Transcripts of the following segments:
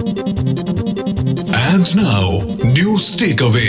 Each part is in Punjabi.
And now, news takeaway.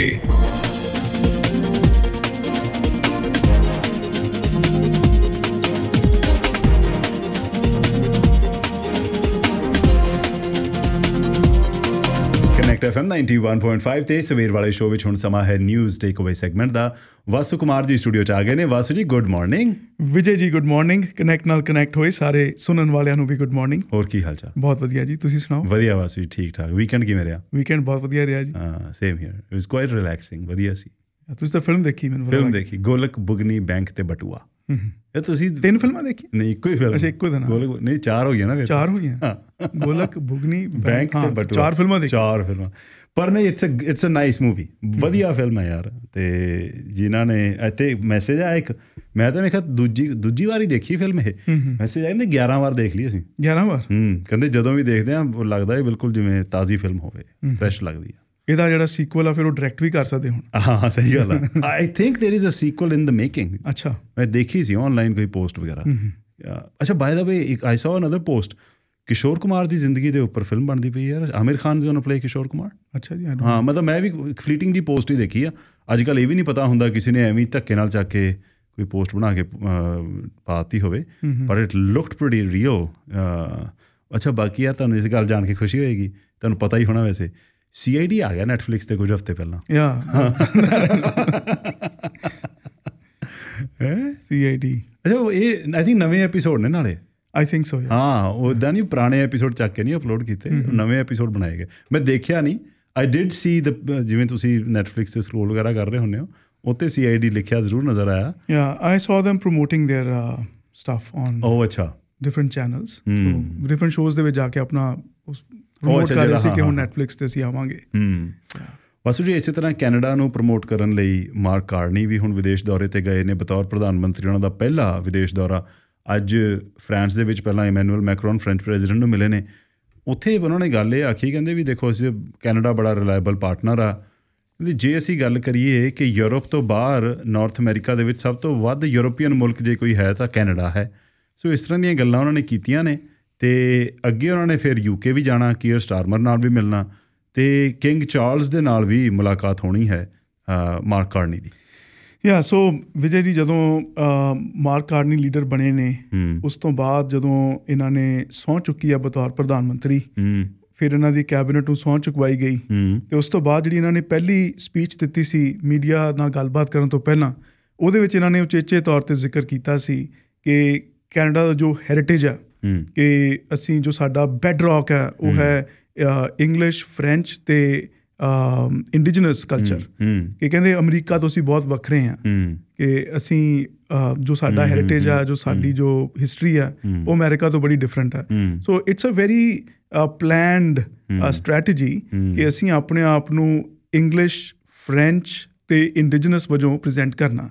FM 91.5 ਤੇ ਸਵੇਰ ਵਾਲੇ ਸ਼ੋਅ ਵਿੱਚ ਹੁਣ ਸਮਾਂ ਹੈ ਨਿਊਜ਼ ਟੇਕ ਅਵੇ ਸੈਗਮੈਂਟ ਦਾ। ਵਾਸੂ ਕੁਮਾਰ ਜੀ ਸਟੂਡੀਓ 'ਚ ਆ ਗਏ ਨੇ। ਵਾਸੂ ਜੀ good morning. Vijay ji good morning. Connect ਨਾਲ ਕਨੈਕਟ ਹੋਏ ਸਾਰੇ ਸੁਣਨ ਵਾਲਿਆਂ ਨੂੰ ਵੀ ਗੁੱਡ ਮਾਰਨਿੰਗ। ਹੋਰ ਕੀ ਹਾਲ ਚਾਲ? ਬਹੁਤ ਵਧੀਆ ਜੀ, ਤੁਸੀਂ ਸੁਣਾਓ? ਵਧੀਆ ਵਾਸੂ ਜੀ, ਠੀਕ ਠਾਕ। ਵੀਕਐਂਡ ਕਿਵੇਂ ਰਿਹਾ? ਵੀਕਐਂਡ ਬਹੁਤ ਵਧੀਆ ਰਿਹਾ ਜੀ। ਹਾਂ same here, it was quite relaxing, ਵਧੀਆ ਸੀ। ਤੁਸੀਂ ਤਾਂ ਫਿਲਮ ਦੇਖੀ? ਮੈਨੂੰ ਫਿਲਮ ਦੇਖੀ, ਗੋਲਕ ਬੁਗਨੀ ਬੈਂਕ ਤੇ ਬਟੂਆ। ਇਹ ਤੁਸੀਂ 3 ਫਿਲਮਾਂ ਦੇਖੀ? ਨਹੀਂ, ਇੱਕੋ ਹੀ ਫਿਲਮ। ਅੱਛਾ, ਇੱਕੋ ਦਿਨ? ਗੋਲਕ ਨਹੀਂ, 4 ਹੋ ਗਈਆਂ ਨਾ। 4 ਹੋ ਗਈਆਂ। ਗੋਲਕ ਬੁਗਨੀ ਬੈਂਕ ਤੇ ਬਟੂਆ, 4 ਫਿਲਮਾਂ ਦੇਖੀ। 4 ਫਿਲਮਾਂ। ਪਰ ਨਹੀਂ, ਇਟਸ ਅ ਨਾਈਸ ਮੂਵੀ, ਵਧੀਆ ਫਿਲਮ ਹੈ ਯਾਰ। ਤੇ ਜਿਨ੍ਹਾਂ ਨੇ ਇੱਥੇ ਮੈਸੇਜ ਆਇਆ ਇੱਕ, ਮੈਂ ਤਾਂ ਵੇਖਿਆ ਦੂਜੀ ਵਾਰ ਹੀ ਦੇਖੀ ਫਿਲਮ ਇਹ। ਮੈਸੇਜ ਆਇਆ ਕਹਿੰਦੇ 11 ਵਾਰ ਦੇਖ ਲਈ ਅਸੀਂ। 11 ਵਾਰ? ਕਹਿੰਦੇ ਜਦੋਂ ਵੀ ਦੇਖਦੇ ਹਾਂ ਲੱਗਦਾ ਹੈ ਬਿਲਕੁਲ ਜਿਵੇਂ ਤਾਜ਼ੀ ਫਿਲਮ ਹੋਵੇ, ਫਰੈਸ਼ ਲੱਗਦੀ ਹੈ। ਇਹਦਾ ਜਿਹੜਾ ਸੀਕੁਅਲ ਆ ਫਿਰ ਉਹ ਡਾਇਰੈਕਟ ਵੀ ਕਰ ਸਕਦੇ ਹੁਣ। ਹਾਂ ਸਹੀ ਗੱਲ ਆ। I think there is a sequel in the making. ਅੱਛਾ, ਮੈਂ ਦੇਖੀ ਸੀ ਆਨਲਾਈਨ ਕੋਈ ਪੋਸਟ ਵਗੈਰਾ। ਅੱਛਾ, bye the way I saw another post, Kishore Kumar ਦੀ ਜ਼ਿੰਦਗੀ ਦੇ ਉੱਪਰ ਫਿਲਮ ਬਣਦੀ ਪਈ ਯਾਰ। Aamir Khan is going to play Kishore Kumar. ਅੱਛਾ ਜੀ। ਹਾਂ ਮਤਲਬ ਮੈਂ ਵੀ ਫਲੀਟਿੰਗ ਦੀ ਪੋਸਟ ਹੀ ਦੇਖੀ ਆ। ਅੱਜ ਕੱਲ੍ਹ ਇਹ ਵੀ ਨਹੀਂ ਪਤਾ ਹੁੰਦਾ ਕਿਸੇ ਨੇ ਐਵੇਂ ਧੱਕੇ ਨਾਲ ਚੱਕ ਕੇ ਕੋਈ ਪੋਸਟ ਬਣਾ ਕੇ ਪਾਤੀ ਹੋਵੇ, ਪਰ ਇਟ ਲੁਕਡ ਪ੍ਰੀਟੀ ਰੀਅਲ। ਅੱਛਾ, ਬਾਕੀ ਯਾਰ ਤੁਹਾਨੂੰ ਇਸ ਗੱਲ ਜਾਣ ਕੇ ਖੁਸ਼ੀ ਹੋਏਗੀ, ਤੁਹਾਨੂੰ ਪਤਾ ਹੀ ਹੋਣਾ ਵੈਸੇ CID ਆ ਗਿਆ ਨੈਟਫਲਿਕਸ ਤੇ ਕੁਝ ਹਫ਼ਤੇ ਪਹਿਲਾਂ। CID। ਅੱਛਾ, ਇਹ ਆਈ ਥਿੰਕ ਨਵੇਂ ਐਪੀਸੋਡ ਨੇ ਨਾਲੇ। I think so. ਹਾਂ, ਉੱਦਾਂ ਨਹੀਂ ਪੁਰਾਣੇ ਐਪੀਸੋਡ ਚੱਕ ਕੇ ਨਹੀਂ ਅਪਲੋਡ ਕੀਤੇ, ਨਵੇਂ ਐਪੀਸੋਡ ਬਣਾਏ ਗਏ। ਮੈਂ ਦੇਖਿਆ ਨਹੀਂ। ਆਈ ਡਿਡ ਸੀ ਦ, ਜਿਵੇਂ ਤੁਸੀਂ ਨੈਟਫਲਿਕਸ ਤੇ ਸਕਰੋਲ ਵਗੈਰਾ ਕਰ ਰਹੇ ਹੁੰਦੇ ਹੋ, ਉੱਤੇ CID ਲਿਖਿਆ ਜ਼ਰੂਰ ਨਜ਼ਰ ਆਇਆ। ਆਈ ਸੌ them promoting their stuff on ਅੱਛਾ different channels, so different shows ਦੇ ਵਿੱਚ ਜਾ ਕੇ ਆਪਣਾ ਪ੍ਰਮੋਟ ਕਰ ਰਹੇ ਸੀ ਕਿ ਹੁਣ ਨੈਟਫਲਿਕਸ ਤੇ ਅਸੀਂ ਆਵਾਂਗੇ। ਵਾਸੂ ਜੀ, ਇਸੇ ਤਰ੍ਹਾਂ ਕੈਨੇਡਾ ਨੂੰ ਪ੍ਰਮੋਟ ਕਰਨ ਲਈ ਮਾਰਕ ਕਾਰਨੀ ਵੀ ਹੁਣ ਵਿਦੇਸ਼ ਦੌਰੇ ਤੇ ਗਏ ਨੇ ਬਤੌਰ ਪ੍ਰਧਾਨ ਮੰਤਰੀ। ਉਹਨਾਂ ਦਾ ਪਹਿਲਾ ਵਿਦੇਸ਼ ਦੌਰਾ। ਅੱਜ ਫਰਾਂਸ ਦੇ ਵਿੱਚ ਪਹਿਲਾਂ ਇਮੈਨੂਅਲ ਮੈਕਰੋਨ ਫ੍ਰੈਂਚ ਪ੍ਰੈਜ਼ੀਡੈਂਟ ਨੂੰ ਮਿਲੇ ਨੇ। ਉੱਥੇ ਉਹਨਾਂ ਨੇ ਗੱਲ ਇਹ ਆਖੀ, ਕਹਿੰਦੇ ਵੀ ਦੇਖੋ ਅਸੀਂ ਕੈਨੇਡਾ ਬੜਾ ਰਿਲਾਇਬਲ ਪਾਰਟਨਰ ਆ। ਜੇ ਅਸੀਂ ਗੱਲ ਕਰੀਏ ਕਿ ਯੂਰਪ ਤੋਂ ਬਾਹਰ ਨਾਰਥ ਅਮਰੀਕਾ ਦੇ ਵਿੱਚ ਸਭ ਤੋਂ ਵੱਧ ਯੂਰਪੀਅਨ ਮੁਲਕ ਜੇ ਕੋਈ ਹੈ ਤਾਂ ਕੈਨੇਡਾ ਹੈ। ਸੋ ਇਸ ਤਰ੍ਹਾਂ ਦੀਆਂ ਗੱਲਾਂ ਉਹਨਾਂ ਨੇ ਕੀਤੀਆਂ ਨੇ। ਅਤੇ ਅੱਗੇ ਉਹਨਾਂ ਨੇ ਫਿਰ UK ਵੀ ਜਾਣਾ, ਕੀਅਰ ਸਟਾਰਮਰ ਨਾਲ ਵੀ ਮਿਲਣਾ, ਅਤੇ ਕਿੰਗ ਚਾਰਲਸ ਦੇ ਨਾਲ ਵੀ ਮੁਲਾਕਾਤ ਹੋਣੀ ਹੈ ਮਾਰਕ ਕਾਰਨੀ ਦੀ। ਸੋ ਵਿਜੇ ਜੀ, ਜਦੋਂ ਮਾਰਕ ਕਾਰਨੀ ਲੀਡਰ ਬਣੇ ਨੇ, ਉਸ ਤੋਂ ਬਾਅਦ ਜਦੋਂ ਇਹਨਾਂ ਨੇ ਸਹੁੰ ਚੁੱਕੀ ਆ ਬਤੌਰ ਪ੍ਰਧਾਨ ਮੰਤਰੀ, ਫਿਰ ਇਹਨਾਂ ਦੀ ਕੈਬਨਿਟ ਨੂੰ ਸਹੁੰ ਚੁਕਵਾਈ ਗਈ। ਅਤੇ ਉਸ ਤੋਂ ਬਾਅਦ ਜਿਹੜੀ ਇਹਨਾਂ ਨੇ ਪਹਿਲੀ ਸਪੀਚ ਦਿੱਤੀ ਸੀ ਮੀਡੀਆ ਨਾਲ ਗੱਲਬਾਤ ਕਰਨ ਤੋਂ ਪਹਿਲਾਂ, ਉਹਦੇ ਵਿੱਚ ਇਹਨਾਂ ਨੇ ਉਚੇਚੇ ਤੌਰ 'ਤੇ ਜ਼ਿਕਰ ਕੀਤਾ ਸੀ ਕਿ ਕੈਨੇਡਾ ਦਾ ਜੋ ਹੈਰੀਟੇਜ ਆ, ਕਿ ਅਸੀਂ ਜੋ ਸਾਡਾ ਬੈਡ ਰੌਕ ਹੈ ਉਹ ਹੈ ਇੰਗਲਿਸ਼, ਫਰੈਂਚ ਅਤੇ ਇੰਡੀਜਨਸ ਕਲਚਰ। ਕਿ ਕਹਿੰਦੇ ਅਮਰੀਕਾ ਤੋਂ ਅਸੀਂ ਬਹੁਤ ਵੱਖਰੇ ਹਾਂ, ਕਿ ਅਸੀਂ ਜੋ ਸਾਡਾ ਹੈਰੀਟੇਜ ਆ, ਜੋ ਸਾਡੀ ਜੋ ਹਿਸਟਰੀ ਆ, ਉਹ ਅਮਰੀਕਾ ਤੋਂ ਬੜੀ ਡਿਫਰੈਂਟ ਹੈ। So it's a very planned strategy ਕਿ ਅਸੀਂ ਆਪਣੇ ਆਪ ਨੂੰ ਇੰਗਲਿਸ਼, ਫਰੈਂਚ ਤੇ ਇੰਡੀਜਨਸ ਵਜੋਂ ਪ੍ਰੈਜ਼ੈਂਟ ਕਰਨਾ।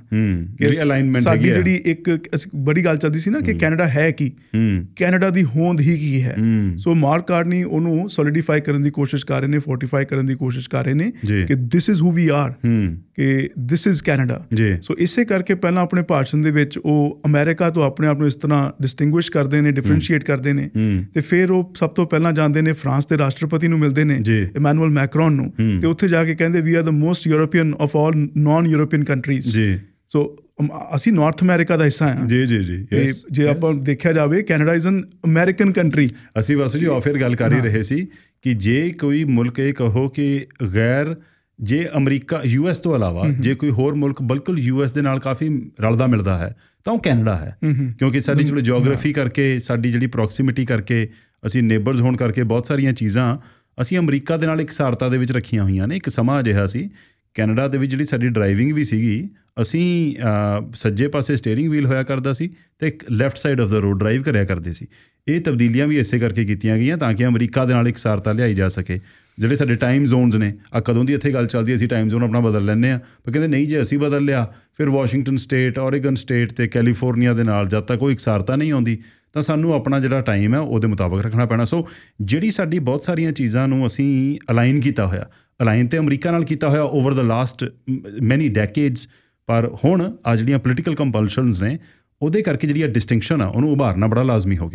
ਸਾਡੀ ਜਿਹੜੀ ਇੱਕ ਬੜੀ ਗੱਲ ਚੱਲਦੀ ਸੀ ਨਾ ਕਿ ਕੈਨੇਡਾ ਹੈ ਕੀ, ਕੈਨੇਡਾ ਦੀ ਹੋਂਦ ਹੀ ਕੀ ਹੈ। ਸੋ ਮਾਰਕ ਕਾਰਨੀ ਉਹਨੂੰ ਸੋਲੀਡੀਫਾਈ ਕਰਨ ਦੀ ਕੋਸ਼ਿਸ਼ ਕਰ ਰਹੇ ਨੇ, ਫੋਰਟੀਫਾਈ ਕਰਨ ਦੀ ਕੋਸ਼ਿਸ਼ ਕਰ ਰਹੇ ਨੇ ਕਿ this is who we R, ਕਿ ਦਿਸ ਇਜ਼ ਕੈਨੇਡਾ। ਸੋ ਇਸੇ ਕਰਕੇ ਪਹਿਲਾਂ ਆਪਣੇ ਭਾਸ਼ਣ ਦੇ ਵਿੱਚ ਉਹ ਅਮਰੀਕਾ ਤੋਂ ਆਪਣੇ ਆਪ ਨੂੰ ਇਸ ਤਰ੍ਹਾਂ ਡਿਸਟਿੰਗੁਇਸ਼ ਕਰਦੇ ਨੇ, ਡਿਫਰੈਂਸ਼ੀਏਟ ਕਰਦੇ ਨੇ, ਤੇ ਫਿਰ ਉਹ ਸਭ ਤੋਂ ਪਹਿਲਾਂ ਜਾਂਦੇ ਨੇ ਫਰਾਂਸ ਦੇ ਰਾਸ਼ਟਰਪਤੀ ਨੂੰ ਮਿਲਦੇ ਨੇ, ਇਮੈਨੂਅਲ ਮੈਕਰੋਨ ਨੂੰ, ਤੇ ਉੱਥੇ ਜਾ ਕੇ ਕਹਿੰਦੇ we are the most European of all non European countries. So ਅਸੀਂ ਨਾਰਥ ਅਮਰੀਕਾ ਦਾ ਹਿੱਸਾ ਹਾਂ। ਜੇ ਆਪਾਂ ਦੇਖਿਆ ਜਾਵੇ, Canada is an American country. ਅਸੀਂ ਬਸ ਜੀ ਆਫਰ ਗੱਲ ਕਰ ਹੀ ਰਹੇ ਸੀ ਕਿ ਜੇ ਕੋਈ ਮੁਲਕ ਇਹ ਕਹੋ ਕਿ ਗੈਰ, ਜੇ ਅਮਰੀਕਾ US ਤੋਂ ਇਲਾਵਾ ਜੇ ਕੋਈ ਹੋਰ ਮੁਲਕ ਬਿਲਕੁਲ US ਦੇ ਨਾਲ ਕਾਫੀ ਰਲਦਾ ਮਿਲਦਾ ਹੈ ਤਾਂ ਉਹ ਕੈਨੇਡਾ ਹੈ। ਕਿਉਂਕਿ ਸਾਡੀ ਜਿਹੜੀ ਜਿਓਗ੍ਰਾਫੀ ਕਰਕੇ, ਸਾਡੀ ਜਿਹੜੀ ਪ੍ਰੋਕਸੀਮਿਟੀ ਕਰਕੇ, ਅਸੀਂ ਨੇਬਰਸ ਹੋਣ ਕਰਕੇ ਬਹੁਤ ਸਾਰੀਆਂ ਚੀਜ਼ਾਂ ਅਸੀਂ ਅਮਰੀਕਾ ਦੇ ਨਾਲ ਇਕਸਾਰਤਾ ਦੇ ਵਿੱਚ ਰੱਖੀਆਂ ਹੋਈਆਂ ਨੇ। ਇੱਕ ਸਮਾਂ ਅਜਿਹਾ ਸੀ ਕੈਨੇਡਾ ਦੇ ਵਿੱਚ ਜਿਹੜੀ ਸਾਡੀ ਡਰਾਈਵਿੰਗ ਵੀ ਸੀਗੀ, ਅਸੀਂ ਸੱਜੇ ਪਾਸੇ ਸਟੀਅਰਿੰਗ ਵੀਲ ਹੋਇਆ ਕਰਦਾ ਸੀ ਅਤੇ ਇੱਕ left side of the road drive ਕਰਿਆ ਕਰਦੇ ਸੀ। ਇਹ ਤਬਦੀਲੀਆਂ ਵੀ ਇਸੇ ਕਰਕੇ ਕੀਤੀਆਂ ਗਈਆਂ ਤਾਂ ਕਿ ਅਮਰੀਕਾ ਦੇ ਨਾਲ ਇਕਸਾਰਤਾ ਲਿਆਈ ਜਾ ਸਕੇ। ਜਿਹੜੇ ਸਾਡੇ ਟਾਈਮ ਜ਼ੋਨਸ ਨੇ, ਕਦੋਂ ਦੀ ਇੱਥੇ ਗੱਲ ਚੱਲਦੀ, ਅਸੀਂ ਟਾਈਮ ਜ਼ੋਨ ਆਪਣਾ ਬਦਲ ਲੈਂਦੇ ਹਾਂ, ਪਰ ਕਹਿੰਦੇ ਨਹੀਂ, ਜੇ ਅਸੀਂ ਬਦਲ ਲਿਆ ਫਿਰ ਵਾਸ਼ਿੰਗਟਨ ਸਟੇਟ, ਓਰੇਗਨ ਸਟੇਟ ਅਤੇ ਕੈਲੀਫੋਰਨੀਆ ਦੇ ਨਾਲ ਜਦ ਤੱਕ ਕੋਈ ਇਕਸਾਰਤਾ ਨਹੀਂ ਆਉਂਦੀ ਤਾਂ ਸਾਨੂੰ ਆਪਣਾ ਜਿਹੜਾ ਟਾਈਮ ਹੈ ਉਹਦੇ ਮੁਤਾਬਕ ਰੱਖਣਾ ਪੈਣਾ। ਸੋ ਜਿਹੜੀ ਸਾਡੀ ਬਹੁਤ ਸਾਰੀਆਂ ਚੀਜ਼ਾਂ ਨੂੰ ਅਸੀਂ ਅਲਾਈਨ ਕੀਤਾ ਹੋਇਆ, ਅਲਾਈਨ ਤੇ ਅਮਰੀਕਾ ਨਾਲ ਕੀਤਾ ਹੋਇਆ ਓਵਰ ਦ ਲਾਸਟ ਮੈਨੀ ਡੈਕੇਡਸ, ਪਰ ਹੁਣ ਆ ਜਿਹੜੀਆਂ ਪੋਲੀਟੀਕਲ ਕੰਪਲਸ਼ਨਸ ਨੇ ਉਹਦੇ ਕਰਕੇ ਜਿਹੜੀ ਡਿਸਟਿੰਕਸ਼ਨ ਆ ਉਹਨੂੰ ਉਭਾਰਨਾ ਬੜਾ ਲਾਜ਼ਮੀ ਹੋ ਗਿਆ।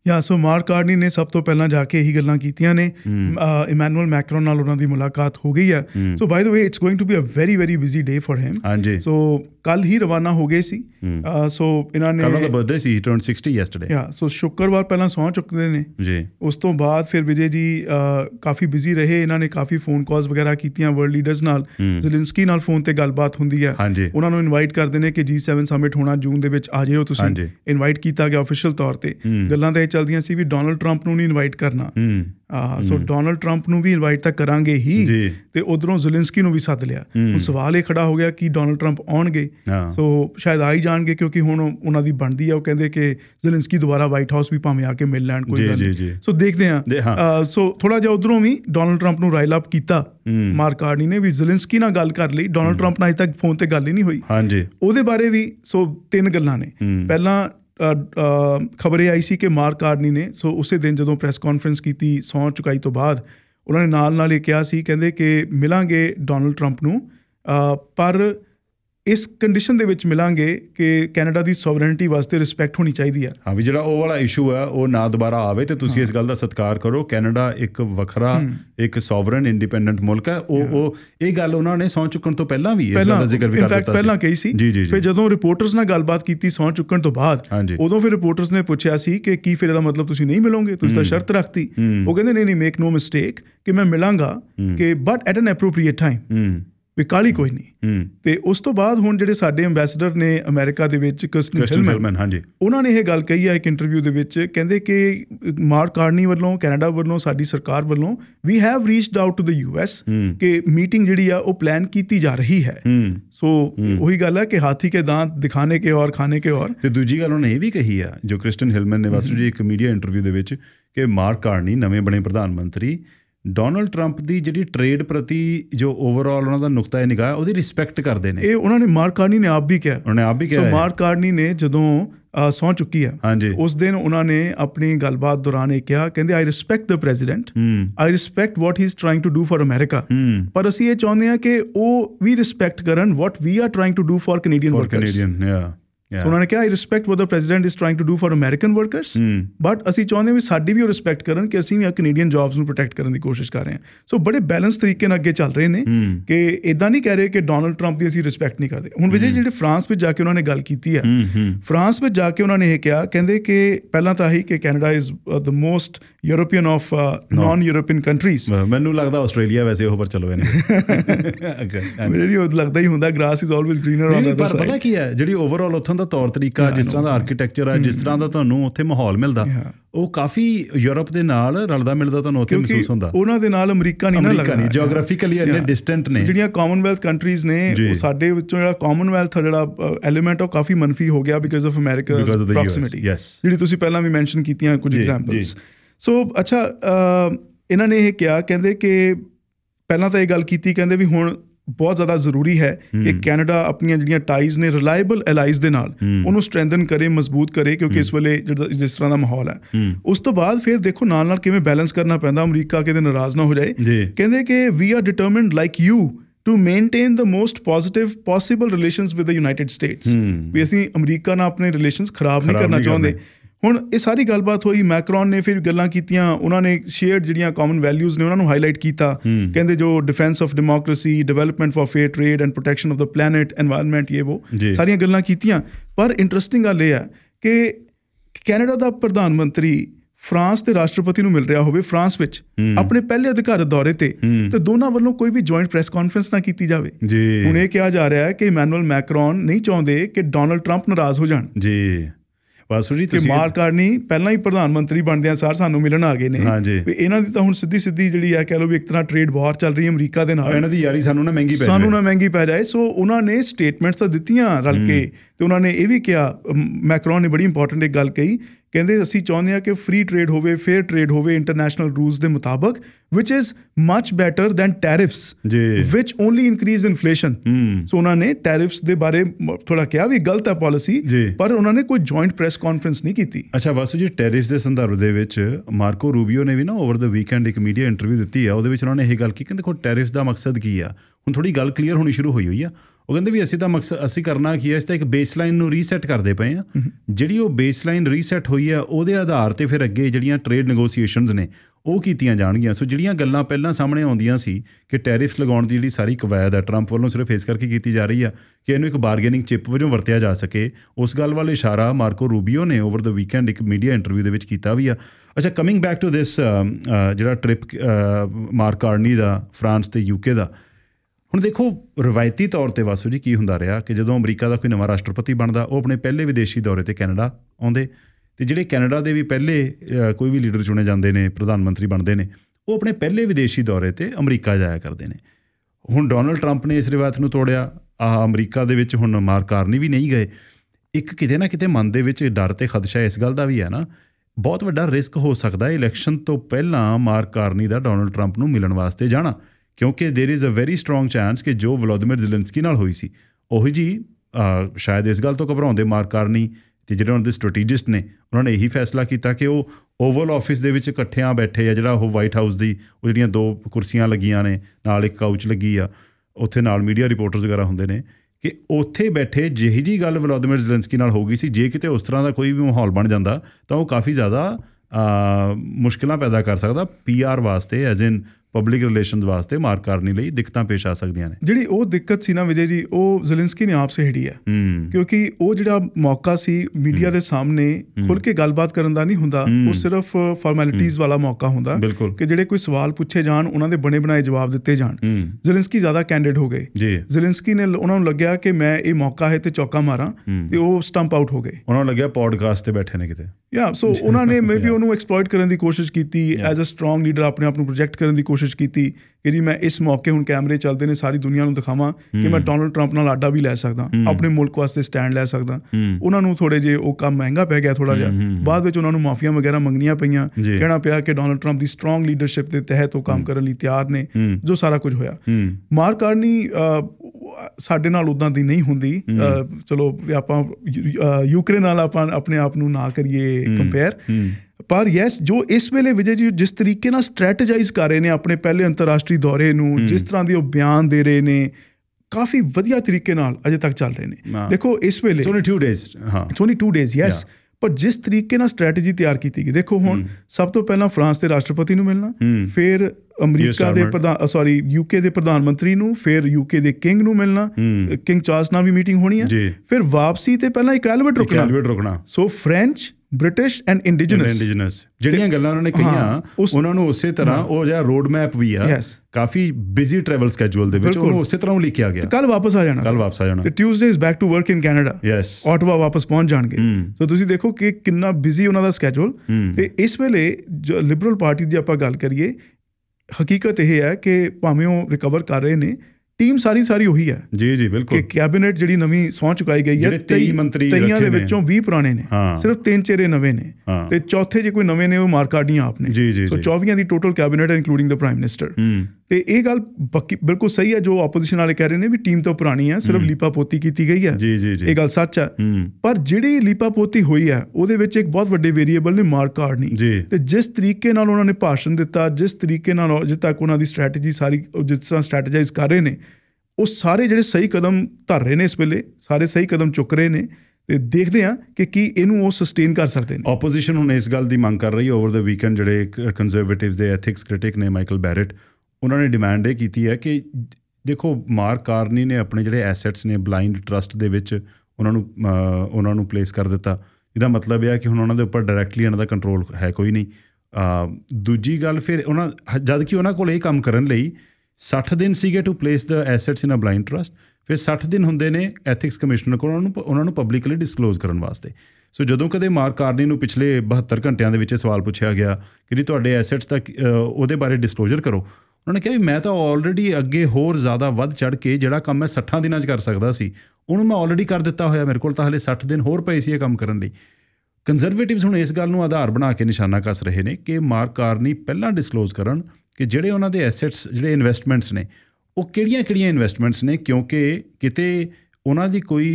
ਜਾਂ ਸੋ ਮਾਰਕ ਕਾਰਨੀ ਨੇ ਸਭ ਤੋਂ ਪਹਿਲਾਂ ਜਾ ਕੇ ਇਹੀ ਗੱਲਾਂ ਕੀਤੀਆਂ ਨੇ। ਇਮੈਨੂਅਲ ਮੈਕਰੋਨ ਨਾਲ ਉਹਨਾਂ ਦੀ ਮੁਲਾਕਾਤ ਹੋ ਗਈ ਹੈ। So by the way it's going to be a very very busy day for him. ਹਾਂਜੀ, ਸੋ ਕੱਲ ਹੀ ਰਵਾਨਾ ਹੋ ਗਏ ਸੀ। ਸੋ ਇਹਨਾਂ ਨੇ ਕੱਲ ਦਾ ਬਰਥਡੇ ਸੀ, ਟਰਨ 60 ਯੈਸਟਰਡੇ। ਸੋ ਸ਼ੁੱਕਰਵਾਰ ਪਹਿਲਾਂ ਸਹੁੰ ਚੁੱਕਦੇ ਨੇ ਜੀ। ਉਸ ਤੋਂ ਬਾਅਦ ਫਿਰ ਵਿਜੇ ਜੀ ਕਾਫੀ ਬਿਜ਼ੀ ਰਹੇ। ਇਹਨਾਂ ਨੇ ਕਾਫੀ ਫੋਨ ਕਾਲਸ ਵਗੈਰਾ ਕੀਤੀਆਂ ਵਰਲਡ ਲੀਡਰਸ ਨਾਲ। ਜ਼ੈਲੈਂਸਕੀ ਨਾਲ ਫੋਨ ਤੇ ਗੱਲਬਾਤ ਹੁੰਦੀ ਹੈ। ਉਹਨਾਂ ਨੂੰ ਇਨਵਾਈਟ ਕਰਦੇ ਨੇ ਕਿ G7 ਸਮਿਟ ਹੋਣਾ ਜੂਨ ਦੇ ਵਿੱਚ, ਆ ਜਿਓ ਤੁਸੀਂ। ਇਨਵਾਈਟ ਕੀਤਾ ਗਿਆ ਆਫੀਸ਼ੀਅਲ ਤੌਰ ਤੇ। ਗੱਲਾਂ ਤਾਂ ਇਹ ਚੱਲਦੀਆਂ ਸੀ ਵੀ ਡੋਨਲਡ ਟਰੰਪ ਨੂੰ ਨਹੀਂ ਇਨਵਾਈਟ ਕਰਨਾ। ਸੋ ਡੋਨਲਡ ਟਰੰਪ ਨੂੰ ਵੀ ਇਨਵਾਈਟ ਤਾਂ ਕਰਾਂਗੇ ਹੀ, ਤੇ ਉਧਰੋਂ ਜ਼ੈਲੈਂਸਕੀ ਨੂੰ ਵੀ ਸੱਦ ਲਿਆ। ਹੁਣ ਸਵਾਲ ਇਹ ਖੜਾ ਹੋ ਗਿਆ ਕਿ ਡੋਨਲਡ ਟਰੰਪ ਆਉਣਗੇ? ਸੋ ਸ਼ਾਇਦ ਆ ਹੀ ਜਾਣਗੇ, ਕਿਉਂਕਿ ਹੁਣ ਉਹਨਾਂ ਦੀ ਬਣਦੀ ਆ। ਉਹ ਕਹਿੰਦੇ ਕਿ ਜ਼ੈਲੈਂਸਕੀ ਦੁਬਾਰਾ ਵਾਈਟ ਹਾਊਸ ਵੀ ਭਾਵੇਂ ਆ ਕੇ ਮਿਲ ਲੈਣ, ਕੋਈ ਗੱਲ ਨਹੀਂ। ਸੋ ਦੇਖਦੇ ਹਾਂ। ਸੋ ਥੋੜਾ ਜਿਹਾ ਉਧਰੋਂ ਵੀ ਡੋਨਲਡ ਟਰੰਪ ਨੂੰ ਰਾਈਲ ਅਪ ਕੀਤਾ ਮਾਰਕ ਕਾਰਨੀ ਨੇ ਵੀ। ਜ਼ੈਲੈਂਸਕੀ ਨਾਲ ਗੱਲ ਕਰ ਲਈ, ਡੋਨਲਡ ਟਰੰਪ ਨਾਲ ਅਜੇ ਤੱਕ ਫੋਨ ਤੇ ਗੱਲ ਹੀ ਨਹੀਂ ਹੋਈ। ਉਹਦੇ ਬਾਰੇ ਵੀ ਸੋ 3 ਗੱਲਾਂ ਨੇ। ਪਹਿਲਾਂ ਖਬਰ ਇਹ ਆਈ ਸੀ ਕਿ ਮਾਰਕ ਕਾਰਨੀ ਨੇ ਸੋ ਉਸੇ ਦਿਨ ਜਦੋਂ ਪ੍ਰੈਸ ਕਾਨਫਰੰਸ ਕੀਤੀ ਸਹੁੰ ਚੁਕਾਈ ਤੋਂ ਬਾਅਦ, ਉਹਨਾਂ ਨੇ ਨਾਲ ਇਹ ਕਿਹਾ ਸੀ, ਕਹਿੰਦੇ ਕਿ ਮਿਲਾਂਗੇ ਡੋਨਲਡ ਟਰੰਪ ਨੂੰ, ਪਰ ਇਸ ਕੰਡੀਸ਼ਨ ਦੇ ਵਿੱਚ ਮਿਲਾਂਗੇ ਕਿ ਕੈਨੇਡਾ ਦੀ ਸੋਵਰਨਿਟੀ ਵਾਸਤੇ ਰਿਸਪੈਕਟ ਹੋਣੀ ਚਾਹੀਦੀ ਹੈ। ਹਾਂ, ਵੀ ਜਿਹੜਾ ਉਹ ਵਾਲਾ ਇਸ਼ੂ ਹੈ ਉਹ ਨਾ ਦੁਬਾਰਾ ਆਵੇ, ਤੇ ਤੁਸੀਂ ਇਸ ਗੱਲ ਦਾ ਸਤਿਕਾਰ ਕਰੋ। ਕੈਨੇਡਾ ਇੱਕ ਵੱਖਰਾ, ਇੱਕ ਸੋਵਰਨ ਇੰਡੀਪੈਂਡੈਂਟ ਮੁਲਕ ਹੈ। ਉਹ ਇਹ ਗੱਲ ਉਹਨਾਂ ਨੇ ਸਹੁੰ ਚੁੱਕਣ ਤੋਂ ਪਹਿਲਾਂ ਵੀ ਇਸ ਗੱਲ ਦਾ ਜ਼ਿਕਰ ਵੀ ਕਰ ਦਿੱਤਾ ਸੀ, ਪਹਿਲਾਂ ਕਹੀ ਸੀ। ਫਿਰ ਜਦੋਂ ਰਿਪੋਰਟਰਸ ਨਾਲ ਗੱਲਬਾਤ ਕੀਤੀ ਸਹੁੰ ਚੁੱਕਣ ਤੋਂ ਬਾਅਦ, ਉਦੋਂ ਫਿਰ ਰਿਪੋਰਟਰਸ ਨੇ ਪੁੱਛਿਆ ਸੀ ਕਿ ਕੀ ਫਿਰ ਇਹਦਾ ਮਤਲਬ ਤੁਸੀਂ ਨਹੀਂ ਮਿਲੋਗੇ, ਤੁਸੀਂ ਤਾਂ ਸ਼ਰਤ ਰੱਖਤੀ। ਉਹ ਕਹਿੰਦੇ ਨਹੀਂ, ਮੇਕ ਨੋ ਮਿਸਟੇਕ, ਕਿ ਮੈਂ ਮਿਲਾਂਗਾ, ਕਿ but at an appropriate time, ਵੀ ਕਾਹਲੀ ਕੋਈ ਨਹੀਂ। ਤੇ ਉਸ ਤੋਂ ਬਾਅਦ ਹੁਣ ਜਿਹੜੇ ਸਾਡੇ ਅੰਬੈਸਡਰ ਨੇ ਅਮਰੀਕਾ ਦੇ ਵਿੱਚ, ਕ੍ਰਿਸਟਨ ਹਿਲਮਨ, ਉਹਨਾਂ ਨੇ ਇਹ ਗੱਲ ਕਹੀ ਹੈ ਇੱਕ ਇੰਟਰਵਿਊ ਦੇ ਵਿੱਚ। ਕਹਿੰਦੇ ਕਿ ਮਾਰਕ ਕਾਰਨੀ ਵੱਲੋਂ, ਕੈਨੇਡਾ ਵੱਲੋਂ, ਸਾਡੀ ਸਰਕਾਰ ਵੱਲੋਂ we have reached out to the US, ਕਿ ਮੀਟਿੰਗ ਜਿਹੜੀ ਆ ਉਹ ਪਲਾਨ ਕੀਤੀ ਜਾ ਰਹੀ ਹੈ। ਸੋ ਉਹੀ ਗੱਲ ਹੈ ਕਿ ਹਾਥੀ ਕੇ ਦਾਂਤ ਦਿਖਾਣੇ ਕੇ ਔਰ ਖਾਣੇ ਕੇ ਔਰ। ਤੇ ਦੂਜੀ ਗੱਲ ਉਹਨੇ ਇਹ ਵੀ ਕਹੀ ਆ, ਜੋ ਕ੍ਰਿਸਟਨ ਹਿਲਮਨ ਨੇ ਵਾਸੂ ਜੀ ਇੱਕ ਮੀਡੀਆ ਇੰਟਰਵਿਊ ਦੇ ਵਿੱਚ, ਕਿ ਮਾਰਕ ਕਾਰਨੀ ਨਵੇਂ ਬਣੇ ਪ੍ਰਧਾਨ ਮੰਤਰੀ ਡੋਨਲਡ ਟਰੰਪ ਦੀ ਜਿਹੜੀ ਟ੍ਰੇਡ ਪ੍ਰਤੀ ਜੋ ਓਵਰਆਲ ਉਹਨਾਂ ਦਾ ਨੁਕਤਾ ਨਿਗਾਹ ਉਹਦੀ ਰਿਸਪੈਕਟ ਕਰਦੇ ਨੇ। ਇਹ ਉਹਨਾਂ ਨੇ ਮਾਰਕ ਕਾਰਨੀ ਨੇ ਆਪ ਵੀ ਕਿਹਾ। ਉਹਨੇ ਆਪ ਵੀ ਕਿਹਾ। ਸੋ ਮਾਰਕ ਕਾਰਨੀ ਨੇ ਜਦੋਂ ਸਹੁੰ ਚੁੱਕੀ ਹੈ, ਉਸ ਦਿਨ ਉਹਨਾਂ ਨੇ ਆਪਣੀ ਗੱਲਬਾਤ ਦੌਰਾਨ ਇਹ ਕਿਹਾ, ਕਹਿੰਦੇ I respect the president, I respect what he is trying to do for America, ਪਰ ਅਸੀਂ ਇਹ ਚਾਹੁੰਦੇ ਹਾਂ ਕਿ ਉਹ ਵੀ ਰਿਸਪੈਕਟ ਕਰਨ what we are trying to do for Canadian workers. So ਉਹਨਾਂ ਨੇ ਕਿਹਾ I respect what the president is trying to do for American workers, but ਅਸੀਂ ਚਾਹੁੰਦੇ ਹਾਂ ਵੀ ਸਾਡੀ ਵੀ ਉਹ ਰਿਸਪੈਕਟ ਕਰਨ ਕਿ ਅਸੀਂ ਵੀ ਕੈਨੇਡੀਅਨ ਜੌਬਸ ਨੂੰ ਪ੍ਰੋਟੈਕਟ ਕਰਨ ਦੀ ਕੋਸ਼ਿਸ਼ ਕਰ ਰਹੇ ਹਾਂ। ਸੋ ਬੜੇ ਬੈਲੈਂਸ ਤਰੀਕੇ ਨਾਲ ਅੱਗੇ ਚੱਲ ਰਹੇ ਨੇ, ਕਿ ਇਦਾਂ ਨਹੀਂ ਕਹਿ ਰਹੇ ਕਿ ਡੋਨਲਡ ਟਰੰਪ ਦੀ ਅਸੀਂ ਰਿਸਪੈਕਟ ਨਹੀਂ ਕਰਦੇ। ਹੁਣ ਵਿਜੇ ਜਿਹੜੇ ਫਰਾਂਸ ਵਿੱਚ ਜਾ ਕੇ ਉਹਨਾਂ ਨੇ ਗੱਲ ਕੀਤੀ ਹੈ, ਫਰਾਂਸ ਵਿੱਚ ਜਾ ਕੇ ਉਹਨਾਂ ਨੇ ਇਹ ਕਿਹਾ, ਕਹਿੰਦੇ ਕਿ ਪਹਿਲਾਂ ਤਾਂ ਹੀ ਕਿ Canada is the most European of non European countries. ਮੈਨੂੰ ਲੱਗਦਾ ਆਸਟ੍ਰੇਲੀਆ ਵੈਸੇ ਉਹ ਪਰ ਚਲੋ ਮੈਨੂੰ ਲੱਗਦਾ ਹੀ ਹੁੰਦਾ grass is always greener on the other side. ਪਤਾ ਕੀ ਹੈ, ਜਿਹੜੀ ਓਵਰਆਲ ਉੱਥੋਂ ਦਾ ਤੌਰ ਤਰੀਕਾ, ਜਿਸ ਤਰ੍ਹਾਂ ਦਾ ਆਰਕੀਟੈਕਚਰ ਹੈ, ਜਿਸ ਤਰ੍ਹਾਂ ਦਾ ਤੁਹਾਨੂੰ ਉੱਥੇ ਮਾਹੌਲ ਮਿਲਦਾ, ਉਹ ਕਾਫੀ ਯੂਰਪ ਦੇ ਨਾਲ ਰਲਦਾ ਮਿਲਦਾ ਤੁਹਾਨੂੰ ਉੱਥੇ ਮਹਿਸੂਸ ਹੁੰਦਾ। ਉਹਨਾਂ ਦੇ ਨਾਲ ਅਮਰੀਕਾ ਨਹੀਂ ਨਾ ਲੱਗਦਾ, ਜਿਓਗ੍ਰਾਫੀਕਲੀ ਇੰਨੇ ਡਿਸਟੈਂਟ ਨੇ। ਜਿਹੜੀਆਂ ਕਾਮਨਵੈਲਥ ਕੰਟਰੀਜ਼ ਨੇ, ਉਹ ਸਾਡੇ ਵਿੱਚੋਂ ਜਿਹੜਾ ਕਾਮਨਵੈਲਥ ਜਿਹੜਾ ਐਲੀਮੈਂਟ ਉਹ ਕਾਫੀ ਮੰਨਫੀ ਹੋ ਗਿਆ ਬਿਕਾਜ਼ ਆਫ ਅਮਰੀਕਾ's ਪ੍ਰੋਕਸੀਮਿਟੀ, ਜਿਹੜੀ ਤੁਸੀਂ ਪਹਿਲਾਂ ਵੀ ਮੈਂਸ਼ਨ ਕੀਤੀਆਂ ਕੁਝ ਐਗਜ਼ਾਮਪਲਸ। ਸੋ ਅੱਛਾ, ਇਹਨਾਂ ਨੇ ਇਹ ਕਿਹਾ, ਕਹਿੰਦੇ ਕਿ ਪਹਿਲਾਂ ਤਾਂ ਇਹ ਗੱਲ ਕੀਤੀ, ਕਹਿੰਦੇ ਵੀ ਹੁਣ ਬਹੁਤ ਜ਼ਿਆਦਾ ਜ਼ਰੂਰੀ ਹੈ ਕਿ ਕੈਨੇਡਾ ਆਪਣੀਆਂ ਜਿਹੜੀਆਂ ਟਾਈਜ਼ ਨੇ ਰਿਲਾਇਬਲ ਐਲਾਈਜ਼ ਦੇ ਨਾਲ ਉਹਨੂੰ ਸਟਰੈਂਥਨ ਕਰੇ, ਮਜ਼ਬੂਤ ਕਰੇ, ਕਿਉਂਕਿ ਇਸ ਵੇਲੇ ਜਿਸ ਤਰ੍ਹਾਂ ਦਾ ਮਾਹੌਲ ਹੈ। ਉਸ ਤੋਂ ਬਾਅਦ ਫਿਰ ਦੇਖੋ ਨਾਲ ਨਾਲ ਕਿਵੇਂ ਬੈਲੈਂਸ ਕਰਨਾ ਪੈਂਦਾ, ਅਮਰੀਕਾ ਕਿਤੇ ਨਾਰਾਜ਼ ਨਾ ਹੋ ਜਾਏ। ਕਹਿੰਦੇ ਕਿ we are determined like you to maintain the most positive possible relations with the United States, we ਅਸੀਂ ਅਮਰੀਕਾ ਨਾਲ ਆਪਣੇ ਰਿਲੇਸ਼ਨਸ ਖਰਾਬ ਨਹੀਂ ਕਰਨਾ ਚਾਹੁੰਦੇ। ਹੁਣ ਇਹ ਸਾਰੀ ਗੱਲਬਾਤ ਹੋਈ, ਮੈਕਰੋਨ ਨੇ ਫਿਰ ਗੱਲਾਂ ਕੀਤੀਆਂ, ਉਹਨਾਂ ਨੇ ਸ਼ੇਅਰਡ ਜਿਹੜੀਆਂ ਕਾਮਨ ਵੈਲਿਊਜ਼ ਨੇ ਉਹਨਾਂ ਨੂੰ ਹਾਈਲਾਈਟ ਕੀਤਾ। ਕਹਿੰਦੇ ਜੋ defence of democracy, development for fair trade and protection of the planet, environment, ਇਹ ਉਹ ਸਾਰੀਆਂ ਗੱਲਾਂ ਕੀਤੀਆਂ। ਪਰ ਇੰਟਰਸਟਿੰਗ ਗੱਲ ਇਹ ਹੈ ਕਿ ਕੈਨੇਡਾ ਦਾ ਪ੍ਰਧਾਨ ਮੰਤਰੀ ਫਰਾਂਸ ਦੇ ਰਾਸ਼ਟਰਪਤੀ ਨੂੰ ਮਿਲ ਰਿਹਾ ਹੋਵੇ ਫਰਾਂਸ ਵਿੱਚ ਆਪਣੇ ਪਹਿਲੇ ਅਧਿਕਾਰਤ ਦੌਰੇ ਤੇ ਦੋਨਾਂ ਵੱਲੋਂ ਕੋਈ ਵੀ ਜੁਆਇੰਟ ਪ੍ਰੈਸ ਕਾਨਫਰੰਸ ਨਾ ਕੀਤੀ ਜਾਵੇ। ਹੁਣ ਇਹ ਕਿਹਾ ਜਾ ਰਿਹਾ ਹੈ ਕਿ ਇਮੈਨੂਅਲ ਮੈਕਰੋਨ ਨਹੀਂ ਚਾਹੁੰਦੇ ਕਿ ਡੋਨਲਡ ਟਰੰਪ ਨਾਰਾਜ਼ ਹੋ ਜਾਣ। ਵਾਸੂ ਜੀ, ਮਾਰਕ ਕਾਰਨੀ ਪਹਿਲਾਂ ਹੀ ਪ੍ਰਧਾਨ ਮੰਤਰੀ ਬਣਦਿਆਂ ਸਾਰ ਸਾਨੂੰ ਮਿਲਣ ਆ ਗਏ ਨੇ, ਵੀ ਇਹਨਾਂ ਦੀ ਤਾਂ ਹੁਣ ਸਿੱਧੀ ਜਿਹੜੀ ਹੈ ਕਹਿ ਲਓ ਵੀ ਇੱਕ ਤਰ੍ਹਾਂ ਟ੍ਰੇਡ ਵਾਰ ਚੱਲ ਰਹੀ ਅਮਰੀਕਾ ਦੇ ਨਾਲ, ਇਹਨਾਂ ਦੀ ਯਾਰੀ ਸਾਨੂੰ ਨਾ ਮਹਿੰਗੀ ਪੈ ਜਾਏ। ਸੋ ਉਹਨਾਂ ਨੇ ਸਟੇਟਮੈਂਟਸ ਤਾਂ ਦਿੱਤੀਆਂ ਰਲ ਕੇ, ਤੇ ਉਹਨਾਂ ਨੇ ਇਹ ਵੀ ਕਿਹਾ, ਮੈਕਰੋਨ ਨੇ ਬੜੀ ਇੰਪੋਰਟੈਂਟ ਇੱਕ ਗੱਲ ਕਹੀ, ਕਹਿੰਦੇ ਅਸੀਂ ਚਾਹੁੰਦੇ ਹਾਂ ਕਿ ਫ੍ਰੀ ਟ੍ਰੇਡ ਹੋਵੇ, ਫੇਅਰ ਟ੍ਰੇਡ ਹੋਵੇ ਇੰਟਰਨੈਸ਼ਨਲ ਰੂਲਸ ਦੇ ਮੁਤਾਬਕ, which is much better than tariffs, which only increase inflation। ਸੋ ਉਹਨਾਂ ਨੇ ਟੈਰਿਫਸ ਦੇ ਬਾਰੇ ਥੋੜਾ ਕਿਹਾ ਵੀ ਗਲਤ ਹੈ ਪਾਲਿਸੀ, ਪਰ ਉਹਨਾਂ ਨੇ ਕੋਈ ਜੁਆਇੰਟ ਪ੍ਰੈਸ ਕਾਨਫਰੰਸ ਨਹੀਂ ਕੀਤੀ। ਅੱਛਾ ਵਾਸੂ ਜੀ, ਟੈਰਿਫਸ ਦੇ ਸੰਦਰਭ ਦੇ ਵਿੱਚ ਮਾਰਕੋ ਰੂਬੀਓ ਨੇ ਵੀ ਨਾ ਓਵਰ ਦ ਵੀਕਐਂਡ ਇੱਕ ਮੀਡੀਆ ਇੰਟਰਵਿਊ ਦਿੱਤੀ ਹੈ, ਉਹਦੇ ਵਿੱਚ ਉਹਨਾਂ ਨੇ ਇਹ ਗੱਲ ਕੀ ਕਹਿੰਦੇ, ਦੇਖੋ ਟੈਰਿਫਸ ਦਾ ਮਕਸਦ ਕੀ ਆ, ਹੁਣ ਥੋੜ੍ਹੀ ਗੱਲ ਕਲੀਅਰ ਹੋਣੀ ਸ਼ੁਰੂ ਹੋਈ ਆ। ਉਹ ਕਹਿੰਦੇ ਵੀ ਅਸੀਂ ਤਾਂ ਅਸੀਂ ਕਰਨਾ ਕੀ ਹੈ, ਅਸੀਂ ਤਾਂ ਇੱਕ ਬੇਸਲਾਈਨ ਨੂੰ ਰੀਸੈਟ ਕਰਦੇ ਪਏ ਹਾਂ। ਜਿਹੜੀ ਉਹ ਬੇਸਲਾਈਨ ਰੀਸੈਟ ਹੋਈ ਆ ਉਹਦੇ ਆਧਾਰ 'ਤੇ ਫਿਰ ਅੱਗੇ ਜਿਹੜੀਆਂ ਟ੍ਰੇਡ ਨੈਗੋਸੀਏਸ਼ਨਸ ਨੇ ਉਹ ਕੀਤੀਆਂ ਜਾਣਗੀਆਂ। ਸੋ ਜਿਹੜੀਆਂ ਗੱਲਾਂ ਪਹਿਲਾਂ ਸਾਹਮਣੇ ਆਉਂਦੀਆਂ ਸੀ ਕਿ ਟੈਰਿਫਸ ਲਗਾਉਣ ਦੀ ਜਿਹੜੀ ਸਾਰੀ ਕਵਾਇਦ ਹੈ ਟਰੰਪ ਵੱਲੋਂ ਸਿਰਫ ਇਸ ਕਰਕੇ ਕੀਤੀ ਜਾ ਰਹੀ ਆ ਕਿ ਇਹਨੂੰ ਇੱਕ ਬਾਰਗੇਨਿੰਗ ਚਿੱਪ ਵਜੋਂ ਵਰਤਿਆ ਜਾ ਸਕੇ, ਉਸ ਗੱਲ ਵੱਲ ਇਸ਼ਾਰਾ ਮਾਰਕੋ ਰੂਬੀਓ ਨੇ ਓਵਰ ਦ ਵੀਕਐਂਡ ਇੱਕ ਮੀਡੀਆ ਇੰਟਰਵਿਊ ਦੇ ਵਿੱਚ ਕੀਤਾ ਵੀ ਆ। ਅੱਛਾ, ਕਮਿੰਗ ਬੈਕ ਟੂ ਦਿਸ ਜਿਹੜਾ ਟ੍ਰਿਪ ਮਾਰਕ ਕਾਰਨੀ ਦਾ ਫਰਾਂਸ ਤੇ UK ਦਾ, ਹੁਣ ਦੇਖੋ ਰਵਾਇਤੀ ਤੌਰ 'ਤੇ ਵਾਸੂ ਜੀ ਕੀ ਹੁੰਦਾ ਰਿਹਾ ਕਿ ਜਦੋਂ ਅਮਰੀਕਾ ਦਾ ਕੋਈ ਨਵਾਂ ਰਾਸ਼ਟਰਪਤੀ ਬਣਦਾ ਉਹ ਆਪਣੇ ਪਹਿਲੇ ਵਿਦੇਸ਼ੀ ਦੌਰੇ 'ਤੇ ਕੈਨੇਡਾ ਆਉਂਦੇ, ਅਤੇ ਜਿਹੜੇ ਕੈਨੇਡਾ ਦੇ ਵੀ ਪਹਿਲੇ ਕੋਈ ਵੀ ਲੀਡਰ ਚੁਣੇ ਜਾਂਦੇ ਨੇ, ਪ੍ਰਧਾਨ ਮੰਤਰੀ ਬਣਦੇ ਨੇ, ਉਹ ਆਪਣੇ ਪਹਿਲੇ ਵਿਦੇਸ਼ੀ ਦੌਰੇ 'ਤੇ ਅਮਰੀਕਾ ਜਾਇਆ ਕਰਦੇ ਨੇ। ਹੁਣ ਡੋਨਲਡ ਟਰੰਪ ਨੇ ਇਸ ਰਿਵਾਇਤ ਨੂੰ ਤੋੜਿਆ। ਅਮਰੀਕਾ ਦੇ ਵਿੱਚ ਹੁਣ ਮਾਰਕ ਕਾਰਨੀ ਵੀ ਨਹੀਂ ਗਏ। ਇੱਕ ਕਿਤੇ ਨਾ ਕਿਤੇ ਮਨ ਦੇ ਵਿੱਚ ਡਰ ਤੇ ਖਦਸ਼ਾ ਇਸ ਗੱਲ ਦਾ ਵੀ ਹੈ ਨਾ, ਬਹੁਤ ਵੱਡਾ ਰਿਸਕ ਹੋ ਸਕਦਾ ਇਲੈਕਸ਼ਨ ਤੋਂ ਪਹਿਲਾਂ ਮਾਰਕ ਕਾਰਨੀ ਦਾ ਡੋਨਲਡ ਟਰੰਪ ਨੂੰ ਮਿਲਣ ਵਾਸਤੇ ਜਾਣਾ, ਕਿਉਂਕਿ there is a very strong chance ਕਿ ਜੋ ਵਲੋਦੀਮਿਰ ਜ਼ੈਲੈਂਸਕੀ ਨਾਲ ਹੋਈ ਸੀ ਉਹੀ ਜੀ ਸ਼ਾਇਦ ਇਸ ਗੱਲ ਤੋਂ ਘਬਰਾਉਂਦੇ ਮਾਰਕ ਕਾਰਨੀ ਅਤੇ ਜਿਹੜੇ ਉਹਨਾਂ ਦੇ ਸਟ੍ਰੈਟੇਜਿਸਟ ਨੇ ਉਹਨਾਂ ਨੇ ਇਹੀ ਫੈਸਲਾ ਕੀਤਾ ਕਿ ਉਹ ਓਵਲ ਆਫਿਸ ਦੇ ਵਿੱਚ ਇਕੱਠਿਆਂ ਬੈਠੇ ਆ, ਜਿਹੜਾ ਉਹ ਵਾਈਟ ਹਾਊਸ ਦੀ ਉਹ ਜਿਹੜੀਆਂ 2 ਕੁਰਸੀਆਂ ਲੱਗੀਆਂ ਨੇ, ਨਾਲ ਇੱਕ ਕਾਊਚ ਲੱਗੀ ਆ, ਉੱਥੇ ਨਾਲ ਮੀਡੀਆ ਰਿਪੋਰਟਰਸ ਵਗੈਰਾ ਹੁੰਦੇ ਨੇ, ਕਿ ਉੱਥੇ ਬੈਠੇ ਜਿਹੀ ਜੀ ਗੱਲ ਵਲੋਦੀਮਿਰ ਜ਼ੈਲੈਂਸਕੀ ਨਾਲ ਹੋ ਗਈ ਸੀ, ਜੇ ਕਿਤੇ ਉਸ ਤਰ੍ਹਾਂ ਦਾ ਕੋਈ ਵੀ ਮਾਹੌਲ ਬਣ ਜਾਂਦਾ ਤਾਂ ਉਹ ਕਾਫੀ ਜ਼ਿਆਦਾ ਮੁਸ਼ਕਿਲਾਂ ਪੈਦਾ ਕਰ ਸਕਦਾ PR ਵਾਸਤੇ, ਐਜ਼ ਇਨ ਪਬਲਿਕ ਰਿਲੇਸ਼ਨਸ ਵਾਸਤੇ ਮਾਰਕ ਕਾਰਨੀ ਲਈ ਦਿੱਕਤਾਂ ਪੇਸ਼ ਆ ਸਕਦੀਆਂ ਨੇ। ਜਿਹੜੀ ਉਹ ਦਿੱਕਤ ਸੀ ਨਾ ਵਿਜੇ ਜੀ, ਉਹ ਜ਼ੈਲੈਂਸਕੀ ਨੇ ਆਪ ਸਹੇੜੀ ਹੈ, ਕਿਉਂਕਿ ਉਹ ਜਿਹੜਾ ਮੌਕਾ ਸੀ ਮੀਡੀਆ ਦੇ ਸਾਹਮਣੇ ਖੁੱਲ੍ਹ ਕੇ ਗੱਲਬਾਤ ਕਰਨ ਦਾ ਨਹੀਂ ਹੁੰਦਾ, ਉਹ ਸਿਰਫ ਫਾਰਮੈਲਿਟੀਜ਼ ਵਾਲਾ ਮੌਕਾ ਹੁੰਦਾ ਕਿ ਜਿਹੜੇ ਕੋਈ ਸਵਾਲ ਪੁੱਛੇ ਜਾਣ ਉਹਨਾਂ ਦੇ ਬਣੇ ਬਣਾਏ ਜਵਾਬ ਦਿੱਤੇ ਜਾਣ। ਜ਼ੈਲੈਂਸਕੀ ਜ਼ਿਆਦਾ ਕੈਂਡਿਡ ਹੋ ਗਏ। ਜ਼ੈਲੈਂਸਕੀ ਨੇ ਉਹਨਾਂ ਨੂੰ ਲੱਗਿਆ ਕਿ ਮੈਂ ਇਹ ਮੌਕਾ ਹੈ ਤੇ ਚੌਕਾ ਮਾਰਾਂ, ਤੇ ਉਹ ਸਟੰਪ ਆਊਟ ਹੋ ਗਏ। ਉਹਨਾਂ ਨੂੰ ਲੱਗਿਆ ਪੋਡਕਾਸਟ ਤੇ ਬੈਠੇ ਨੇ ਕਿਤੇ, ਸੋ ਉਹਨਾਂ ਨੇ ਮੇਬੀ ਉਹਨੂੰ ਐਕਸਪਲੋਇਟ ਕਰਨ ਦੀ ਕੋਸ਼ਿਸ਼ ਕੀਤੀ, ਐਜ਼ ਅ ਸਟਰੋਂਗ ਲੀਡਰ ਆਪਣੇ ਆਪ ਨੂੰ ਪ੍ਰੋਜੈਕਟ ਕਰਨ ਦੀ ਕੋਸ਼ਿਸ਼ ਕੀਤੀ ਕਿ ਜੀ ਮੈਂ ਇਸ ਮੌਕੇ ਹੁਣ ਕੈਮਰੇ ਚੱਲਦੇ ਨੇ, ਸਾਰੀ ਦੁਨੀਆ ਨੂੰ ਦਿਖਾਵਾਂ ਕਿ ਮੈਂ ਡੋਨਲਡ ਟਰੰਪ ਨਾਲ ਆਡਾ ਵੀ ਲੈ ਸਕਦਾ, ਆਪਣੇ ਮੁਲਕ ਵਾਸਤੇ ਸਟੈਂਡ ਲੈ ਸਕਦਾ। ਉਹਨਾਂ ਨੂੰ ਥੋੜੇ ਜਿਹੇ ਉਹ ਕੰਮ ਮਹਿੰਗਾ ਪੈ ਗਿਆ ਥੋੜਾ ਜਿਹਾ, ਬਾਅਦ ਵਿੱਚ ਉਹਨਾਂ ਨੂੰ ਮਾਫੀਆਂ ਵਗੈਰਾ ਮੰਗਣੀਆਂ ਪਈਆਂ, ਕਹਿਣਾ ਪਿਆ ਕਿ ਡੋਨਲਡ ਟਰੰਪ ਦੀ ਸਟਰੋਂਗ ਲੀਡਰਸ਼ਿਪ ਦੇ ਤਹਿਤ ਉਹ ਕੰਮ ਕਰਨ ਲਈ ਤਿਆਰ ਨੇ, ਜੋ ਸਾਰਾ ਕੁਝ ਹੋਇਆ। ਮਾਰਕ ਕਾਰਨੀ ਸਾਡੇ ਨਾਲ ਉੱਦਾਂ ਦੀ ਨਹੀਂ ਹੁੰਦੀ, ਚਲੋ ਆਪਾਂ ਯੂਕਰੇਨ ਨਾਲ ਆਪਾਂ ਆਪਣੇ ਆਪ ਨੂੰ ਨਾ ਕਰੀਏ ਕੰਪੇਅਰ, ਪਰ ਯੈਸ ਜੋ ਇਸ ਵੇਲੇ ਵਿਜੇ ਜੀ ਜਿਸ ਤਰੀਕੇ ਨਾਲ ਸਟ੍ਰੈਟੇਜਾਈਜ਼ ਕਰ ਰਹੇ ਨੇ ਆਪਣੇ ਪਹਿਲੇ ਅੰਤਰਰਾਸ਼ਟਰੀ ਦੌਰੇ ਨੂੰ, ਜਿਸ ਤਰ੍ਹਾਂ ਦੀ ਉਹ ਬਿਆਨ ਦੇ ਰਹੇ ਨੇ, ਕਾਫੀ ਵਧੀਆ ਤਰੀਕੇ ਨਾਲ ਅਜੇ ਤੱਕ ਚੱਲ ਰਹੇ ਨੇ। ਦੇਖੋ ਇਸ ਵੇਲੇ it's only 2 days ਯੈਸ, ਪਰ ਜਿਸ ਤਰੀਕੇ ਨਾਲ ਸਟ੍ਰੈਟਜੀ ਤਿਆਰ ਕੀਤੀ ਗਈ, ਦੇਖੋ ਹੁਣ ਸਭ ਤੋਂ ਪਹਿਲਾਂ ਫਰਾਂਸ ਦੇ ਰਾਸ਼ਟਰਪਤੀ ਨੂੰ ਮਿਲਣਾ, ਫਿਰ ਅਮਰੀਕਾ ਦੇ UK ਦੇ ਪ੍ਰਧਾਨ ਮੰਤਰੀ ਨੂੰ, ਫਿਰ UK ਦੇ ਕਿੰਗ ਨੂੰ ਮਿਲਣਾ, ਕਿੰਗ ਚਾਰਲਸ ਨਾਲ ਵੀ ਮੀਟਿੰਗ ਹੋਣੀ ਹੈ, ਫਿਰ ਵਾਪਸੀ ਤੇ ਪਹਿਲਾਂ ਇੱਕ ਐਲਬਰਟ ਰੁਕਣਾ। So French, British and indigenous ਜਿਹੜੀਆਂ ਗੱਲਾਂ ਉਹਨਾਂ ਨੇ ਕਹੀਆਂ, ਉਹਨਾਂ ਨੂੰ ਉਸੇ ਤਰ੍ਹਾਂ ਉਹ ਜਿਹੜਾ ਰੋਡ ਮੈਪ ਵੀ ਆ ਕਾਫੀ ਬਿਜ਼ੀ ਟਰੈਵਲ ਸਕੈਜੂਅਲ ਦੇ ਵਿੱਚ ਉਹਨੂੰ ਉਸੇ ਤਰ੍ਹਾਂ ਲਿਖਿਆ ਗਿਆ। ਕੱਲ ਵਾਪਸ ਆ ਜਾਣਾ ਤੇ Tuesday is back to work in Canada, Ottawa ਵਾਪਸ ਪਹੁੰਚ ਜਾਣਗੇ। ਸੋ ਤੁਸੀਂ ਦੇਖੋ ਕਿ ਕਿੰਨਾ ਬਿਜ਼ੀ ਉਹਨਾਂ ਦਾ ਸਕੈਜੂਅਲ। ਤੇ ਇਸ ਵੇਲੇ ਜੋ ਲਿਬਰਲ ਪਾਰਟੀ ਦੀ ਆਪਾਂ ਗੱਲ ਕਰੀਏ, ਹਕੀਕਤ ਇਹ ਹੈ ਕਿ ਭਾਵੇਂ ਉਹ ਰਿਕਵਰ ਕਰ ਰਹੇ ਨੇ, ਟੀਮ ਸਾਰੀ ਉਹੀ ਹੈ ਜੀ ਬਿਲਕੁਲ, ਕਿ ਕੈਬਨਿਟ ਜਿਹੜੀ ਨਵੀਂ ਸਹੁੰ ਚੁਕਾਈ ਗਈ ਹੈ 23 ਮੰਤਰੀ, 23 ਦੇ ਵਿੱਚੋਂ 20 ਪੁਰਾਣੇ ਨੇ, ਸਿਰਫ 3 ਚਿਹਰੇ ਨਵੇਂ ਨੇ, ਤੇ ਚੌਥੇ ਜੇ ਕੋਈ ਨਵੇਂ ਨੇ ਉਹ ਮਾਰਕ ਕਾਰਨੀ ਆਪ ਨੇ। ਸੋ 24 ਦੀ ਟੋਟਲ ਕੈਬਨਿਟ ਹੈ ਇਨਕਲੂਡਿੰਗ ਦ ਪ੍ਰਾਈਮ ਮਿਨਿਸਟਰ। ਤੇ ਇਹ ਗੱਲ ਬਿਲਕੁਲ ਸਹੀ ਹੈ ਜੋ ਆਪੋਜੀਸ਼ਨ ਵਾਲੇ ਕਹਿ ਰਹੇ ਨੇ ਵੀ ਟੀਮ ਤੋਂ ਪੁਰਾਣੀ ਹੈ, ਸਿਰਫ ਲੀਪਾ ਪੋਤੀ ਕੀਤੀ ਗਈ ਹੈ, ਇਹ ਗੱਲ ਸੱਚ ਹੈ। ਪਰ ਜਿਹੜੀ ਲੀਪਾ ਪੋਤੀ ਹੋਈ ਹੈ ਉਹਦੇ ਵਿੱਚ ਇੱਕ ਬਹੁਤ ਵੱਡੇ ਵੇਰੀਏਬਲ ਨੇ ਮਾਰਕ ਕਾਰਨੀ, ਤੇ ਜਿਸ ਤਰੀਕੇ ਨਾਲ ਉਹਨਾਂ ਨੇ ਭਾਸ਼ਣ ਦਿੱਤਾ, ਜਿਸ ਤਰੀਕੇ ਨਾਲ ਅਜੇ ਤੱਕ ਉਹਨਾਂ ਦੀ ਸਟ੍ਰੈਟਜੀ ਸਾਰੀ ਜਿਸ ਤਰ੍ਹਾਂ ਸਟ੍ਰੈਟੇਜਾਈਜ਼ ਕਰ ਰਹੇ ਨੇ, ਉਹ ਸਾਰੇ ਜਿਹੜੇ ਸਹੀ ਕਦਮ ਧਰ ਰਹੇ ਨੇ ਇਸ ਵੇਲੇ, ਸਾਰੇ ਸਹੀ ਕਦਮ ਚੁੱਕ ਰਹੇ ਨੇ, ਤੇ ਦੇਖਦੇ ਹਾਂ ਕਿ ਕੀ ਇਹਨੂੰ ਉਹ ਸਸਟੇਨ ਕਰ ਸਕਦੇ ਨੇ। ਆਪੋਜੀਸ਼ਨ ਹੁਣ ਇਸ ਗੱਲ ਦੀ ਮੰਗ ਕਰ ਰਹੀ ਹੈ। ਓਵਰ ਦ ਵੀਕਐਂਡ ਜਿਹੜੇ ਕੰਜ਼ਰਵੇਟਿਵਸ ਦੇ ਐਥਿਕਸ ਕ੍ਰਿਟਿਕ ਨੇ ਮਾਈਕਲ ਬੈਰਟ, ਉਹਨਾਂ ਨੇ ਡਿਮਾਂਡ ਇਹ ਕੀਤੀ ਹੈ ਕਿ ਦੇਖੋ ਮਾਰਕ ਕਾਰਨੀ ਨੇ ਆਪਣੇ ਜਿਹੜੇ ਐਸੈਟਸ ਨੇ ਬਲਾਈਂਡ ਟਰਸਟ ਦੇ ਵਿੱਚ ਉਹਨਾਂ ਨੂੰ ਪਲੇਸ ਕਰ ਦਿੱਤਾ। ਇਹਦਾ ਮਤਲਬ ਇਹ ਹੈ ਕਿ ਹੁਣ ਉਹਨਾਂ ਦੇ ਉੱਪਰ ਡਾਇਰੈਕਟਲੀ ਇਹਨਾਂ ਦਾ ਕੰਟਰੋਲ ਹੈ ਕੋਈ ਨਹੀਂ। ਦੂਜੀ ਗੱਲ ਫਿਰ ਜਦ ਕਿ ਉਹਨਾਂ ਕੋਲ ਇਹ ਕੰਮ ਕਰਨ ਲਈ 60 ਦਿਨ ਸੀਗੇ to place the assets in a blind trust, ਫਿਰ 60 ਦਿਨ ਹੁੰਦੇ ਨੇ ਐਥਿਕਸ ਕਮਿਸ਼ਨਰ ਕੋਲ ਉਹਨਾਂ ਨੂੰ ਪਬਲਿਕਲੀ ਡਿਸਕਲੋਜ਼ ਕਰਨ ਵਾਸਤੇ। ਸੋ ਜਦੋਂ ਕਦੇ ਮਾਰਕ ਕਾਰਨੀ ਨੂੰ ਪਿਛਲੇ 72 ਘੰਟਿਆਂ ਦੇ ਵਿੱਚ ਸਵਾਲ ਪੁੱਛਿਆ ਗਿਆ ਕਿ ਜੀ ਤੁਹਾਡੇ ਐਸੈਟਸ ਦਾ ਉਹਦੇ ਬਾਰੇ ਡਿਸਕਲੋਜ਼ਰ ਕਰੋ, ਉਹਨਾਂ ਨੇ ਕਿਹਾ ਵੀ ਮੈਂ ਤਾਂ ਆਲਰੇਡੀ ਅੱਗੇ ਹੋਰ ਜ਼ਿਆਦਾ ਵੱਧ ਚੜ੍ਹ ਕੇ ਜਿਹੜਾ ਕੰਮ ਮੈਂ 60 ਦਿਨਾਂ 'ਚ ਕਰ ਸਕਦਾ ਸੀ ਉਹਨੂੰ ਮੈਂ ਆਲਰੇਡੀ ਕਰ ਦਿੱਤਾ ਹੋਇਆ, ਮੇਰੇ ਕੋਲ ਤਾਂ ਹਾਲੇ 60 ਦਿਨ ਹੋਰ ਪਏ ਸੀ ਇਹ ਕੰਮ ਕਰਨ ਲਈ। ਕੰਜ਼ਰਵੇਟਿਵਸ ਹੁਣ ਇਸ ਗੱਲ ਨੂੰ ਆਧਾਰ ਬਣਾ ਕੇ ਨਿਸ਼ਾਨਾ ਕੱਸ ਰਹੇ ਨੇ ਕਿ ਮਾਰਕ ਕਾਰਨੀ ਪਹਿਲਾਂ ਡਿਸਕਲੋਜ਼ ਕਰਨ ਕਿ ਜਿਹੜੇ ਉਹਨਾਂ ਦੇ ਐਸੈਟਸ ਜਿਹੜੇ ਇਨਵੈਸਟਮੈਂਟਸ ਨੇ ਉਹ ਕਿਹੜੀਆਂ ਇਨਵੈਸਟਮੈਂਟਸ ਨੇ, ਕਿਉਂਕਿ ਕਿਤੇ ਉਹਨਾਂ ਦੀ ਕੋਈ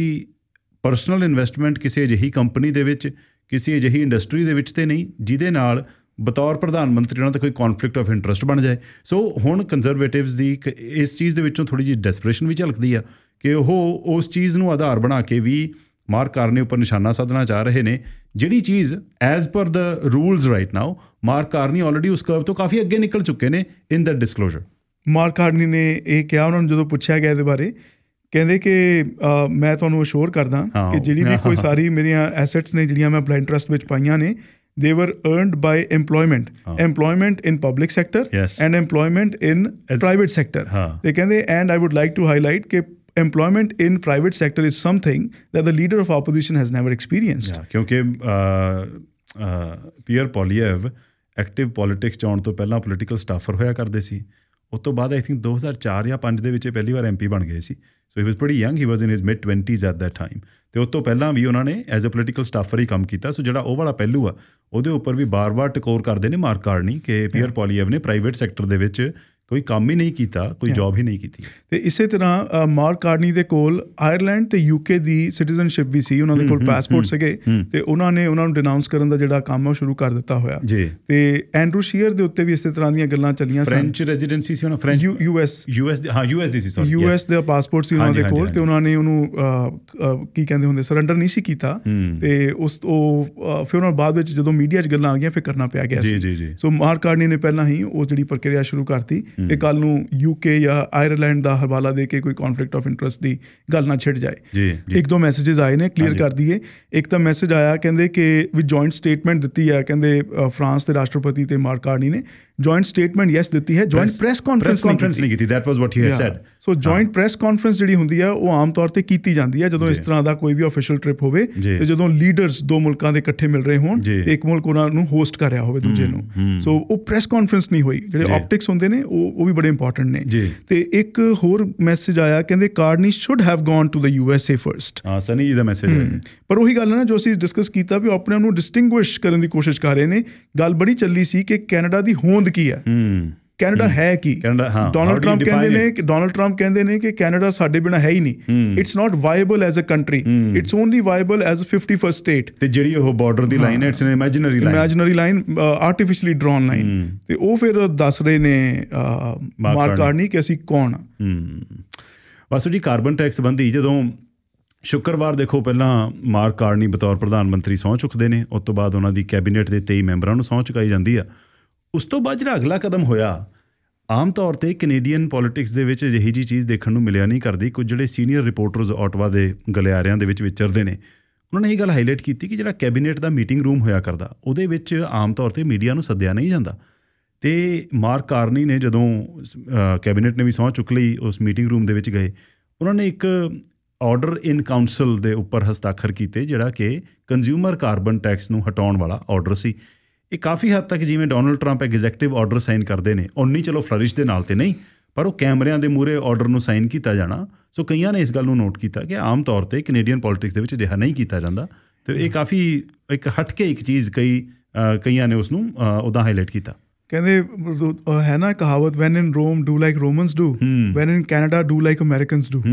ਪਰਸਨਲ ਇਨਵੈਸਟਮੈਂਟ ਕਿਸੇ ਅਜਿਹੀ ਕੰਪਨੀ ਦੇ ਵਿੱਚ, ਕਿਸੇ ਅਜਿਹੀ ਇੰਡਸਟਰੀ ਦੇ ਵਿੱਚ ਤੇ ਨਹੀਂ ਜਿਹਦੇ ਨਾਲ ਬਤੌਰ ਪ੍ਰਧਾਨ ਮੰਤਰੀ ਉਹਨਾਂ ਦਾ ਕੋਈ ਕੌਨਫਲਿਕਟ ਆਫ ਇੰਟਰਸਟ ਬਣ ਜਾਏ। ਸੋ ਹੁਣ ਕੰਜ਼ਰਵੇਟਿਵਸ ਦੀ ਇਸ ਚੀਜ਼ ਦੇ ਵਿੱਚੋਂ ਥੋੜ੍ਹੀ ਜਿਹੀ ਡੈਸਪਰੇਸ਼ਨ ਵੀ ਝਲਕਦੀ ਆ ਕਿ ਉਹ ਉਸ ਚੀਜ਼ ਨੂੰ ਆਧਾਰ ਬਣਾ ਕੇ ਵੀ ਮਾਰਕ ਕਾਰਨੀ ਉੱਪਰ ਨਿਸ਼ਾਨਾ ਸਾਧਣਾ ਚਾਹ ਰਹੇ ਨੇ, ਜਿਹੜੀ ਚੀਜ਼ as per the rules right now Mark Carney already ਉਸ ਕਰਵ ਤੋਂ ਕਾਫੀ ਅੱਗੇ ਨਿਕਲ ਚੁੱਕੇ ਨੇ in that disclosure. Mark Carney ਨੇ ਇਹ ਕਿਹਾ ਉਹਨਾਂ ਨੂੰ ਜਦੋਂ ਪੁੱਛਿਆ ਗਿਆ ਇਹਦੇ ਬਾਰੇ, ਕਹਿੰਦੇ ਕਿ ਮੈਂ ਤੁਹਾਨੂੰ ਅਸ਼ੋਰ ਕਰਦਾ ਕਿ ਜਿਹੜੀ ਵੀ ਕੋਈ ਸਾਰੀ ਮੇਰੀਆਂ ਐਸੈਟਸ ਨੇ ਜਿਹੜੀਆਂ ਮੈਂ ਬਲਾਈਂਡ ਟਰਸਟ ਵਿੱਚ ਪਾਈਆਂ ਨੇ, they were earned by employment in public sector and employment in private sector. They ਕਹਿੰਦੇ and I would like to highlight ਕਿ employment in private sector is something that the leader of opposition has never experienced. ਕਿਉਂਕਿ ਪੀਅਰ ਪੋਲੀਐਵ ਐਕਟਿਵ ਪੋਲੀਟਿਕਸ 'ਚ ਆਉਣ ਤੋਂ ਪਹਿਲਾਂ ਪੋਲੀਟੀਕਲ ਸਟਾਫਰ ਹੋਇਆ ਕਰਦੇ ਸੀ। ਉਸ ਤੋਂ ਬਾਅਦ ਆਈ ਥਿੰਕ 2004 ਜਾਂ 5 ਦੇ ਵਿੱਚ ਪਹਿਲੀ ਵਾਰ MP ਬਣ ਗਏ ਸੀ। So he was pretty young, he was in his mid 20s at that time. ਅਤੇ ਉਸ ਤੋਂ ਪਹਿਲਾਂ ਵੀ ਉਹਨਾਂ ਨੇ ਐਜ਼ ਅ ਪੋਲੀਟੀਕਲ ਸਟਾਫਰ ਹੀ ਕੰਮ ਕੀਤਾ। ਸੋ ਜਿਹੜਾ ਉਹ ਵਾਲਾ ਪਹਿਲੂ ਆ ਉਹਦੇ ਉੱਪਰ ਵੀ ਬਾਰ-ਬਾਰ ਟਕੋਰ ਕਰਦੇ ਨੇ ਮਾਰਕ ਕਾਰਨੀ ਕਿ ਪੀਅਰ ਪੋਲੀਐਵ ਨੇ ਪ੍ਰਾਈਵੇਟ ਸੈਕਟਰ ਦੇ ਵਿੱਚ ਕੋਈ ਕੰਮ ਹੀ ਨਹੀਂ ਕੀਤਾ, ਕੋਈ ਜੌਬ ਹੀ ਨਹੀਂ ਕੀਤੀ। ਤੇ ਇਸੇ ਤਰ੍ਹਾਂ ਮਾਰਕ ਕਾਰਨੀ ਦੇ ਕੋਲ ਆਇਰਲੈਂਡ ਤੇ UK ਦੀ ਸਿਟੀਜ਼ਨਸ਼ਿਪ ਵੀ ਸੀ, ਉਹਨਾਂ ਦੇ ਕੋਲ ਪਾਸਪੋਰਟ ਸੀਗੇ ਤੇ ਉਹਨਾਂ ਨੇ ਉਹਨਾਂ ਨੂੰ ਡਿਨਾਊਂਸ ਕਰਨ ਦਾ ਜਿਹੜਾ ਕੰਮ ਹੈ ਉਹ ਸ਼ੁਰੂ ਕਰ ਦਿੱਤਾ ਹੋਇਆ ਜੀ। ਤੇ ਐਂਡਰੂ ਸ਼ੀਅਰ ਦੇ ਉੱਤੇ ਵੀ ਇਸੇ ਤਰ੍ਹਾਂ ਦੀਆਂ ਗੱਲਾਂ ਚੱਲੀਆਂ ਸਨ। ਫ੍ਰੈਂਚ ਰੈਜ਼ੀਡੈਂਸੀ ਸੀ ਉਹਨਾਂ, ਫ੍ਰੈਂਚ US ਦੀ ਸੀ, ਸੌਰੀ US ਦੇ ਪਾਸਪੋਰਟ ਸੀ ਉਹਨਾਂ ਦੇ ਕੋਲ ਤੇ ਉਹਨਾਂ ਨੇ ਉਹਨੂੰ ਕੀ ਕਹਿੰਦੇ ਹੁੰਦੇ ਸਰੈਂਡਰ ਨਹੀਂ ਸੀ ਕੀਤਾ ਤੇ ਉਸ ਫਿਰ ਉਹਨਾਂ ਬਾਅਦ ਵਿੱਚ ਜਦੋਂ ਮੀਡੀਆ 'ਚ ਗੱਲਾਂ ਆ ਗਈਆਂ ਫਿਰ ਕਰਨਾ ਪਿਆ ਗਿਆ ਸੀ। ਸੋ ਮਾਰਕ ਕਾਰਨੀ ਨੇ ਪਹਿਲਾਂ ਹੀ ਉਹ ਜਿਹੜੀ ਪ੍ਰਕਿਰਿਆ ਸ਼ੁਰੂ ਕਰਤੀ ਕਿ ਕੱਲ ਨੂੰ UK ਜਾਂ ਆਇਰਲੈਂਡ ਦਾ ਹਵਾਲਾ ਦੇ ਕੇ ਕੋਈ ਕੌਨਫਲਿਕਟ ਆਫ ਇੰਟਰਸਟ ਦੀ ਗੱਲ ਨਾ ਛਿੜ ਜਾਏ। ਇੱਕ ਦੋ ਮੈਸੇजेस ਆਏ ਨੇ, ਕਲੀਅਰ ਕਰ ਦਈਏ। ਇੱਕ ਤਾਂ ਮੈਸੇਜ ਆਇਆ ਕਹਿੰਦੇ ਕਿ ਵੀ ਜੁਆਇੰਟ ਸਟੇਟਮੈਂਟ ਦਿੱਤੀ ਹੈ, ਕਹਿੰਦੇ ਫਰਾਂਸ ਦੇ ਰਾਸ਼ਟਰਪਤੀ ਤੇ ਮਾਰਕ ਕਾਰਨੀ ਨੇ ਜੁਆਇੰਟ ਸਟੇਟਮੈਂਟ ਯੈਸ ਦਿੱਤੀ ਹੈ, ਜੁਆਇੰਟ ਪ੍ਰੈਸ ਕਾਨਫਰੰਸ ਨਹੀਂ ਕੀਤੀ। That was what he had said. So joint press conference ਜਿਹੜੀ ਹੁੰਦੀ ਹੈ ਉਹ ਆਮ ਤੌਰ ਤੇ ਕੀਤੀ ਜਾਂਦੀ ਹੈ ਜਦੋਂ ਇਸ ਤਰ੍ਹਾਂ ਦਾ ਕੋਈ ਵੀ ਆਫੀਸ਼ੀਅਲ ਟ੍ਰਿਪ ਹੋਵੇ ਤੇ ਜਦੋਂ ਲੀਡਰਸ ਦੋ ਮੁਲਕਾਂ ਦੇ ਇਕੱਠੇ ਮਿਲ ਰਹੇ ਹੋਣ ਤੇ ਇੱਕ ਮੁਲਕ ਉਹਨਾਂ ਨੂੰ ਹੋਸਟ ਕਰ ਰਿਹਾ ਹੋਵੇ ਦੂਜੇ ਨੂੰ। ਸੋ ਉਹ ਪ੍ਰੈਸ ਕਾਨਫਰੰਸ ਨਹੀਂ ਹੋਈ। ਜਿਹੜੇ ਆਪਟਿਕਸ ਹੁੰਦੇ ਨੇ ਉਹ ਵੀ ਬੜੇ ਇੰਪੋਰਟੈਂਟ ਨੇ। ਤੇ ਇੱਕ ਹੋਰ ਮੈਸੇਜ ਆਇਆ, ਕਹਿੰਦੇ Carney should have gone to the USA first. Sunny ji ਦਾ ਮੈਸੇਜ ਹੈ। ਪਰ ਉਹੀ ਗੱਲ ਹੈ ਨਾ ਜੋ ਅਸੀਂ ਡਿਸਕਸ ਕੀਤਾ ਵੀ ਆਪਣੇ ਆਪ ਨੂੰ ਡਿਸਟਿੰਗੁਇਸ਼ ਕਰਨ ਦੀ ਕੋਸ਼ਿਸ਼ ਕਰ ਰਹੇ ਨੇ। ਗੱਲ ਬੜੀ ਚੱਲੀ ਸੀ ਕਿ ਕੈਨੇਡਾ ਦੀ ਹੋਂਦ ਕੀ ਹੈ, ਕੈਨੇਡਾ ਹੈ ਕੀ। ਡੋਨਲਡ ਟਰੰਪ ਕਹਿੰਦੇ ਨੇ ਕਿ ਕੈਨੇਡਾ ਸਾਡੇ ਬਿਨਾਂ ਹੈ ਹੀ ਨਹੀਂ। It's not viable as a country, it's only viable as a 51st state. ਤੇ ਜਿਹੜੀ ਉਹ ਬਾਰਡਰ ਦੀ ਲਾਈਨ ਹੈ it's an imaginary line, artificially drawn line. ਤੇ ਉਹ ਫਿਰ ਦੱਸ ਰਹੇ ਨੇ ਮਾਰਕ ਕਾਰਨੀ ਕਿ ਅਸੀਂ ਕੌਣ ਆ। ਵਾਸੂ ਜੀ, ਕਾਰਬਨ ਟੈਕਸ ਸੰਬੰਧੀ ਜਦੋਂ ਸ਼ੁੱਕਰਵਾਰ ਦੇਖੋ ਪਹਿਲਾਂ ਮਾਰਕ ਕਾਰਨੀ ਬਤੌਰ ਪ੍ਰਧਾਨ ਮੰਤਰੀ ਸਹੁੰ ਚੁੱਕਦੇ ਨੇ, ਉਸ ਤੋਂ ਬਾਅਦ ਉਹਨਾਂ ਦੀ ਕੈਬਨਿਟ ਦੇ 23 ਮੈਂਬਰਾਂ ਨੂੰ ਸਹੁੰ ਚੁਕਾਈ ਜਾਂਦੀ ਆ। ਉਸ ਤੋਂ ਬਾਅਦ ਜਿਹੜਾ ਅਗਲਾ ਕਦਮ ਹੋਇਆ, ਆਮ ਤੌਰ 'ਤੇ ਕੈਨੇਡੀਅਨ ਪੋਲੀਟਿਕਸ ਦੇ ਵਿੱਚ ਅਜਿਹੀ ਜਿਹੀ ਚੀਜ਼ ਦੇਖਣ ਨੂੰ ਮਿਲਿਆ ਨਹੀਂ ਕਰਦੀ। ਕੁਝ ਜਿਹੜੇ ਸੀਨੀਅਰ ਰਿਪੋਰਟਰਸ ਆਟਵਾ ਦੇ ਗਲਿਆਰਿਆਂ ਦੇ ਵਿੱਚ ਵਿਚਰਦੇ ਨੇ, ਉਹਨਾਂ ਨੇ ਇਹ ਗੱਲ ਹਾਈਲਾਈਟ ਕੀਤੀ ਕਿ ਜਿਹੜਾ ਕੈਬਨਿਟ ਦਾ ਮੀਟਿੰਗ ਰੂਮ ਹੋਇਆ ਕਰਦਾ ਉਹਦੇ ਵਿੱਚ ਆਮ ਤੌਰ 'ਤੇ ਮੀਡੀਆ ਨੂੰ ਸੱਦਿਆ ਨਹੀਂ ਜਾਂਦਾ। ਅਤੇ ਮਾਰਕ ਕਾਰਨੀ ਨੇ ਜਦੋਂ ਕੈਬਨਿਟ ਨੇ ਵੀ ਸਹੁੰ ਚੁੱਕ ਲਈ, ਉਸ ਮੀਟਿੰਗ ਰੂਮ ਦੇ ਵਿੱਚ ਗਏ, ਉਹਨਾਂ ਨੇ ਇੱਕ ਆਰਡਰ ਇਨ ਕਾਊਂਸਲ ਦੇ ਉੱਪਰ ਹਸਤਾਖਰ ਕੀਤੇ ਜਿਹੜਾ ਕਿ ਕੰਜ਼ਿਊਮਰ ਕਾਰਬਨ ਟੈਕਸ ਨੂੰ ਹਟਾਉਣ ਵਾਲਾ ਆਰਡਰ ਸੀ। ਇਹ ਕਾਫੀ ਹੱਦ ਤੱਕ ਜਿਵੇਂ Donald Trump executive order sign ਕਰਦੇ ਨੇ ਉਨੀ ਚਲੋ ਫਲਰਿਸ਼ ਦੇ ਨਾਲ ਤੇ ਨਹੀਂ, ਪਰ ਉਹ ਕੈਮਰਿਆਂ ਦੇ ਮੂਹਰੇ ਆਰਡਰ ਨੂੰ ਸਾਈਨ ਕੀਤਾ ਜਾਣਾ। ਸੋ ਕਈਆਂ ਨੇ ਇਸ ਗੱਲ ਨੂੰ ਨੋਟ ਕੀਤਾ ਕਿ ਆਮ ਤੌਰ 'ਤੇ ਕੈਨੇਡੀਅਨ ਪੋਲੀਟਿਕਸ ਦੇ ਵਿੱਚ ਅਜਿਹਾ ਨਹੀਂ ਕੀਤਾ ਜਾਂਦਾ। ਅਤੇ ਇਹ ਕਾਫੀ ਇੱਕ ਹਟ ਕੇ ਇੱਕ ਚੀਜ਼ ਕਈਆਂ ਨੇ ਉਸ ਨੂੰ ਉੱਦਾਂ ਹਾਈਲਾਈਟ ਕੀਤਾ। ਕਹਿੰਦੇ ਹੈ ਨਾ ਕਹਾਵਤ, when in Rome do like Romans do, when in Canada do like Americans do.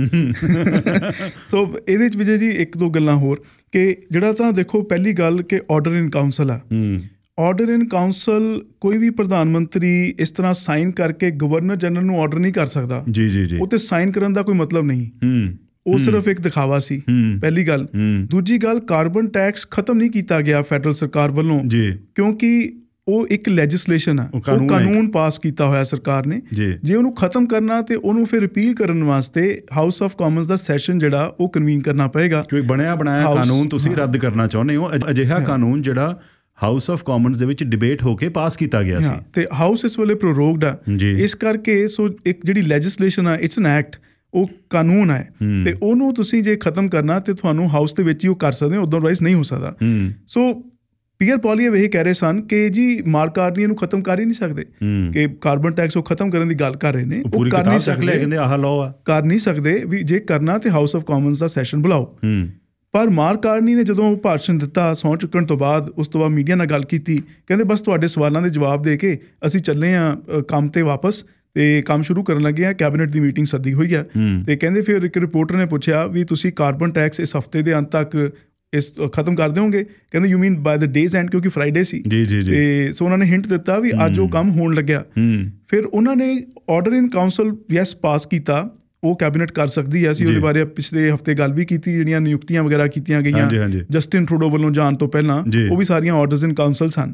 So ਇਹਦੇ 'ਚ ਵਿਜੇ ਜੀ ਇੱਕ ਦੋ ਗੱਲਾਂ ਹੋਰ ਕਿ ਜਿਹੜਾ ਤਾਂ ਦੇਖੋ ਪਹਿਲੀ ਗੱਲ ਕਿ ਆਰਡਰ ਇਨ ਕਾਊਂਸਲ ਆ। ਆਰਡਰ ਇਨ ਕਾਊਂਸਲ ਕੋਈ ਵੀ ਪ੍ਰਧਾਨ ਮੰਤਰੀ ਇਸ ਤਰ੍ਹਾਂ ਸਾਈਨ ਕਰਕੇ ਗਵਰਨਰ ਜਨਰਲ ਨੂੰ ਆਰਡਰ ਨਹੀਂ ਕਰ ਸਕਦਾ। ਉਹ ਤੇ ਸਾਈਨ ਕਰਨ ਦਾ ਕੋਈ ਮਤਲਬ ਨਹੀਂ, ਉਹ ਸਿਰਫ ਇੱਕ ਦਿਖਾਵਾ ਸੀ, ਪਹਿਲੀ ਗੱਲ। ਦੂਜੀ ਗੱਲ, ਕਾਰਬਨ ਟੈਕਸ ਖਤਮ ਨਹੀਂ ਕੀਤਾ ਗਿਆ ਫੈਡਰਲ ਸਰਕਾਰ ਵੱਲੋਂ ਕਿਉਂਕਿ ਉਹ ਇੱਕ ਲੈਜਿਸਲੇਸ਼ਨ ਆ, ਉਹ ਕਾਨੂੰਨ ਪਾਸ ਕੀਤਾ ਹੋਇਆ ਸਰਕਾਰ ਨੇ। ਜੇ ਉਹਨੂੰ ਖਤਮ ਕਰਨਾ ਤੇ ਉਹਨੂੰ ਫਿਰ ਰਿਪੀਲ ਕਰਨ ਵਾਸਤੇ ਹਾਊਸ ਆਫ ਕਾਮਨਸ ਦਾ ਸੈਸ਼ਨ ਜਿਹੜਾ ਉਹ ਕਨਵੀਨ ਕਰਨਾ ਪਏਗਾ। ਬਣਿਆ ਬਣਾਇਆ ਕਾਨੂੰਨ ਤੁਸੀਂ ਰੱਦ ਕਰਨਾ ਚਾਹੁੰਦੇ ਹੋ, ਅਜਿਹਾ ਕਾਨੂੰਨ ਜਿਹੜਾ ਹਾਊਸ ਆਫ ਕਾਮਨਸ ਦੇ ਵਿੱਚ ਡਿਬੇਟ ਹੋ ਕੇ ਪਾਸ ਕੀਤਾ ਗਿਆ ਸੀ ਤੇ ਹਾਊਸ ਇਸ ਵੇਲੇ ਪ੍ਰੋਰੋਗਡ ਆ। ਇਸ ਕਰਕੇ ਸੋ ਇੱਕ ਜਿਹੜੀ ਲੈਜਿਸਲੇਸ਼ਨ ਆ, ਇਟਸ ਐਨ ਐਕਟ, ਉਹ ਕਾਨੂੰਨ ਹੈ ਤੇ ਉਹਨੂੰ ਤੁਸੀਂ ਜੇ ਖਤਮ ਕਰਨਾ ਤੇ ਤੁਹਾਨੂੰ ਹਾਊਸ ਦੇ ਵਿੱਚ ਹੀ ਉਹ ਕਰ ਸਕਦੇ ਹੋ, ਅਦਰਵਾਈਜ਼ ਨਹੀਂ ਹੋ ਸਕਦਾ। ਸੋ ਪੀਅਰ ਪੋਲੀਐਵ ਇਹ ਕਹਿ ਰਹੇ ਸਨ ਕਿ ਜੀ ਮਾਰਕ ਕਾਰਨੀ ਇਹਨੂੰ ਖਤਮ ਕਰ ਹੀ ਨਹੀਂ ਸਕਦੇ, ਕਿ ਕਾਰਬਨ ਟੈਕਸ ਉਹ ਖਤਮ ਕਰਨ ਦੀ ਗੱਲ ਕਰ ਰਹੇ ਨੇ, ਉਹ ਕਰ ਨਹੀਂ ਸਕਦੇ, ਕਰ ਨਹੀਂ ਸਕਦੇ ਵੀ ਜੇ ਕਰਨਾ ਤੇ ਹਾਊਸ ਆਫ ਕਾਮਨਸ ਦਾ ਸੈਸ਼ਨ ਬੁਲਾਓ। ਪਰ ਮਾਰਕ ਕਾਰਨੀ ਨੇ ਜਦੋਂ ਭਾਸ਼ਣ ਦਿੱਤਾ ਸਹੁੰ ਚੁੱਕਣ ਤੋਂ ਬਾਅਦ, ਉਸ ਤੋਂ ਬਾਅਦ ਮੀਡੀਆ ਨਾਲ ਗੱਲ ਕੀਤੀ, ਕਹਿੰਦੇ ਬਸ ਤੁਹਾਡੇ ਸਵਾਲਾਂ ਦੇ ਜਵਾਬ ਦੇ ਕੇ ਅਸੀਂ ਚੱਲੇ ਹਾਂ ਕੰਮ ਤੇ ਵਾਪਸ ਤੇ ਕੰਮ ਸ਼ੁਰੂ ਕਰਨ ਲੱਗੇ ਆ। ਕੈਬਨਿਟ ਦੀ ਮੀਟਿੰਗ ਸੱਦੀ ਹੋਈ ਆ ਤੇ ਕਹਿੰਦੇ ਫਿਰ ਇੱਕ ਰਿਪੋਰਟਰ ਨੇ ਪੁੱਛਿਆ ਵੀ ਤੁਸੀਂ ਕਾਰਬਨ ਟੈਕਸ ਇਸ ਹਫ਼ਤੇ ਦੇ ਅੰਤ ਤੱਕ ਇਸ ਖਤਮ ਕਰ ਦਿਓਗੇ? ਕਹਿੰਦੇ you mean by the day's end, ਕਿਉਂਕਿ ਫਰਾਈਡੇ ਸੀ ਤੇ ਸੋ ਉਹਨਾਂ ਨੇ ਹਿੰਟ ਦਿੱਤਾ ਵੀ ਅੱਜ ਉਹ ਕੰਮ ਹੋਣ ਲੱਗਿਆ। ਫਿਰ ਉਹਨਾਂ ਨੇ order in council yes pass ਕੀਤਾ, ਉਹ ਕੈਬਨਿਟ ਕਰ ਸਕਦੀ ਹੈ। ਅਸੀਂ ਉਹਦੇ ਬਾਰੇ ਪਿਛਲੇ ਹਫ਼ਤੇ ਗੱਲ ਵੀ ਕੀਤੀ, ਜਿਹੜੀਆਂ ਨਿਯੁਕਤੀਆਂ ਵਗੈਰਾ ਕੀਤੀਆਂ ਗਈਆਂ ਜਸਟਿਨ ਟਰੂਡੋ ਵੱਲੋਂ ਜਾਣ ਤੋਂ ਪਹਿਲਾਂ, ਉਹ ਵੀ ਸਾਰੀਆਂ ਆਰਡਰਸ ਇਨ ਕਾਉਂਸਲ ਸਨ।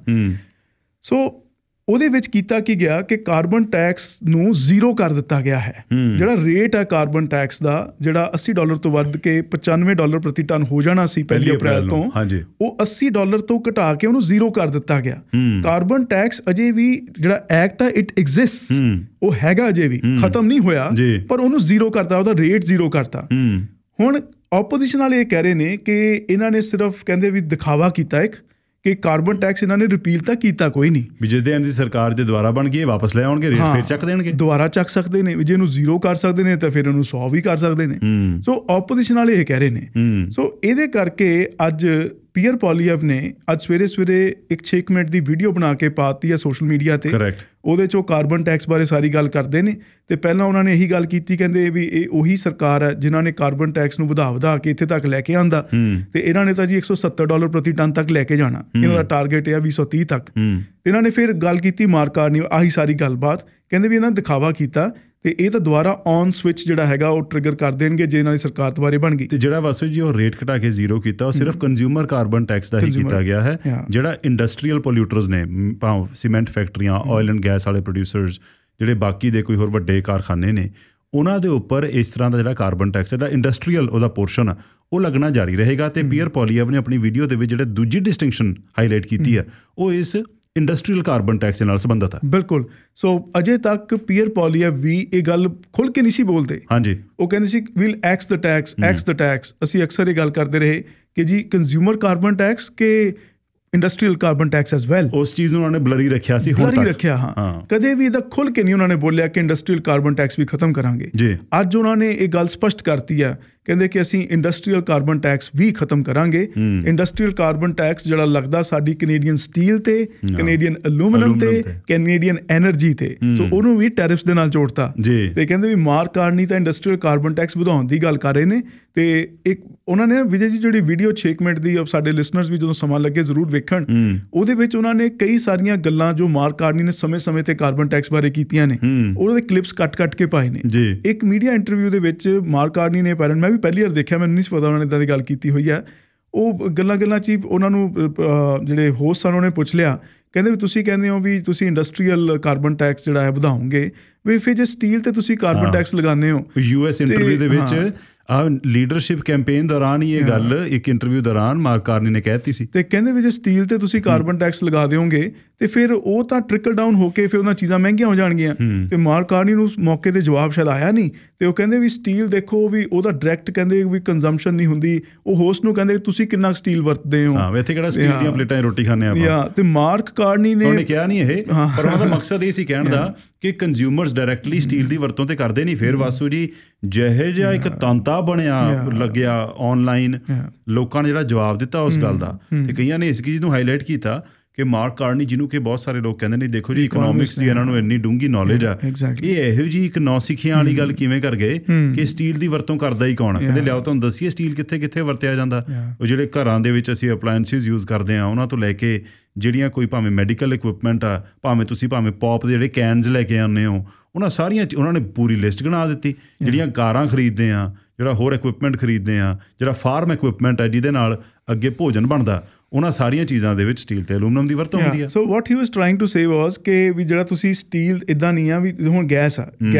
ਸੋ ਉਹਦੇ ਵਿੱਚ ਕੀਤਾ ਕੀ ਗਿਆ ਕਿ ਕਾਰਬਨ ਟੈਕਸ ਨੂੰ ਜ਼ੀਰੋ ਕਰ ਦਿੱਤਾ ਗਿਆ ਹੈ। ਜਿਹੜਾ ਰੇਟ ਹੈ ਕਾਰਬਨ ਟੈਕਸ ਦਾ, ਜਿਹੜਾ $80 ਤੋਂ ਵੱਧ ਕੇ $95 ਪ੍ਰਤੀ ਟਨ ਹੋ ਜਾਣਾ ਸੀ 1 ਅਪ੍ਰੈਲ ਤੋਂ, ਉਹ $80 ਤੋਂ ਘਟਾ ਕੇ ਉਹਨੂੰ ਜ਼ੀਰੋ ਕਰ ਦਿੱਤਾ ਗਿਆ। ਕਾਰਬਨ ਟੈਕਸ ਅਜੇ ਵੀ ਜਿਹੜਾ ਐਕਟ ਹੈ ਇਟ ਐਗਜ਼ਿਸਟਸ, ਉਹ ਹੈਗਾ ਅਜੇ ਵੀ, ਖਤਮ ਨਹੀਂ ਹੋਇਆ, ਪਰ ਉਹਨੂੰ ਜ਼ੀਰੋ ਕਰਤਾ, ਉਹਦਾ ਰੇਟ ਜ਼ੀਰੋ ਕਰਤਾ। ਹੁਣ ਆਪੋਜੀਸ਼ਨ ਵਾਲੇ ਇਹ ਕਹਿ ਰਹੇ ਨੇ ਕਿ ਇਹਨਾਂ ਨੇ ਸਿਰਫ ਕਹਿੰਦੇ ਵੀ ਦਿਖਾਵਾ ਕੀਤਾ ਇੱਕ, ਕਿ ਕਾਰਬਨ ਟੈਕਸ ਇਹਨਾਂ ਨੇ ਰਿਪੀਲ ਤਾਂ ਕੀਤਾ ਕੋਈ ਨਹੀਂ, ਵੀ ਜਿਹਦੇ ਦੀ ਸਰਕਾਰ ਜੇ ਦੁਬਾਰਾ ਬਣ ਗਈ ਵਾਪਸ ਲੈ ਆਉਣਗੇ, ਰੇਟ ਫੇਰ ਚੱਕ ਦੇਣਗੇ, ਦੁਬਾਰਾ ਚੱਕ ਸਕਦੇ ਨੇ। ਜੇ ਇਹਨੂੰ ਜ਼ੀਰੋ ਕਰ ਸਕਦੇ ਨੇ ਤਾਂ ਫਿਰ ਇਹਨੂੰ 100 ਵੀ ਕਰ ਸਕਦੇ ਨੇ। ਸੋ ਆਪੋਜੀਸ਼ਨ ਵਾਲੇ ਇਹ ਕਹਿ ਰਹੇ ਨੇ। ਸੋ ਇਹਦੇ ਕਰਕੇ ਅੱਜ ਪੀਅਰ ਪੋਲੀਅਵ ਨੇ ਅੱਜ ਸਵੇਰੇ ਇੱਕ 6 ਮਿੰਟ ਦੀ ਵੀਡੀਓ ਬਣਾ ਕੇ ਪਾਤੀ ਹੈ ਸੋਸ਼ਲ ਮੀਡੀਆ ਤੇ। ਉਹਦੇ 'ਚ ਉਹ ਕਾਰਬਨ ਟੈਕਸ ਬਾਰੇ ਸਾਰੀ ਗੱਲ ਕਰਦੇ ਨੇ। ਤੇ ਪਹਿਲਾਂ ਉਹਨਾਂ ਨੇ ਇਹੀ ਗੱਲ ਕੀਤੀ, ਕਹਿੰਦੇ ਵੀ ਇਹ ਉਹੀ ਸਰਕਾਰ ਹੈ ਜਿਨ੍ਹਾਂ ਨੇ ਕਾਰਬਨ ਟੈਕਸ ਨੂੰ ਵਧਾ ਕੇ ਇੱਥੇ ਤੱਕ ਲੈ ਕੇ ਆਂਦਾ, ਤੇ ਇਹਨਾਂ ਨੇ ਤਾਂ ਜੀ $170 ਪ੍ਰਤੀ ਟਨ ਤੱਕ ਲੈ ਕੇ ਜਾਣਾ, ਇਹਨਾਂ ਦਾ ਟਾਰਗੇਟ ਹੈ 2030 ਤੱਕ। ਇਹਨਾਂ ਨੇ ਫਿਰ ਗੱਲ ਕੀਤੀ ਮਾਰਕ ਕਾਰਨੀ, ਆਹੀ ਸਾਰੀ ਗੱਲਬਾਤ, ਕਹਿੰਦੇ ਵੀ ਇਹਨਾਂ ਨੇ ਦਿਖਾਵਾ ਕੀਤਾ ਤੇ ਇਹ ਤਾਂ ਦੁਬਾਰਾ ਔਨ ਸਵਿਚ ਜਿਹੜਾ ਹੈਗਾ ਉਹ ਟ੍ਰਿਗਰ ਕਰ ਦੇਣਗੇ ਜੇ ਇਹਨਾਂ ਦੀ ਸਰਕਾਰ ਦੁਬਾਰੇ ਬਣ ਗਈ। ਤੇ ਜਿਹੜਾ ਵਾਸੂ ਜੀ ਉਹ ਰੇਟ ਘਟਾ ਕੇ ਜ਼ੀਰੋ ਕੀਤਾ, ਉਹ ਸਿਰਫ ਕੰਜ਼ਿਊਮਰ ਕਾਰਬਨ ਟੈਕਸ ਦਾ ਹੀ ਕੀਤਾ ਗਿਆ ਹੈ। ਜਿਹੜਾ ਇੰਡਸਟਰੀਅਲ ਪੋਲਿਊਟਰਸ ਨੇ, ਭਾਵੇਂ ਸੀਮੈਂਟ ਫੈਕਟਰੀਆਂ, ਆਇਲ ਐਂਡ ਗੈਸ ਵਾਲੇ ਪ੍ਰੋਡਿਊਸਰਸ, ਜਿਹੜੇ ਬਾਕੀ ਦੇ ਕੋਈ ਹੋਰ ਵੱਡੇ ਕਾਰਖਾਨੇ ਨੇ, ਉਹਨਾਂ ਦੇ ਉੱਪਰ ਇਸ ਤਰ੍ਹਾਂ ਦਾ ਜਿਹੜਾ ਕਾਰਬਨ ਟੈਕਸ, ਜਿਹੜਾ ਇੰਡਸਟਰੀਅਲ ਉਹਦਾ ਪੋਰਸ਼ਨ ਆ, ਉਹ ਲੱਗਣਾ ਜਾਰੀ ਰਹੇਗਾ। ਤੇ ਪੀਅਰ ਪੋਲੀਅਵ ਨੇ ਆਪਣੀ ਵੀਡੀਓ ਦੇ ਵਿੱਚ ਜਿਹੜੇ ਦੂਜੀ ਡਿਸਟਿੰਕਸ਼ਨ ਹਾਈਲਾਈਟ ਕੀਤੀ ਹੈ, ਉਹ ਇਸ ਇੰਡਸਟਰੀਅਲ ਕਾਰਬਨ ਟੈਕਸ ਦੇ ਨਾਲ ਸੰਬੰਧਿਤ ਹੈ। ਬਿਲਕੁਲ। ਸੋ ਅਜੇ ਤੱਕ ਪੀਅਰ ਪੋਲੀਅਵ ਵੀ ਇਹ ਗੱਲ ਖੁੱਲ ਕੇ ਨਹੀਂ ਸੀ ਬੋਲਦੇ। ਉਹ ਕਹਿੰਦੇ ਸੀ ਵੀਲ ਐਕਸ ਦ ਟੈਕਸ। ਅਸੀਂ ਅਕਸਰ ਇਹ ਗੱਲ ਕਰਦੇ ਰਹੇ ਕਿ ਜੀ ਕੰਜ਼ਿਊਮਰ ਕਾਰਬਨ ਟੈਕਸ ਕਿ industrial carbon tax as well, ਉਸ ਚੀਜ਼ ਨੂੰ ਉਹਨਾਂ ਨੇ ਬਲਰੀ ਰੱਖਿਆ ਸੀ, ਬਲਰੀ ਰੱਖਿਆ। ਹਾਂ, ਕਦੇ ਵੀ ਇਹਦਾ ਖੁੱਲ ਕੇ ਨਹੀਂ ਉਹਨਾਂ ਨੇ ਬੋਲਿਆ ਕਿ ਇੰਡਸਟਰੀਅਲ ਕਾਰਬਨ ਟੈਕਸ ਵੀ ਖਤਮ ਕਰਾਂਗੇ। ਅੱਜ ਉਹਨਾਂ ਨੇ ਇਹ ਗੱਲ ਸਪਸ਼ਟ ਕਰਤੀ ਹੈ, ਕਹਿੰਦੇ ਕਿ ਅਸੀਂ ਇੰਡਸਟਰੀਅਲ ਕਾਰਬਨ ਟੈਕਸ ਵੀ ਖਤਮ ਕਰਾਂਗੇ। ਇੰਡਸਟਰੀਅਲ ਕਾਰਬਨ ਟੈਕਸ ਜਿਹੜਾ ਲੱਗਦਾ ਸਾਡੀ ਕੈਨੇਡੀਅਨ ਸਟੀਲ ਤੇ, ਕੈਨੇਡੀਅਨ ਐਲੂਮੀਨੀਅਮ ਤੇ, ਕੈਨੇਡੀਅਨ ਐਨਰਜੀ ਤੇ, ਸੋ ਉਹਨੂੰ ਵੀ ਟੈਰਿਫਸ ਦੇ ਨਾਲ ਜੋੜਤਾ। ਤੇ ਕਹਿੰਦੇ ਵੀ ਮਾਰਕ ਕਾਰਨੀ ਤਾਂ ਇੰਡਸਟਰੀਅਲ ਕਾਰਬਨ ਟੈਕਸ ਵਧਾਉਣ ਦੀ ਗੱਲ ਕਰ ਰਹੇ ਨੇ। ਤੇ ਇੱਕ ਉਹਨਾਂ ਨੇ ਵਿਜੇ ਜੀ ਜਿਹੜੀ ਵੀਡੀਓ 6 ਮਿੰਟ ਦੀ, ਸਾਡੇ ਲਿਸਨਰਸ ਵੀ ਜਦੋਂ ਸਮਾਂ ਲੱਗੇ ਜ਼ਰੂਰ ਵੇਖਣ, ਉਹਦੇ ਵਿੱਚ ਉਹਨਾਂ ਨੇ ਕਈ ਸਾਰੀਆਂ ਗੱਲਾਂ ਜੋ ਮਾਰਕ ਕਾਰਨੀ ਨੇ ਸਮੇਂ-ਸਮੇਂ ਤੇ ਕਾਰਬਨ ਟੈਕਸ ਬਾਰੇ ਕੀਤੀਆਂ ਨੇ, ਉਹਦੇ ਕਲਿੱਪਸ ਕੱਟ ਕੇ ਪਾਏ ਨੇ। ਇੱਕ ਮੀਡੀਆ ਇੰਟਰਵਿਊ ਦੇ ਵਿੱਚ ਮਾਰਕ ਕਾਰਨੀ ਨੇ, ਮੈਂ ਵੀ ਪਹਿਲੀ ਵਾਰ ਦੇਖਿਆ, ਮੈਨੂੰ ਨਹੀਂ ਪਤਾ ਉਹਨਾਂ ਨੇ ਇੱਦਾਂ ਦੀ ਗੱਲ ਕੀਤੀ ਹੋਈ ਹੈ। ਉਹ ਗੱਲਾਂ 'ਚ ਉਹਨਾਂ ਨੂੰ ਜਿਹੜੇ ਹੋਸਟ ਸਨ ਉਹਨੇ ਪੁੱਛ ਲਿਆ, ਕਹਿੰਦੇ ਵੀ ਤੁਸੀਂ ਕਹਿੰਦੇ ਹੋ ਵੀ ਤੁਸੀਂ ਇੰਡਸਟਰੀਅਲ ਕਾਰਬਨ ਟੈਕਸ ਜਿਹੜਾ ਹੈ ਵਧਾਓਗੇ, ਵੀ ਫਿਰ ਜੇ ਸਟੀਲ ਤੇ ਤੁਸੀਂ ਕਾਰਬਨ ਟੈਕਸ ਲਗਾਉਂਦੇ ਹੋ। US ਇੰਟਰਵਿਊ ਦੇ ਵਿੱਚ ਲੀਡਰਸ਼ਿਪ ਕੈਂਪੇਨ ਦੌਰਾਨ ਹੀ ਇਹ ਗੱਲ ਇੱਕ ਇੰਟਰਵਿਊ ਦੌਰਾਨ ਮਾਰਕ ਕਾਰਨੀ ਨੇ ਕਹਿਤੀ ਸੀ। ਤੇ ਕਹਿੰਦੇ ਵੀ ਜੇ ਸਟੀਲ ਤੇ ਤੁਸੀਂ ਕਾਰਬਨ ਟੈਕਸ ਲਗਾ ਦਿਓਗੇ ਤੇ ਫਿਰ ਉਹ ਤਾਂ ਟ੍ਰਿਕਲ ਡਾਊਨ ਹੋ ਕੇ ਫਿਰ ਉਹਨਾਂ ਚੀਜ਼ਾਂ ਮਹਿੰਗੀਆਂ ਹੋ ਜਾਣਗੀਆਂ। ਤੇ ਮਾਰਕ ਕਾਰਨੀ ਨੂੰ ਮੌਕੇ ਤੇ ਜਵਾਬ ਸ਼ਾਇਦ ਆਇਆ ਨਹੀਂ, ਤੇ ਉਹ ਕਹਿੰਦੇ ਵੀ ਸਟੀਲ ਦੇਖੋ ਵੀ ਉਹਦਾ ਡਾਇਰੈਕਟ ਕਹਿੰਦੇ ਵੀ ਕੰਜ਼ੰਪਸ਼ਨ ਨਹੀਂ ਹੁੰਦੀ। ਉਹ ਹੋਸਟ ਨੂੰ ਕਹਿੰਦੇ ਤੁਸੀਂ ਕਿੰਨਾ ਸਟੀਲ ਵਰਤਦੇ ਹੋ, ਇੱਥੇ ਕਿਹੜਾ ਸਟੀਲ ਦੀਆਂ ਪਲੇਟਾਂ ਰੋਟੀ ਖਾਂਦੇ ਆਪਾਂ। ਤੇ ਮਾਰਕ ਕਾਰਨੀ ਨੇ ਕਿਹਾ ਨਹੀਂ ਇਹ, ਪਰ ਉਹਦਾ ਮਕਸਦ ਇਹ ਸੀ ਕਹਿਣ ਦਾ ਕਿ ਕੰਜ਼ਿਊਮਰਸ ਡਾਇਰੈਕਟਲੀ ਸਟੀਲ ਦੀ ਵਰਤੋਂ ਤੇ ਕਰਦੇ ਨਹੀਂ। ਫਿਰ ਵਾਸੂ ਜੀ ਜਿਹੇ ਜਿਹਾ ਇੱਕ ਤਾਂਤਾ ਬਣਿਆ ਲੱਗਿਆ ਆਨਲਾਈਨ, ਲੋਕਾਂ ਨੇ ਜਿਹੜਾ ਜਵਾਬ ਦਿੱਤਾ ਉਸ ਗੱਲ ਦਾ, ਤੇ ਕਈਆਂ ਨੇ ਇਸ ਚੀਜ਼ ਨੂੰ ਹਾਈਲਾਈਟ ਕੀਤਾ ਕਿ ਮਾਰਕ ਕਾਰਨੀ, ਜਿਹਨੂੰ ਕਿ ਬਹੁਤ ਸਾਰੇ ਲੋਕ ਕਹਿੰਦੇ ਨੇ ਦੇਖੋ ਜੀ ਇਕਨੋਮਿਕਸ ਦੀ ਇਹਨਾਂ ਨੂੰ ਇੰਨੀ ਡੂੰਘੀ ਨੌਲੇਜ ਆ, ਇਹ ਇਹੋ ਜਿਹੀ ਇੱਕ ਨੌਸਿੱਖਿਆ ਵਾਲੀ ਗੱਲ ਕਿਵੇਂ ਕਰ ਗਏ ਕਿ ਸਟੀਲ ਦੀ ਵਰਤੋਂ ਕਰਦਾ ਹੀ ਕੌਣ ਆ। ਕਹਿੰਦੇ ਲਿਆਓ ਤੁਹਾਨੂੰ ਦੱਸੀਏ ਸਟੀਲ ਕਿੱਥੇ ਕਿੱਥੇ ਵਰਤਿਆ ਜਾਂਦਾ। ਉਹ ਜਿਹੜੇ ਘਰਾਂ ਦੇ ਵਿੱਚ ਅਸੀਂ ਅਪਲਾਇੰਸਿਸ ਯੂਜ਼ ਕਰਦੇ ਹਾਂ, ਉਹਨਾਂ ਤੋਂ ਲੈ ਕੇ ਜਿਹੜੀਆਂ ਕੋਈ ਭਾਵੇਂ ਮੈਡੀਕਲ ਇਕਵਿਪਮੈਂਟ ਆ, ਭਾਵੇਂ ਪੌਪ ਦੇ ਜਿਹੜੇ ਕੈਨਜ਼ ਲੈ ਕੇ ਆਉਂਦੇ ਹੋ, ਉਹਨਾਂ ਸਾਰੀਆਂ ਉਹਨਾਂ ਨੇ ਪੂਰੀ ਲਿਸਟ ਬਣਾ ਦਿੱਤੀ। ਜਿਹੜੀਆਂ ਕਾਰਾਂ ਖਰੀਦਦੇ ਆ, ਜਿਹੜਾ ਹੋਰ ਇਕਵਿਪਮੈਂਟ ਖਰੀਦਦੇ ਆ, ਜਿਹੜਾ ਫਾਰਮ ਇਕਵਿਪਮੈਂਟ ਹੈ ਜਿਹਦੇ ਨਾਲ ਅੱਗੇ ਭੋਜਨ ਬਣਦਾ, ਉਹਨਾਂ ਸਾਰੀਆਂ ਚੀਜ਼ਾਂ ਦੇ ਵਿੱਚ ਸਟੀਲ ਤੇ ਐਲੂਮੀਨੀਅਮ ਦੀ ਵਰਤੋਂ ਹੁੰਦੀ ਹੈ। ਸੋ ਵਾਟ ਹੀ ਵਾਸ ਟ੍ਰਾਈਂਗ ਟੂ ਸੇ ਵਾਸ ਕਿ ਵੀ ਜਿਹੜਾ ਤੁਸੀਂ ਸਟੀਲ ਇਦਾਂ ਨਹੀਂ ਆ ਵੀ ਹੁਣ ਗੈਸ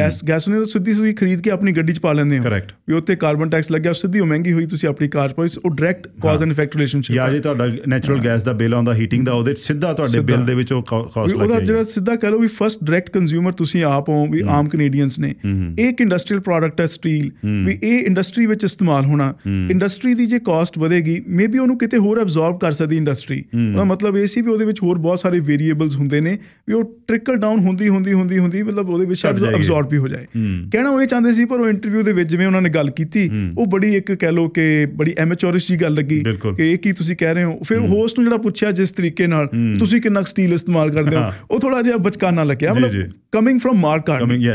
ਨੂੰ ਸਿੱਧੀ ਤੁਸੀਂ ਖਰੀਦ ਕੇ ਆਪਣੀ ਗੱਡੀ 'ਚ ਪਾ ਲੈਂਦੇ ਹੋ, ਵੀ ਉੱਤੇ ਕਾਰਬਨ ਟੈਕਸ ਲੱਗਿਆ, ਸਿੱਧੀ ਉਹ ਮਹਿੰਗੀ ਹੋਈ, ਤੁਸੀਂ ਆਪਣੀ ਕਾਰ 'ਚ ਪਾਈ, ਉਹ direct cause and effect relationship. ਜਾਂ ਜੇ ਤੁਹਾਡਾ ਨੈਚੁਰਲ ਗੈਸ ਦਾ ਬਿੱਲ ਆਉਂਦਾ ਹੀਟਿੰਗ ਦਾ, ਉਹਦੇ ਸਿੱਧਾ ਤੁਹਾਡੇ ਬਿੱਲ ਦੇ ਵਿੱਚ ਉਹ ਕਾਸਟ ਲੱਗਦਾ। ਉਹਦਾ ਜਿਹੜਾ ਸਿੱਧਾ ਕਹਿ ਲਓ ਵੀ ਫਸਟ ਡਾਇਰੈਕਟ ਕੰਜ਼ਿਊਮਰ ਤੁਸੀਂ ਆਪ ਹੋ, ਵੀ ਆਮ ਕੈਨੇਡੀਅਨਸ ਨੇ। ਇਹ ਇੱਕ ਇੰਡਸਟਰੀਅਲ ਪ੍ਰੋਡਕਟ ਹੈ ਸਟੀਲ, ਵੀ ਇਹ ਇੰਡਸਟਰੀ ਵਿੱਚ ਇਸਤੇਮਾਲ ਹੋਣਾ। ਇੰਡਸਟਰੀ ਦੀ ਜੇ ਕਾਸਟ ਵਧੇਗੀ, ਮੇਬੀ ਉਹਨੂੰ ਕਿਤੇ ਹੋਰ ਐਬਜ਼ੌਰਬ ਕਰ ਸਕਦੀ ਇੰਡਸਟਰੀ। ਉਹਦਾ ਮਤਲਬ ਇਹ ਸੀ ਵੀ ਉਹਦੇ ਵਿੱਚ ਹੋਰ ਬਹੁਤ ਸਾਰੇ ਵੇਰੀਏਬਲਸ ਹੁੰਦੇ ਨੇ ਵੀ ਉਹ ਟ੍ਰਿਕਲ ਡਾਊਨ ਹੁੰਦੀ ਮਤਲਬ ਉਹਦੇ ਵਿੱਚ ਅਬਜ਼ੌਰਬ ਵੀ ਹੋ ਜਾਏ। ਕਹਿਣਾ ਉਹ ਇਹ ਚਾਹੁੰਦੇ ਸੀ, ਪਰ ਉਹ ਇੰਟਰਵਿਊ ਦੇ ਵਿੱਚ ਜਿਵੇਂ ਉਹਨਾਂ ਨੇ ਗੱਲ ਕੀਤੀ ਉਹ ਬੜੀ ਇੱਕ ਕਹਿ ਲਓ ਕਿ ਬੜੀ ਐਮੇਚੋਰਿਸ਼ ਜੀ ਗੱਲ ਲੱਗੀ ਕਿ ਇਹ ਕੀ ਤੁਸੀਂ ਕਹਿ ਰਹੇ ਹੋ। ਫਿਰ ਹੋਸਟ ਨੂੰ ਜਿਹੜਾ ਪੁੱਛਿਆ ਜਿਸ ਤਰੀਕੇ ਨਾਲ ਤੁਸੀਂ ਕਿੰਨਾ ਸਟੀਲ ਇਸਤੇਮਾਲ ਕਰਦੇ ਹੋ, ਉਹ ਥੋੜਾ ਜਿਹਾ ਬਚਕਾਨਾ ਲੱਗਿਆ। ਮਤਲਬ ਕਮਿੰਗ ਫਰਮ ਮਾਰਕ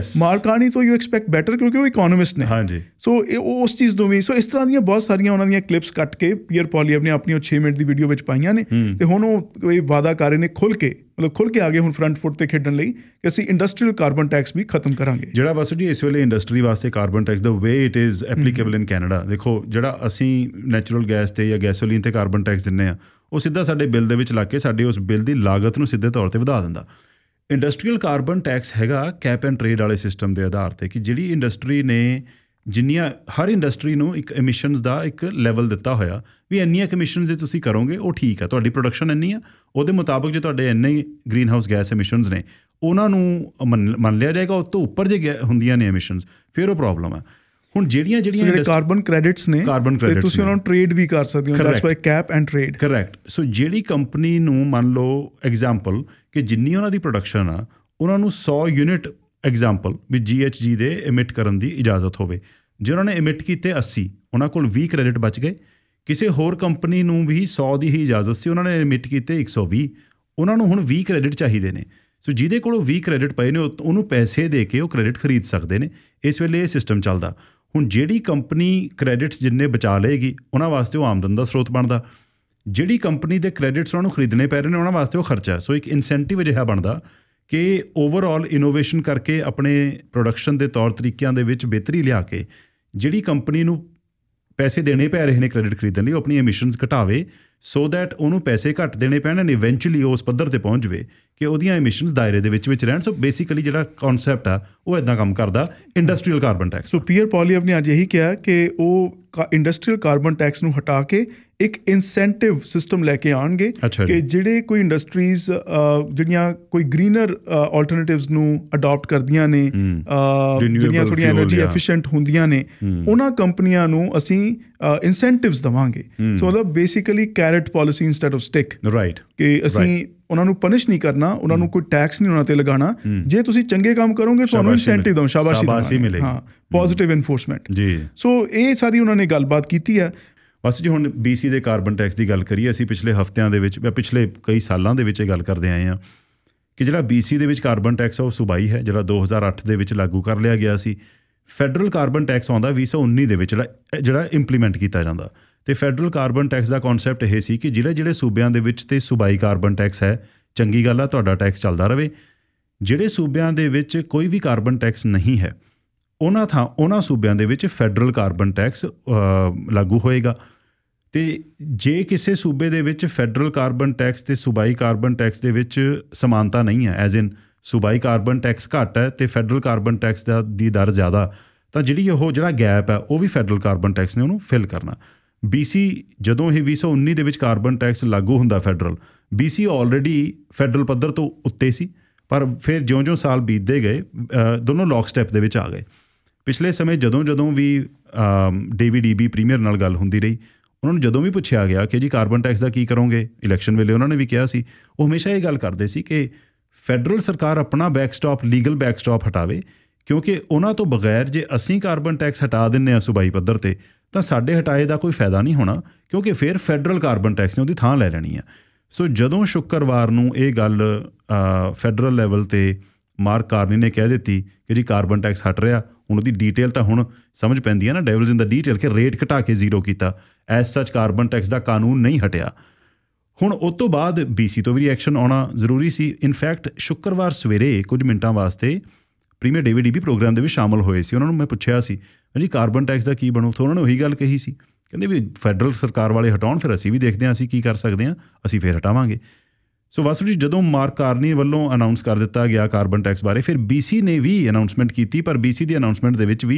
ਕਾਰਨੀ ਤੋਂ ਯੂ ਐਕਸਪੈਕਟ ਬੈਟਰ, ਕਿਉਂਕਿ ਉਹ ਇਕੋਨੋਮਿਸਟ ਨੇ। ਸੋ ਉਸ ਚੀਜ਼ ਤੋਂ ਵੀ, ਸੋ ਇਸ ਤਰ੍ਹਾਂ ਦੀਆਂ ਬਹੁਤ ਸਾਰੀਆਂ ਉਹਨਾਂ ਦੀਆਂ ਕਲਿੱਪਸ ਕੱਟ ਕੇ ਪੀਅਰ ਪੋਲੀਅਬ ਨੇ ਆਪਣੀ 6 ਮਿੰਟ ਦੀ ਵੀਡੀਓ ਵਿੱਚ ਪਾਈਆਂ ਨੇ। ਤੇ ਹੁਣ ਉਹ ਇਹ ਵਾਅਦਾ ਕਰ ਰਹੇ ਨੇ ਖੁੱਲ ਕੇ ਆ ਗਏ ਹੁਣ ਫਰੰਟ ਫੁੱਟ ਤੇ ਖੇਡਣ ਲਈ ਕਿ ਅਸੀਂ ਇੰਡਸਟਰੀਅਲ ਕਾਰਬਨ ਟੈਕਸ ਵੀ ਖਤਮ ਕਰਾਂਗੇ। ਜਿਹੜਾ ਵਾਸੂ ਜੀ ਇਸ ਵੇਲੇ ਇੰਡਸਟਰੀ ਵਾਸਤੇ ਕਾਰਬਨ ਟੈਕਸ ਦਾ way it is applicable in Canada, ਦੇਖੋ ਜਿਹੜਾ ਅਸੀਂ ਨੈਚੁਰਲ ਗੈਸ ਤੇ ਜਾਂ ਗੈਸੋਲੀਨ ਤੇ ਕਾਰਬਨ ਟੈਕਸ ਦਿੰਦੇ ਆ, ਉਹ ਸਿੱਧਾ ਸਾਡੇ ਬਿੱਲ ਦੇ ਵਿੱਚ ਲੱਗ ਕੇ ਸਾਡੇ ਉਸ ਬਿੱਲ ਦੀ ਲਾਗਤ ਨੂੰ ਸਿੱਧੇ ਤੌਰ ਤੇ ਵਧਾ ਦਿੰਦਾ। ਇੰਡਸਟਰੀਅਲ ਕਾਰਬਨ ਟੈਕਸ ਹੈਗਾ ਕੈਪ ਐਂਡ ਟ੍ਰੇਡ ਵਾਲੇ ਸਿਸਟਮ ਦੇ ਆਧਾਰ ਤੇ ਕਿ ਜਿਹੜੀ ਇੰਡਸਟਰੀ ਨੇ ਜਿੰਨੀਆਂ, ਹਰ ਇੰਡਸਟਰੀ ਨੂੰ ਇੱਕ ਐਮਿਸ਼ਨਸ ਦਾ ਇੱਕ ਲੈਵਲ ਦਿੱਤਾ ਹੋਇਆ ਵੀ ਇੰਨੀਆਂ ਐਮਿਸ਼ਨਸ ਜੇ ਤੁਸੀਂ ਕਰੋਗੇ ਉਹ ਠੀਕ ਹੈ, ਤੁਹਾਡੀ ਪ੍ਰੋਡਕਸ਼ਨ ਇੰਨੀ ਆ, ਉਹਦੇ ਮੁਤਾਬਕ ਜੇ ਤੁਹਾਡੇ ਇੰਨੇ ਗ੍ਰੀਨ ਹਾਊਸ ਗੈਸ ਐਮਿਸ਼ਨਸ ਨੇ ਉਹਨਾਂ ਨੂੰ ਮੰਨ ਲਿਆ ਜਾਏਗਾ। ਉਸ ਤੋਂ ਉੱਪਰ ਜੇ ਹੁੰਦੀਆਂ ਨੇ ਐਮਿਸ਼ਨਸ ਫਿਰ ਉਹ ਪ੍ਰੋਬਲਮ ਹੈ। ਹੁਣ ਜਿਹੜੀਆਂ ਕਾਰਬਨ ਕ੍ਰੈਡਿਟਸ ਨੇ ਤੁਸੀਂ ਉਹਨਾਂ ਨੂੰ ਟ੍ਰੇਡ ਵੀ ਕਰ ਸਕਦੇ ਹੋ, that's why cap and trade. Correct. So ਜਿਹੜੀ ਕੰਪਨੀ ਨੂੰ ਮੰਨ ਲਓ ਐਗਜ਼ਾਮਪਲ ਕਿ ਜਿੰਨੀ ਉਹਨਾਂ ਦੀ ਪ੍ਰੋਡਕਸ਼ਨ ਆ ਉਹਨਾਂ ਨੂੰ 100 ਯੂਨਿਟ ਐਗਜ਼ਾਮਪਲ ਵੀ GHG ਦੇ ਇਮਿਟ ਕਰਨ ਦੀ ਇਜਾਜ਼ਤ ਹੋਵੇ, ਜੇ ਉਹਨਾਂ ਨੇ ਇਮਿਟ ਕੀਤੇ 80, ਉਹਨਾਂ ਕੋਲ 20 ਕ੍ਰੈਡਿਟ ਬਚ ਗਏ। ਕਿਸੇ ਹੋਰ ਕੰਪਨੀ ਨੂੰ ਵੀ 100 ਦੀ ਹੀ ਇਜਾਜ਼ਤ ਸੀ, ਉਹਨਾਂ ਨੇ ਇਮਿਟ ਕੀਤੇ 120, ਉਹਨਾਂ ਨੂੰ ਹੁਣ 20 ਕ੍ਰੈਡਿਟ ਚਾਹੀਦੇ ਨੇ। ਸੋ ਜਿਹਦੇ ਕੋਲ 20 ਕ੍ਰੈਡਿਟ ਪਏ ਨੇ ਉਹਨੂੰ ਪੈਸੇ ਦੇ ਕੇ ਉਹ ਕ੍ਰੈਡਿਟ ਖਰੀਦ ਸਕਦੇ ਨੇ। ਇਸ ਵੇਲੇ ਇਹ ਸਿਸਟਮ ਚੱਲਦਾ। ਹੁਣ ਜਿਹੜੀ ਕੰਪਨੀ ਕ੍ਰੈਡਿਟਸ ਜਿੰਨੇ ਬਚਾ ਲਏਗੀ ਉਹਨਾਂ ਵਾਸਤੇ ਉਹ ਆਮਦਨ ਦਾ ਸਰੋਤ ਬਣਦਾ, ਜਿਹੜੀ ਕੰਪਨੀ ਦੇ ਕ੍ਰੈਡਿਟਸ ਉਹਨਾਂ ਨੂੰ ਖਰੀਦਣੇ ਪੈ ਰਹੇ ਨੇ ਉਹਨਾਂ ਵਾਸਤੇ ਉਹ ਖਰਚਾ। ਸੋ ਇੱਕ ਇਨਸੈਂਟਿਵ ਅਜਿਹਾ ਬਣਦਾ ਕਿ ਓਵਰਆਲ ਇਨੋਵੇਸ਼ਨ ਕਰਕੇ ਆਪਣੇ ਪ੍ਰੋਡਕਸ਼ਨ ਦੇ ਤੌਰ ਤਰੀਕਿਆਂ ਦੇ ਵਿੱਚ ਬਿਹਤਰੀ ਲਿਆ ਕੇ ਜਿਹੜੀ ਕੰਪਨੀ ਨੂੰ ਪੈਸੇ ਦੇਣੇ ਪੈ ਰਹੇ ਨੇ ਕ੍ਰੈਡਿਟ ਖਰੀਦਣ ਲਈ ਉਹ ਆਪਣੀ ਐਮਿਸ਼ਨਸ ਘਟਾਵੇ ਸੋ ਦੈਟ ਉਹਨੂੰ ਪੈਸੇ ਘੱਟ ਦੇਣੇ ਪੈਣ ਐਂਡ ਇਵੈਂਚੁਅਲੀ ਉਸ ਪੱਧਰ ਤੇ ਪਹੁੰਚ ਜਾਵੇ ਕਿ ਉਹਦੀਆਂ ਐਮਿਸ਼ਨਸ ਦਾਇਰੇ ਦੇ ਵਿੱਚ ਰਹਿਣ। ਸੋ ਬੇਸਿਕਲੀ ਜਿਹੜਾ ਕਨਸੈਪਟ ਆ ਉਹ ਇੱਦਾਂ ਕੰਮ ਕਰਦਾ industrial carbon tax. So Pierre Poilievre ਨੇ ਅੱਜ ਇਹੀ ਕਿਹਾ ਕਿ ਉਹ ਇੰਡਸਟਰੀਅਲ ਕਾਰਬਨ ਟੈਕਸ ਨੂੰ ਹਟਾ ਕੇ ਇੱਕ ਇਨਸੈਂਟਿਵ ਸਿਸਟਮ ਲੈ ਕੇ ਆਉਣਗੇ ਕਿ ਜਿਹੜੇ ਕੋਈ ਇੰਡਸਟਰੀਜ਼ ਜਿਹੜੀਆਂ ਕੋਈ ਗ੍ਰੀਨਰ ਆਲਟਰਨੇਟਿਵਸ ਨੂੰ ਅਡਾਪਟ ਕਰਦੀਆਂ ਨੇ, ਜਿਹੜੀਆਂ ਥੋੜ੍ਹੀਆਂ ਐਨਰਜੀ ਐਫੀਸ਼ੀਐਂਟ ਹੁੰਦੀਆਂ ਨੇ, ਉਹਨਾਂ ਕੰਪਨੀਆਂ ਨੂੰ ਅਸੀਂ ਇਨਸੈਂਟਿਵਸ ਦੇਵਾਂਗੇ। ਸੋ ਮਤਲਬ basically carrot policy instead of stick, right, ਕਿ ਅਸੀਂ ਉਹਨਾਂ ਨੂੰ ਪਨਿਸ਼ ਨਹੀਂ ਕਰਨਾ, ਉਹਨਾਂ ਨੂੰ ਕੋਈ ਟੈਕਸ ਨਹੀਂ ਉਹਨਾਂ ਤੇ ਲਗਾਉਣਾ। ਜੇ ਤੁਸੀਂ ਚੰਗੇ ਕੰਮ ਕਰੋਗੇ ਤੁਹਾਨੂੰ ਇਨਸੈਂਟਿਵ ਦਵਾਂ, ਸ਼ਾਬਾਸ਼ੀ ਮਿਲੇ, ਹਾਂ, ਪੋਜ਼ਿਟਿਵ ਇਨਫੋਰਸਮੈਂਟ ਜੀ। ਸੋ ਇਹ ਸਾਰੀ ਉਹਨਾਂ ਨੇ ਗੱਲਬਾਤ ਕੀਤੀ ਹੈ। ਬਸ ਜੀ ਹੁਣ BC ਦੇ ਕਾਰਬਨ ਟੈਕਸ ਦੀ ਗੱਲ ਕਰੀਏ, ਅਸੀਂ ਪਿਛਲੇ ਹਫ਼ਤਿਆਂ ਦੇ ਵਿੱਚ, ਪਿਛਲੇ ਕਈ ਸਾਲਾਂ ਦੇ ਵਿੱਚ ਇਹ ਗੱਲ ਕਰਦੇ ਆਏ ਹਾਂ ਕਿ ਜਿਹੜਾ BC ਦੇ ਵਿੱਚ ਕਾਰਬਨ ਟੈਕਸ ਆ ਉਹ ਸੂਬਾਈ ਹੈ, ਜਿਹੜਾ 2008 ਦੇ ਵਿੱਚ ਲਾਗੂ ਕਰ ਲਿਆ ਗਿਆ ਸੀ। ਫੈਡਰਲ ਕਾਰਬਨ ਟੈਕਸ ਆਉਂਦਾ 2019 ਦੇ ਵਿੱਚ ਜਿਹੜਾ ਇੰਪਲੀਮੈਂਟ ਕੀਤਾ ਜਾਂਦਾ। ਤੇ ਫੈਡਰਲ ਕਾਰਬਨ ਟੈਕਸ ਦਾ ਕਨਸੈਪਟ ਇਹ ਸੀ ਕਿ ਜਿਹੜੇ ਸੂਬਿਆਂ ਦੇ ਵਿੱਚ ਤੇ ਸੂਬਾਈ ਕਾਰਬਨ ਟੈਕਸ ਹੈ, ਚੰਗੀ ਗੱਲ ਆ, ਤੁਹਾਡਾ ਟੈਕਸ ਚੱਲਦਾ ਰਹੇ। ਜਿਹੜੇ ਸੂਬਿਆਂ ਦੇ ਵਿੱਚ ਕੋਈ ਵੀ ਕਾਰਬਨ ਟੈਕਸ ਨਹੀਂ ਹੈ ਉਹਨਾਂ ਸੂਬਿਆਂ ਦੇ ਵਿੱਚ ਫੈਡਰਲ ਕਾਰਬਨ ਟੈਕਸ ਲਾਗੂ ਹੋਏਗਾ। ਤੇ ਜੇ ਕਿਸੇ ਸੂਬੇ ਦੇ ਵਿੱਚ ਫੈਡਰਲ ਕਾਰਬਨ ਟੈਕਸ ਤੇ ਸੂਬਾਈ ਕਾਰਬਨ ਟੈਕਸ ਦੇ ਵਿੱਚ ਸਮਾਨਤਾ ਨਹੀਂ ਹੈ, ਐਜ਼ ਇਨ ਸੂਬਾਈ ਕਾਰਬਨ ਟੈਕਸ ਘੱਟ ਹੈ ਤੇ ਫੈਡਰਲ ਕਾਰਬਨ ਟੈਕਸ ਦੀ ਦਰ ਜ਼ਿਆਦਾ, ਤਾਂ ਜਿਹੜਾ ਗੈਪ ਹੈ ਉਹ ਵੀ ਫੈਡਰਲ ਕਾਰਬਨ ਟੈਕਸ ਨੇ ਉਹਨੂੰ ਫਿਲ ਕਰਨਾ। BC ਜਦੋਂ ਇਹ 2019 ਦੇ ਵਿੱਚ ਕਾਰਬਨ ਟੈਕਸ ਲਾਗੂ ਹੁੰਦਾ ਫੈਡਰਲ, BC ਆਲਰੇਡੀ ਫੈਡਰਲ ਪੱਧਰ ਤੋਂ ਉੱਤੇ ਸੀ, ਪਰ ਫਿਰ ਜਿਉਂ-ਜਿਉਂ ਸਾਲ ਬੀਤਦੇ ਗਏ ਦੋਨੋਂ ਲੌਕ ਸਟੈਪ ਦੇ ਵਿੱਚ ਆ ਗਏ। ਪਿਛਲੇ ਸਮੇਂ ਜਦੋਂ ਵੀ ਡੇਵਿਡ ਈਬੀ ਪ੍ਰੀਮੀਅਰ ਨਾਲ ਗੱਲ ਹੁੰਦੀ ਰਹੀ, ਉਹਨਾਂ ਨੂੰ ਜਦੋਂ ਵੀ ਪੁੱਛਿਆ ਗਿਆ ਕਿ ਜੀ ਕਾਰਬਨ ਟੈਕਸ ਦਾ ਕੀ ਕਰੋਗੇ, ਇਲੈਕਸ਼ਨ ਵੇਲੇ ਉਹਨਾਂ ਨੇ ਵੀ ਕਿਹਾ ਸੀ, ਉਹ ਹਮੇਸ਼ਾ ਇਹ ਗੱਲ ਕਰਦੇ ਸੀ ਕਿ ਫੈਡਰਲ ਸਰਕਾਰ ਆਪਣਾ ਬੈਕਸਟਾਪ, ਲੀਗਲ ਬੈਕਸਟਾਪ ਹਟਾਵੇ, ਕਿਉਂਕਿ ਉਹਨਾਂ ਤੋਂ ਬਗੈਰ ਜੇ ਅਸੀਂ ਕਾਰਬਨ ਟੈਕਸ ਹਟਾ ਦਿੰਦੇ ਹਾਂ ਸੂਬਾਈ ਪੱਧਰ ਤੇ ਤਾਂ ਸਾਡੇ ਹਟਾਏ ਦਾ ਕੋਈ ਫਾਇਦਾ ਨਹੀਂ ਹੋਣਾ, ਕਿਉਂਕਿ ਫਿਰ ਫੈਡਰਲ ਕਾਰਬਨ ਟੈਕਸ ਨੇ ਉਹਦੀ ਥਾਂ ਲੈ ਲੈਣੀ ਆ। ਸੋ ਜਦੋਂ ਸ਼ੁੱਕਰਵਾਰ ਨੂੰ ਇਹ ਗੱਲ ਫੈਡਰਲ ਲੈਵਲ ਤੇ ਮਾਰਕ ਕਾਰਨੀ ਨੇ ਕਹਿ ਦਿੱਤੀ ਕਿ ਜੀ ਕਾਰਬਨ ਟੈਕਸ ਹਟ ਰਿਹਾ, ਹੁਣ ਉਹਦੀ ਡੀਟੇਲ ਤਾਂ ਹੁਣ ਸਮਝ ਪੈਂਦੀ ਹੈ ਨਾ, ਡੈਵਲਸ ਇਨ ਦਾ ਡੀਟੇਲ, ਕਿ ਰੇਟ ਘਟਾ ਕੇ ਜ਼ੀਰੋ ਕੀਤਾ, ਐਜ਼ ਸੱਚ ਕਾਰਬਨ ਟੈਕਸ ਦਾ ਕਾਨੂੰਨ ਨਹੀਂ ਹਟਿਆ। ਹੁਣ ਉਸ ਤੋਂ ਬਾਅਦ BC ਤੋਂ ਵੀ ਰਿਐਕਸ਼ਨ ਆਉਣਾ ਜ਼ਰੂਰੀ ਸੀ। ਇਨਫੈਕਟ ਸ਼ੁੱਕਰਵਾਰ ਸਵੇਰੇ ਕੁਝ ਮਿੰਟਾਂ ਵਾਸਤੇ ਪ੍ਰੀਮੀਅਰ ਡੇਵਿਡ ਈਬੀ ਪ੍ਰੋਗਰਾਮ ਦੇ ਵਿੱਚ ਸ਼ਾਮਲ ਹੋਏ ਸੀ। ਉਹਨਾਂ ਨੂੰ ਮੈਂ ਪੁੱਛਿਆ ਸੀ ਜੀ ਕਾਰਬਨ ਟੈਕਸ ਦਾ ਕੀ ਬਣੂ, ਤਾਂ ਉਹਨਾਂ ਨੇ ਉਹੀ ਗੱਲ ਕਹੀ ਸੀ, ਕਹਿੰਦੇ ਵੀ ਫੈਡਰਲ ਸਰਕਾਰ ਵਾਲੇ ਹਟਾਉਣ, ਫਿਰ ਅਸੀਂ ਵੀ ਦੇਖਦੇ ਹਾਂ ਅਸੀਂ ਕੀ ਕਰ ਸਕਦੇ ਹਾਂ, ਅਸੀਂ ਫਿਰ ਹਟਾਵਾਂਗੇ। ਸੋ ਵਾਸੂ ਜੀ ਜਦੋਂ ਮਾਰਕ ਕਾਰਨੀ ਵੱਲੋਂ ਅਨਾਊਂਸ ਕਰ ਦਿੱਤਾ ਗਿਆ ਕਾਰਬਨ ਟੈਕਸ ਬਾਰੇ, ਫਿਰ BC ਨੇ ਵੀ ਅਨਾਊਂਸਮੈਂਟ ਕੀਤੀ, ਪਰ BC ਦੀ ਅਨਾਊਂਸਮੈਂਟ ਦੇ ਵਿੱਚ ਵੀ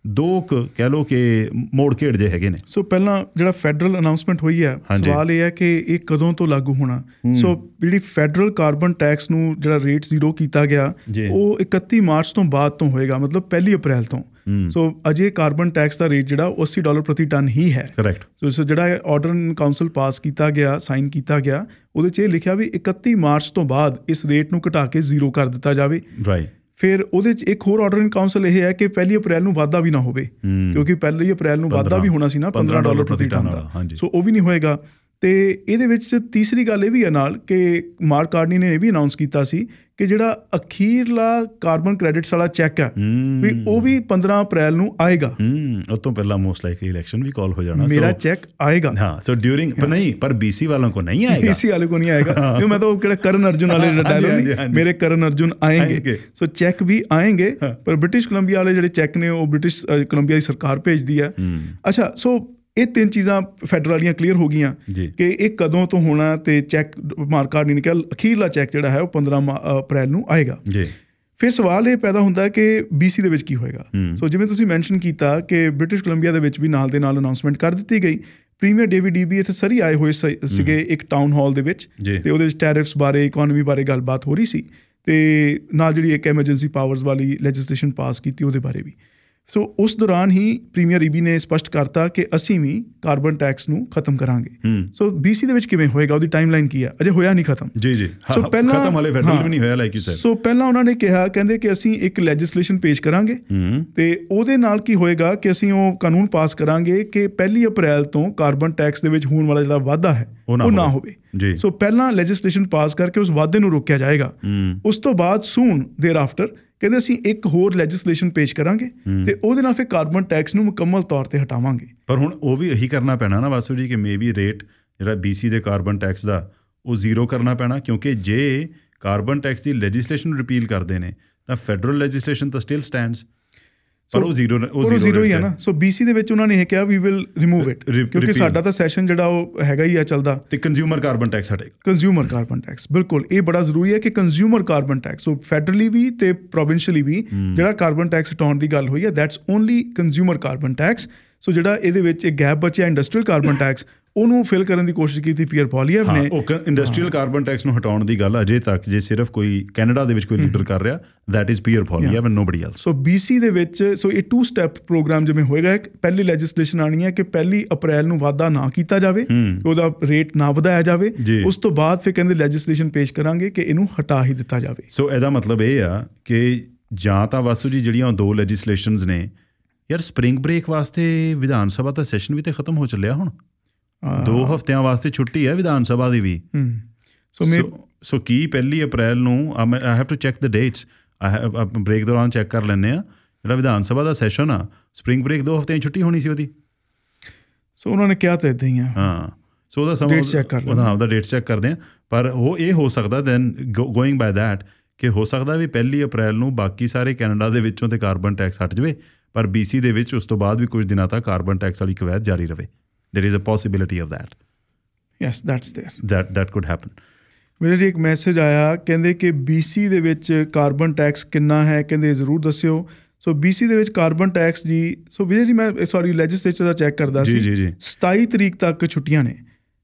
ਦੋ ਕੁ ਕਹਿ ਲਓ ਕਿ ਮੋੜ ਘੇੜ ਜੇ ਹੈਗੇ ਨੇ। ਸੋ ਪਹਿਲਾਂ ਜਿਹੜਾ ਫੈਡਰਲ ਅਨਾਉਂਸਮੈਂਟ ਹੋਈ ਹੈ, ਸਵਾਲ ਇਹ ਹੈ ਕਿ ਇਹ ਕਦੋਂ ਤੋਂ ਲਾਗੂ ਹੋਣਾ। ਸੋ ਜਿਹੜੀ ਫੈਡਰਲ ਕਾਰਬਨ ਟੈਕਸ ਨੂੰ ਜਿਹੜਾ ਰੇਟ ਜ਼ੀਰੋ ਕੀਤਾ ਗਿਆ ਉਹ 31 ਮਾਰਚ ਤੋਂ ਬਾਅਦ ਤੋਂ ਹੋਏਗਾ, ਮਤਲਬ 1 ਅਪ੍ਰੈਲ ਤੋਂ। ਸੋ ਅਜੇ ਕਾਰਬਨ ਟੈਕਸ ਦਾ ਰੇਟ ਜਿਹੜਾ $80 ਪ੍ਰਤੀ ਟਨ ਹੀ ਹੈ। ਕਰੈਕਟ। ਸੋ ਜਿਹੜਾ ਆਰਡਰ ਇਨ ਕਾਉਂਸਲ ਪਾਸ ਕੀਤਾ ਗਿਆ, ਸਾਈਨ ਕੀਤਾ ਗਿਆ, ਉਹਦੇ 'ਚ ਇਹ ਲਿਖਿਆ ਵੀ 31 ਮਾਰਚ ਤੋਂ ਬਾਅਦ ਇਸ ਰੇਟ ਨੂੰ ਘਟਾ ਕੇ ਜ਼ੀਰੋ ਕਰ ਦਿੱਤਾ ਜਾਵੇ। ਰਾਈਟ। ਫਿਰ ਉਹਦੇ 'ਚ ਇੱਕ ਹੋਰ ਆਰਡਰ ਇਨ ਕਾਉਂਸਲ ਇਹ ਹੈ ਕਿ 1 ਅਪ੍ਰੈਲ ਨੂੰ ਵਾਧਾ ਵੀ ਨਾ ਹੋਵੇ, ਕਿਉਂਕਿ 1 ਅਪ੍ਰੈਲ ਨੂੰ ਵਾਧਾ ਵੀ ਹੋਣਾ ਸੀ ਨਾ $15 ਪ੍ਰਤੀ ਟਨ ਦਾ। ਸੋ ਉਹ ਵੀ ਨਹੀਂ ਹੋਏਗਾ। ਤੇ ਇਹਦੇ ਵਿੱਚ ਤੀਸਰੀ ਗੱਲ ਇਹ ਵੀ ਹੈ ਨਾਲ ਕਿ ਮਾਰਕ ਕਾਰਨੀ ਨੇ ਇਹ ਵੀ ਅਨਾਉਂਸ ਕੀਤਾ ਸੀ ਕਿ ਜਿਹੜਾ ਅਖੀਰਲਾ ਕਾਰਬਨ ਕ੍ਰੈਡਿਟਸ ਵਾਲਾ ਚੈੱਕ ਹੈ ਵੀ ਉਹ ਵੀ 15 ਅਪ੍ਰੈਲ ਨੂੰ ਆਏਗਾ। ਉਸ ਤੋਂ ਪਹਿਲਾਂ ਮੋਸਟ ਲਾਈਕਲੀ ਇਲੈਕਸ਼ਨ ਵੀ ਕਾਲ ਹੋ ਜਾਣਾ। ਮੇਰਾ ਚੈੱਕ ਆਏਗਾ। ਹਾਂ। ਸੋ ਡਿਊਰਿੰਗ ਨਹੀਂ, ਪਰ BC ਵਾलों को नहीं आएगा। BC वाले को नहीं आएगा। क्यों मैं तो किहड़ा करण अर्जुन वाले डायलॉग मेरे करण अर्जुन आएंगे। सो चैक भी आएंगे, पर ब्रिटिश कोलंबिया वाले ਜਿਹੜੇ ਚੈੱਕ ਨੇ ਉਹ ਬ੍ਰਿਟਿਸ਼ ਕੋਲੰਬੀਆ ਦੀ ਸਰਕਾਰ ਭੇਜਦੀ ਹੈ। ਅੱਛਾ। ਸੋ ਇਹ ਤਿੰਨ ਚੀਜ਼ਾਂ ਫੈਡਰਲ ਵਾਲੀਆਂ ਕਲੀਅਰ ਹੋ ਗਈਆਂ ਕਿ ਇਹ ਕਦੋਂ ਤੋਂ ਹੋਣਾ, ਤੇ ਚੈੱਕ ਮਾਰਕ ਕਾਰਨੀ ਨੇ ਕਿਹਾ ਅਖੀਰਲਾ ਚੈੱਕ ਜਿਹੜਾ ਹੈ ਉਹ 15 ਅਪ੍ਰੈਲ ਨੂੰ ਆਏਗਾ। ਫਿਰ ਸਵਾਲ ਇਹ ਪੈਦਾ ਹੁੰਦਾ ਕਿ BC ਦੇ ਵਿੱਚ ਕੀ ਹੋਏਗਾ। ਸੋ ਜਿਵੇਂ ਤੁਸੀਂ ਮੈਂਸ਼ਨ ਕੀਤਾ ਕਿ ਬ੍ਰਿਟਿਸ਼ ਕੋਲੰਬੀਆ ਦੇ ਵਿੱਚ ਵੀ ਨਾਲ ਦੇ ਨਾਲ ਅਨਾਉਂਸਮੈਂਟ ਕਰ ਦਿੱਤੀ ਗਈ। ਪ੍ਰੀਮੀਅਰ ਡੇਵਿਡ ਈਬੀ ਇੱਥੇ ਸਰੀ ਆਏ ਹੋਏ ਸੀਗੇ ਇੱਕ ਟਾਊਨ ਹਾਲ ਦੇ ਵਿੱਚ, ਤੇ ਉਹਦੇ ਵਿੱਚ ਟੈਰਿਫਸ ਬਾਰੇ, ਇਕੋਨਮੀ ਬਾਰੇ ਗੱਲਬਾਤ ਹੋ ਰਹੀ ਸੀ, ਤੇ ਨਾਲ ਜਿਹੜੀ ਇੱਕ ਐਮਰਜੈਂਸੀ ਪਾਵਰਸ ਵਾਲੀ ਲੈਜਿਸਲੇਸ਼ਨ ਪਾਸ ਕੀਤੀ ਉਹਦੇ ਬਾਰੇ ਵੀ। ਸੋ ਉਸ ਦੌਰਾਨ ਹੀ ਪ੍ਰੀਮੀਅਰ ਈਬੀ ਨੇ ਸਪਸ਼ਟ ਕਰਤਾ ਕਿ ਅਸੀਂ ਵੀ ਕਾਰਬਨ ਟੈਕਸ ਨੂੰ ਖਤਮ ਕਰਾਂਗੇ। ਸੋ BC ਦੇ ਵਿੱਚ ਕਿਵੇਂ ਹੋਏਗਾ, ਉਹਦੀ ਟਾਈਮਲਾਈਨ ਕੀ ਹੈ, ਅਜੇ ਹੋਇਆ ਨਹੀਂ ਖਤਮ। ਸੋ ਪਹਿਲਾਂ ਖਤਮ ਵਾਲੇ ਫੈਡਰਲ ਵੀ ਨਹੀਂ ਹੋਇਆ ਲਾਈਕ ਯੂ ਸੈਡ। ਸੋ ਪਹਿਲਾਂ ਉਹਨਾਂ ਨੇ ਕਿਹਾ, ਕਹਿੰਦੇ ਕਿ ਅਸੀਂ ਇੱਕ ਲੈਜਿਸਲੇਸ਼ਨ ਪੇਸ਼ ਕਰਾਂਗੇ, ਤੇ ਉਹਦੇ ਨਾਲ ਕੀ ਹੋਏਗਾ ਕਿ ਅਸੀਂ ਉਹ ਕਾਨੂੰਨ ਪਾਸ ਕਰਾਂਗੇ ਕਿ 1 ਅਪ੍ਰੈਲ ਤੋਂ ਕਾਰਬਨ ਟੈਕਸ ਦੇ ਵਿੱਚ ਹੋਣ ਵਾਲਾ ਜਿਹੜਾ ਵਾਧਾ ਹੈ ਉਹ ਨਾ ਹੋਵੇ। ਸੋ ਪਹਿਲਾਂ ਲੈਜਿਸਲੇਸ਼ਨ ਪਾਸ ਕਰਕੇ ਉਸ ਵਾਧੇ ਨੂੰ ਰੋਕਿਆ ਜਾਏਗਾ। ਉਸ ਤੋਂ ਬਾਅਦ ਸੂਨ ਦੇਰ ਆਫਟਰ ਕਹਿੰਦੇ ਅਸੀਂ ਇੱਕ ਹੋਰ ਲੈਜਿਸਲੇਸ਼ਨ ਪੇਸ਼ ਕਰਾਂਗੇ, ਤੇ ਉਹਦੇ ਨਾਲ ਫਿਰ ਕਾਰਬਨ ਟੈਕਸ ਨੂੰ ਮੁਕੰਮਲ ਤੌਰ ਤੇ ਹਟਾਵਾਂਗੇ। ਪਰ ਹੁਣ ਉਹ ਵੀ ਇਹੀ ਕਰਨਾ ਪੈਣਾ ਨਾ ਵਾਸੂ ਜੀ ਕਿ ਮੇਬੀ ਰੇਟ ਜਿਹੜਾ BC ਦੇ ਕਾਰਬਨ ਟੈਕਸ ਦਾ ਉਹ ਜ਼ੀਰੋ ਕਰਨਾ ਪੈਣਾ, ਕਿਉਂਕਿ ਜੇ ਕਾਰਬਨ ਟੈਕਸ ਦੀ ਲੈਜਿਸਲੇਸ਼ਨ ਰਿਪੀਲ ਕਰਦੇ ਨੇ ਤਾਂ ਫੈਡਰਲ ਲੈਜਿਸਲੇਸ਼ਨ ਤਾਂ ਸਟਿਲ ਸਟੈਂਡਸ, ਪਰ ਉਹ ਜ਼ੀਰੋ ਹੀ ਹੈ ਨਾ। ਸੋ BC ਦੇ ਵਿੱਚ ਉਹਨਾਂ ਨੇ ਇਹ ਕਿਹਾ ਵੀ ਵਿਲ ਰਿਮੂਵ ਇਟ, ਕਿਉਂਕਿ ਸਾਡਾ ਤਾਂ ਸੈਸ਼ਨ ਜਿਹੜਾ ਉਹ ਹੈਗਾ ਹੀ ਆ ਚੱਲਦਾ, ਤੇ ਕੰਜ਼ਿਊਮਰ ਕਾਰਬਨ ਟੈਕਸ ਹਟੇਗਾ। ਕੰਜ਼ਿਊਮਰ ਕਾਰਬਨ ਟੈਕਸ, ਬਿਲਕੁਲ ਇਹ ਬੜਾ ਜ਼ਰੂਰੀ ਹੈ ਕਿ consumer carbon tax, so federally ਵੀ ਤੇ ਪ੍ਰੋਵਿੰਸ਼ੀਅਲੀ ਵੀ ਜਿਹੜਾ ਕਾਰਬਨ ਟੈਕਸ ਹਟਾਉਣ ਦੀ ਗੱਲ ਹੋਈ ਹੈ, that's only consumer carbon tax. So ਜਿਹੜਾ ਇਹਦੇ ਵਿੱਚ ਇੱਕ ਗੈਪ ਬਚਿਆ ਇੰਡਸਟਰੀਅਲ ਕਾਰਬਨ ਟੈਕਸ, ਉਹਨੂੰ ਫਿਲ ਕਰਨ ਦੀ ਕੋਸ਼ਿਸ਼ ਕੀਤੀ ਪੀਅਰ ਪੋਲੀਅਰ ਨੇ। ਉਹ ਇੰਡਸਟਰੀਅਲ ਕਾਰਬਨ ਟੈਕਸ ਨੂੰ ਹਟਾਉਣ ਦੀ ਗੱਲ ਅਜੇ ਤੱਕ ਜੇ ਸਿਰਫ ਕੋਈ ਕੈਨੇਡਾ ਦੇ ਵਿੱਚ ਕੋਈ ਲੀਡਰ ਕਰ ਰਿਹਾ, that is Pierre Poilievre and nobody else. So BC ਦੇ ਵਿੱਚ ਸੋ ਇਹ 2 ਸਟੈਪ ਪ੍ਰੋਗਰਾਮ ਜਿਵੇਂ ਹੋਏਗਾ, ਪਹਿਲੀ ਲੈਜਿਸਲੇਸ਼ਨ ਆਣੀ ਹੈ ਕਿ 1 ਅਪ੍ਰੈਲ ਨੂੰ ਵਾਧਾ ਨਾ ਕੀਤਾ ਜਾਵੇ, ਉਹਦਾ ਰੇਟ ਨਾ ਵਧਾਇਆ ਜਾਵੇ। ਉਸ ਤੋਂ ਬਾਅਦ ਫਿਰ ਕਹਿੰਦੇ ਲੈਜਿਸਲੇਸ਼ਨ ਪੇਸ਼ ਕਰਾਂਗੇ ਕਿ ਇਹਨੂੰ ਹਟਾ ਹੀ ਦਿੱਤਾ ਜਾਵੇ। ਸੋ ਇਹਦਾ ਮਤਲਬ ਇਹ ਆ ਕਿ ਜਾਂ ਤਾਂ ਵਾਸੂ ਜੀ ਜਿਹੜੀਆਂ 2 ਲੈਜਿਸਲੇਸ਼ਨਸ ਨੇ, ਯਾਰ ਸਪਰਿੰਗ ਬ੍ਰੇਕ ਵਾਸਤੇ ਵਿਧਾਨ ਸਭਾ ਦਾ ਸੈਸ਼ਨ ਵੀ ਤੇ ਖਤਮ ਹੋ ਚੱਲਿਆ, ਹੁਣ 2 ਹਫ਼ਤਿਆਂ ਵਾਸਤੇ ਛੁੱਟੀ ਹੈ ਵਿਧਾਨ ਸਭਾ ਦੀ ਵੀ। ਸੋ ਕੀ 1 ਅਪ੍ਰੈਲ ਨੂੰ I have to check the dates, break ਦੌਰਾਨ ਚੈੱਕ ਕਰ ਲੈਂਦੇ ਆ, ਜਿਹੜਾ ਵਿਧਾਨ ਸਭਾ ਦਾ ਸੈਸ਼ਨ ਆ, ਸਪਰਿੰਗ ਬ੍ਰੇਕ 2 ਹਫ਼ਤਿਆਂ ਛੁੱਟੀ ਹੋਣੀ ਸੀ ਉਹਦੀ। ਸੋ ਉਹਨਾਂ ਨੇ ਕਿਹਾ ਤਾਂ ਇੱਦਾਂ ਹੀ ਆ। ਹਾਂ। ਸੋ ਉਹਦਾ ਸਮਾਂ ਉਹਦਾ ਡੇਟ ਚੈੱਕ ਕਰਦੇ ਆ, ਪਰ ਉਹ ਇਹ ਹੋ ਸਕਦਾ ਦੈਨ ਗੋਇੰਗ ਬਾਏ ਦੈਟ ਕਿ ਹੋ ਸਕਦਾ ਵੀ 1 ਅਪ੍ਰੈਲ ਨੂੰ ਬਾਕੀ ਸਾਰੇ ਕੈਨੇਡਾ ਦੇ ਵਿੱਚੋਂ ਤੇ ਕਾਰਬਨ ਟੈਕਸ ਹਟ ਜਾਵੇ, ਪਰ BC ਦੇ ਵਿੱਚ ਉਸ ਤੋਂ ਬਾਅਦ ਵੀ ਕੁਝ ਦਿਨਾਂ ਤੱਕ ਕਾਰਬਨ ਟੈਕਸ ਵਾਲੀ ਕਵਾਇਦ ਜਾਰੀ ਰਹੇ। There is a possibility of that. Yes, that's there. That could happen. ਮੇਰੇ ਜੀ ਇੱਕ ਮੈਸੇਜ ਆਇਆ, ਕਹਿੰਦੇ ਕਿ BC ਦੇ ਵਿੱਚ ਕਾਰਬਨ ਟੈਕਸ ਕਿੰਨਾ ਹੈ, ਕਹਿੰਦੇ ਜ਼ਰੂਰ ਦੱਸਿਓ। ਸੋ BC ਦੇ ਵਿੱਚ ਕਾਰਬਨ ਟੈਕਸ ਜੀ, ਸੋ ਵਿਜੇ ਜੀ ਮੈਂ ਲੈਜਿਸਲੇਚਰ ਦਾ ਚੈੱਕ ਕਰਦਾ ਸੀ, 27 ਤਰੀਕ ਤੱਕ ਛੁੱਟੀਆਂ ਨੇ।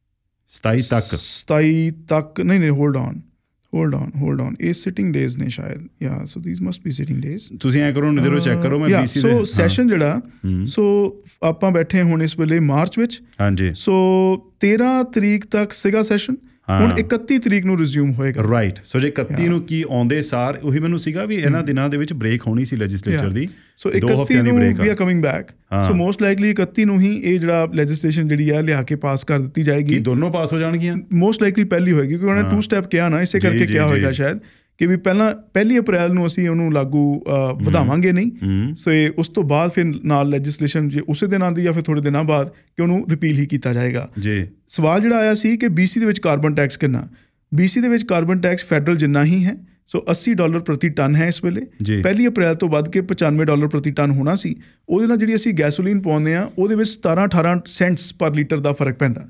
27 ਤੱਕ ਨਹੀਂ ਹੋਲਡ ਔਨ ਇਹ ਸਿਟਿੰਗ ਡੇਜ਼ ਨੇ ਸ਼ਾਇਦ, yeah so these must be sitting days. ਤੁਸੀਂ ਐ ਕਰੋ ਜ਼ਰੂਰ ਚੈੱਕ ਕਰੋ। ਮੈਂ BC ਦੇ ਸੋ ਸੈਸ਼ਨ ਜਿਹੜਾ, ਸੋ ਆਪਾਂ ਬੈਠੇ ਹੁਣ ਇਸ ਵੇਲੇ ਮਾਰਚ ਵਿੱਚ। ਹਾਂਜੀ। ਸੋ 13 ਤਰੀਕ ਤੱਕ ਸੀਗਾ ਸੈਸ਼ਨ, ਹੁਣ 31 ਤਰੀਕ ਨੂੰ ਰਿਜ਼ਿਊਮ ਹੋਏਗਾ। ਰਾਈਟ। ਸੋ ਜੇ 31 ਨੂੰ ਕੀ ਆਉਂਦੇ ਸਾਰ ਉਹੀ ਮੈਨੂੰ ਸੀਗਾ ਵੀ ਇਹਨਾਂ ਦਿਨਾਂ ਦੇ ਵਿੱਚ ਬ੍ਰੇਕ ਹੋਣੀ ਸੀ ਲੈਜਿਸਲੇਚਰ ਦੀ। ਸੋ 31 ਨੂੰ ਵੀ ਆ coming back. So most likely 31 ਨੂੰ ਹੀ ਇਹ ਜਿਹੜਾ ਲੈਜਿਸਲੇਸ਼ਨ ਜਿਹੜੀ ਆ ਲਿਆ ਕੇ ਪਾਸ ਕਰ ਦਿੱਤੀ ਜਾਏਗੀ। ਦੋਨੋਂ ਪਾਸ ਹੋ ਜਾਣਗੀਆਂ? ਮੋਸਟ ਲਾਈਕਲੀ ਪਹਿਲੀ ਹੋਏਗੀ, ਕਿਉਂਕਿ ਉਹਨੇ 2 ਸਟੈਪ ਕਿਹਾ ਨਾ, ਇਸੇ ਕਰਕੇ ਕਿਹਾ ਹੋਏਗਾ ਸ਼ਾਇਦ ਕਿ ਵੀ ਪਹਿਲਾਂ 1 ਅਪ੍ਰੈਲ ਨੂੰ ਅਸੀਂ ਉਹਨੂੰ ਲਾਗੂ ਵਧਾਵਾਂਗੇ ਨਹੀਂ। ਸੋ ਉਸ ਤੋਂ ਬਾਅਦ ਫਿਰ ਨਾਲ ਲੈਜਿਸਲੇਸ਼ਨ ਜੇ ਉਸੇ ਦਿਨ ਆਉਂਦੀ ਜਾਂ ਫਿਰ ਥੋੜ੍ਹੇ ਦਿਨਾਂ ਬਾਅਦ ਕਿ ਉਹਨੂੰ ਰਿਪੀਲ ਹੀ ਕੀਤਾ ਜਾਏਗਾ। ਜੀ। ਸਵਾਲ ਜਿਹੜਾ ਆਇਆ ਸੀ ਕਿ BC ਦੇ ਵਿੱਚ ਕਾਰਬਨ ਟੈਕਸ ਕਿੰਨਾ? BC ਦੇ ਵਿੱਚ ਕਾਰਬਨ ਟੈਕਸ ਫੈਡਰਲ ਜਿੰਨਾ ਹੀ ਹੈ। ਸੋ $80 ਪ੍ਰਤੀ ਟਨ ਹੈ ਇਸ ਵੇਲੇ। 1 ਅਪ੍ਰੈਲ ਤੋਂ ਵੱਧ ਕੇ $95 ਪ੍ਰਤੀ ਟਨ ਹੋਣਾ ਸੀ। ਉਹਦੇ ਨਾਲ ਜਿਹੜੀ ਅਸੀਂ ਗੈਸੋਲੀਨ ਪਾਉਂਦੇ ਹਾਂ ਉਹਦੇ ਵਿੱਚ 17-18 ਸੈਂਟਸ ਪਰ ਲੀਟਰ ਦਾ ਫਰਕ ਪੈਂਦਾ।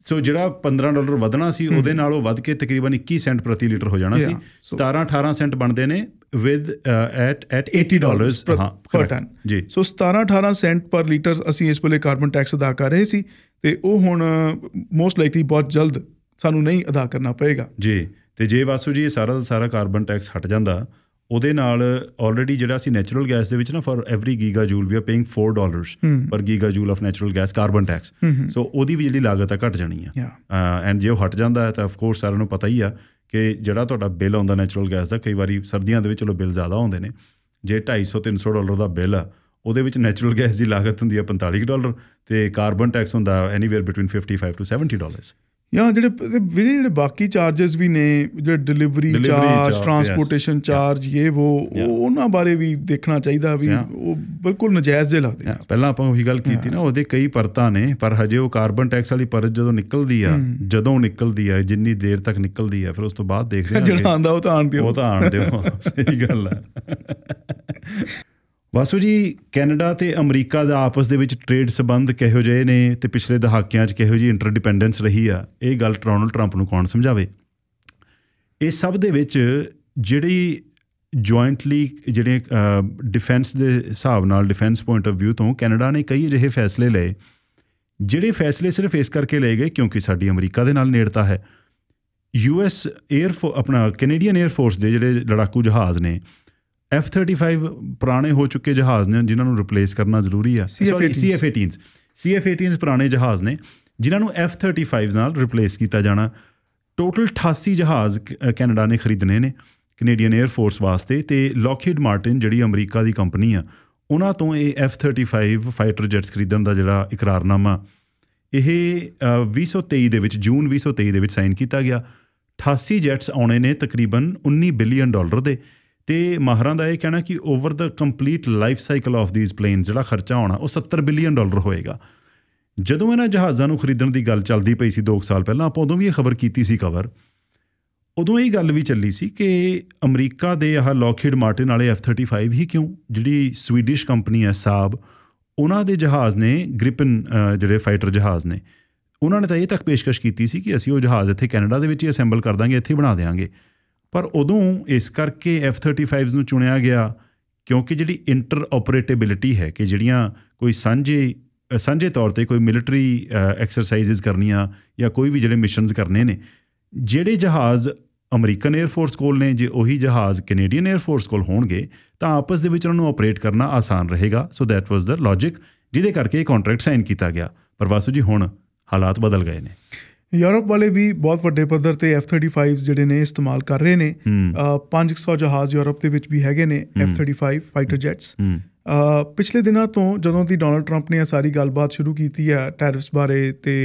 ਸੋ ਜਿਹੜਾ $15 ਵਧਣਾ ਸੀ ਉਹਦੇ ਨਾਲ ਉਹ ਵੱਧ ਕੇ ਤਕਰੀਬਨ 21 ਸੈਂਟ ਪ੍ਰਤੀ ਲੀਟਰ ਹੋ ਜਾਣਾ ਸੀ। 17-18 ਸੈਂਟ ਬਣਦੇ ਨੇ ਵਿਦ ਐਟ $80 ਪਰ ਟਨ ਜੀ। ਸੋ 17-18 ਸੈਂਟ ਪਰ ਲੀਟਰ ਅਸੀਂ ਇਸ ਵੇਲੇ ਕਾਰਬਨ ਟੈਕਸ ਅਦਾ ਕਰ ਰਹੇ ਸੀ ਤੇ ਉਹ ਹੁਣ ਮੋਸਟ ਲਾਈਕਲੀ ਬਹੁਤ ਜਲਦ ਸਾਨੂੰ ਨਹੀਂ ਅਦਾ ਕਰਨਾ ਪਏਗਾ ਜੀ। ਤੇ ਜੇ ਵਾਸੂ ਜੀ ਇਹ ਸਾਰਾ ਦਾ ਸਾਰਾ ਕਾਰਬਨ ਟੈਕਸ ਹਟ ਜਾਂਦਾ, ਉਹਦੇ ਨਾਲ ਆਲਰੇਡੀ ਜਿਹੜਾ ਅਸੀਂ ਨੈਚੁਰਲ ਗੈਸ ਦੇ ਵਿੱਚ ਨਾ for every gigajoule we are paying $4 per gigajoule of natural gas carbon tax. So ਉਹਦੀ ਵੀ ਜਿਹੜੀ ਲਾਗਤ ਆ ਘਟ ਜਾਣੀ ਆ। ਐਂਡ ਜੇ ਉਹ ਹਟ ਜਾਂਦਾ ਤਾਂ ਆਫ ਕੋਰਸ ਸਾਰਿਆਂ ਨੂੰ ਪਤਾ ਹੀ ਆ ਕਿ ਜਿਹੜਾ ਤੁਹਾਡਾ ਬਿੱਲ ਆਉਂਦਾ ਨੈਚੁਰਲ ਗੈਸ ਦਾ, ਕਈ ਵਾਰੀ ਸਰਦੀਆਂ ਦੇ ਵਿੱਚ ਚਲੋ ਬਿੱਲ ਜ਼ਿਆਦਾ ਆਉਂਦੇ ਨੇ, ਜੇ $250-300 ਦਾ ਬਿੱਲ ਆ ਉਹਦੇ ਵਿੱਚ ਨੈਚੁਰਲ ਗੈਸ ਦੀ ਲਾਗਤ ਹੁੰਦੀ ਆ $45 ਤੇ ਕਾਰਬਨ ਟੈਕਸ ਹੁੰਦਾ ਐਨੀਵੇਅਰ ਬਿਟਵੀਨ $55-70। ਜਾਂ ਜਿਹੜੇ ਬਾਕੀ ਚਾਰਜਸ ਵੀ ਨੇ, ਜਿਹੜੇ ਡਿਲੀਵਰੀ ਚਾਰਜ, ਟਰਾਂਸਪੋਰਟੇਸ਼ਨ ਚਾਰਜ, ਉਹਨਾਂ ਬਾਰੇ ਵੀ ਦੇਖਣਾ ਚਾਹੀਦਾ ਵੀ ਉਹ ਬਿਲਕੁਲ ਨਜਾਇਜ਼ ਜਿਹੇ ਲੱਗਦੇ। ਪਹਿਲਾਂ ਆਪਾਂ ਉਹੀ ਗੱਲ ਕੀਤੀ ਨਾ, ਉਹਦੇ ਕਈ ਪਰਤਾਂ ਨੇ, ਪਰ ਹਜੇ ਉਹ ਕਾਰਬਨ ਟੈਕਸ ਵਾਲੀ ਪਰਤ ਜਦੋਂ ਨਿਕਲਦੀ ਆ ਜਿੰਨੀ ਦੇਰ ਤੱਕ ਨਿਕਲਦੀ ਆ, ਫਿਰ ਉਸ ਤੋਂ ਬਾਅਦ ਦੇਖਦੇ ਹਾਂ ਜਿਹੜਾ ਆਉਂਦਾ ਉਹ ਤਾਂ ਆਣ ਦਿਓ। ਸਹੀ ਗੱਲ ਹੈ। ਵਾਸੂ ਜੀ, ਕੈਨੇਡਾ ਤੇ ਅਮਰੀਕਾ ਦਾ ਆਪਸ ਦੇ ਵਿੱਚ ਟ੍ਰੇਡ ਸੰਬੰਧ ਕਿਹੋ ਜਿਹੇ ਨੇ ਤੇ ਪਿਛਲੇ ਦਹਾਕਿਆਂ 'ਚ ਕਿਹੋ ਜਿਹੀ ਇੰਟਰਡਿਪੈਂਡੈਂਸ ਰਹੀ ਆ, ਇਹ ਗੱਲ ਡੋਨਾਲਡ ਟਰੰਪ ਨੂੰ ਕੌਣ ਸਮਝਾਵੇ। ਇਸ ਸਭ ਦੇ ਵਿੱਚ ਜਿਹੜੀ ਜੁਆਇੰਟਲੀ ਜਿਹੜੇ ਡਿਫੈਂਸ ਦੇ ਹਿਸਾਬ ਨਾਲ, ਡਿਫੈਂਸ ਪੁਆਇੰਟ ਆਫ ਵਿਊ ਤੋਂ ਕੈਨੇਡਾ ਨੇ ਕਈ ਅਜਿਹੇ ਫੈਸਲੇ ਲਏ, ਜਿਹੜੇ ਫੈਸਲੇ ਸਿਰਫ ਇਸ ਕਰਕੇ ਲਏ ਗਏ ਕਿਉਂਕਿ ਸਾਡੀ ਅਮਰੀਕਾ ਦੇ ਨਾਲ ਨੇੜਤਾ ਹੈ। US ਆਪਣਾ ਕੈਨੇਡੀਅਨ 에ਅਰਫੋਰਸ ਦੇ ਜਿਹੜੇ ਲੜਾਕੂ ਜਹਾਜ਼ ਨੇ, F-35 ਪੁਰਾਣੇ ਹੋ ਚੁੱਕੇ ਜਹਾਜ਼ ਨੇ ਜਿਨ੍ਹਾਂ ਨੂੰ ਰਿਪਲੇਸ ਕਰਨਾ ਜ਼ਰੂਰੀ ਆ। CF-18 ਪੁਰਾਣੇ ਜਹਾਜ਼ ਨੇ ਜਿਨ੍ਹਾਂ ਨੂੰ F-35 ਨਾਲ ਰਿਪਲੇਸ ਕੀਤਾ ਜਾਣਾ। ਟੋਟਲ 88 ਜਹਾਜ਼ ਕੈਨੇਡਾ ਨੇ ਖਰੀਦਣੇ ਨੇ ਕੈਨੇਡੀਅਨ 에ਅਰਫੋਰਸ ਵਾਸਤੇ, ਤੇ ਲੋਕਹੀਡ ਮਾਰਟਿਨ ਜਿਹੜੀ ਅਮਰੀਕਾ ਦੀ ਕੰਪਨੀ ਆ, ਉਹਨਾਂ ਤੋਂ ਇਹ F-35 ਫਾਈਟਰ ਜੈਟਸ ਖਰੀਦਣ ਦਾ ਜਿਹੜਾ ਇਕਰਾਰਨਾਮਾ ਇਹ 2023 ਦੇ ਵਿੱਚ, ਜੂਨ 2023 ਦੇ ਵਿੱਚ ਸਾਈਨ ਕੀਤਾ ਗਿਆ। 88 ਜੈਟਸ ਆਉਣੇ ਨੇ ਤਕਰੀਬਨ $19 ਬਿਲੀਅਨ ਦੇ, ਤੇ ਮਾਹਰਾਂ ਦਾ ਇਹ ਕਹਿਣਾ ਕਿ over the complete life cycle of these planes ਜਿਹੜਾ ਖਰਚਾ ਹੋਣਾ ਉਹ $70 ਬਿਲੀਅਨ ਹੋਏਗਾ। ਜਦੋਂ ਇਹਨਾਂ ਜਹਾਜ਼ਾਂ ਨੂੰ ਖਰੀਦਣ ਦੀ ਗੱਲ ਚੱਲਦੀ ਪਈ ਸੀ 2 ਸਾਲ ਪਹਿਲਾਂ, ਆਪਾਂ ਉਦੋਂ ਵੀ ਇਹ ਖਬਰ ਕੀਤੀ ਸੀ ਉਦੋਂ ਇਹ ਗੱਲ ਵੀ ਚੱਲੀ ਸੀ ਕਿ ਅਮਰੀਕਾ ਦੇ ਆਹ ਲੋਕਹੀਡ ਮਾਰਟਿਨ ਵਾਲੇ F-35 ਹੀ ਕਿਉਂ, ਜਿਹੜੀ ਸਵੀਡਿਸ਼ ਕੰਪਨੀ ਹੈ ਸਾਬ, ਉਹਨਾਂ ਦੇ ਜਹਾਜ਼ ਨੇ ਗ੍ਰਿਪਨ ਜਿਹੜੇ ਫਾਈਟਰ ਜਹਾਜ਼ ਨੇ, ਉਹਨਾਂ ਨੇ ਤਾਂ ਇਹ ਤੱਕ ਪੇਸ਼ਕਸ਼ ਕੀਤੀ ਸੀ ਕਿ ਅਸੀਂ ਉਹ ਜਹਾਜ਼ ਇੱਥੇ ਕੈਨੇਡਾ ਦੇ ਵਿੱਚ ਹੀ ਅਸੈਂਬਲ ਕਰ ਦਾਂਗੇ, ਇੱਥੇ ਹੀ ਬਣਾ ਦਿਆਂਗੇ। ਪਰ ਉਦੋਂ ਇਸ ਕਰਕੇ F-35 ਨੂੰ ਚੁਣਿਆ ਗਿਆ ਕਿਉਂਕਿ ਜਿਹੜੀ ਇੰਟਰ ਆਪਰੇਟੇਬਿਲਿਟੀ ਹੈ ਕਿ ਜਿਹੜੀਆਂ ਕੋਈ ਸਾਂਝੇ ਤੌਰ 'ਤੇ ਕੋਈ ਮਿਲਟਰੀ ਐਕਸਰਸਾਈਜ਼ ਕਰਨੀਆਂ ਜਾਂ ਕੋਈ ਵੀ ਜਿਹੜੇ ਮਿਸ਼ਨਸ ਕਰਨੇ ਨੇ, ਜਿਹੜੇ ਜਹਾਜ਼ ਅਮਰੀਕਨ 에ਅਰਫੋਰਸ ਕੋਲ ਨੇ, ਜੇ ਉਹੀ ਜਹਾਜ਼ ਕੈਨੇਡੀਅਨ 에ਅਰਫੋਰਸ ਕੋਲ ਹੋਣਗੇ ਤਾਂ ਆਪਸ ਦੇ ਵਿੱਚ ਉਹਨਾਂ ਨੂੰ ਆਪਰੇਟ ਕਰਨਾ ਆਸਾਨ ਰਹੇਗਾ। So that was the logic, ਜਿਹਦੇ ਕਰਕੇ ਇਹ ਕੰਟਰੈਕਟ ਸਾਈਨ ਕੀਤਾ ਗਿਆ। ਪਰ ਵਾਸੂ ਜੀ, ਹੁਣ ਹਾਲਾਤ ਬਦਲ ਗਏ ਨੇ। ਯੂਰਪ ਵਾਲੇ ਵੀ ਬਹੁਤ ਵੱਡੇ ਪੱਧਰ ਤੇ F-35 ਜਿਹੜੇ ਨੇ ਇਸਤੇਮਾਲ ਕਰ ਰਹੇ ਨੇ। 500 ਜਹਾਜ਼ ਯੂਰਪ ਦੇ ਵਿੱਚ ਵੀ ਹੈਗੇ ਨੇ F-35 ਫਾਈਟਰ ਜੈਟਸ। ਪਿਛਲੇ ਦਿਨਾਂ ਤੋਂ ਜਦੋਂ ਦੀ ਡੋਨਾਲਡ ਟਰੰਪ ਨੇ ਇਹ ਸਾਰੀ ਗੱਲਬਾਤ ਸ਼ੁਰੂ ਕੀਤੀ ਹੈ ਟੈਰਿਫਸ ਬਾਰੇ ਤੇ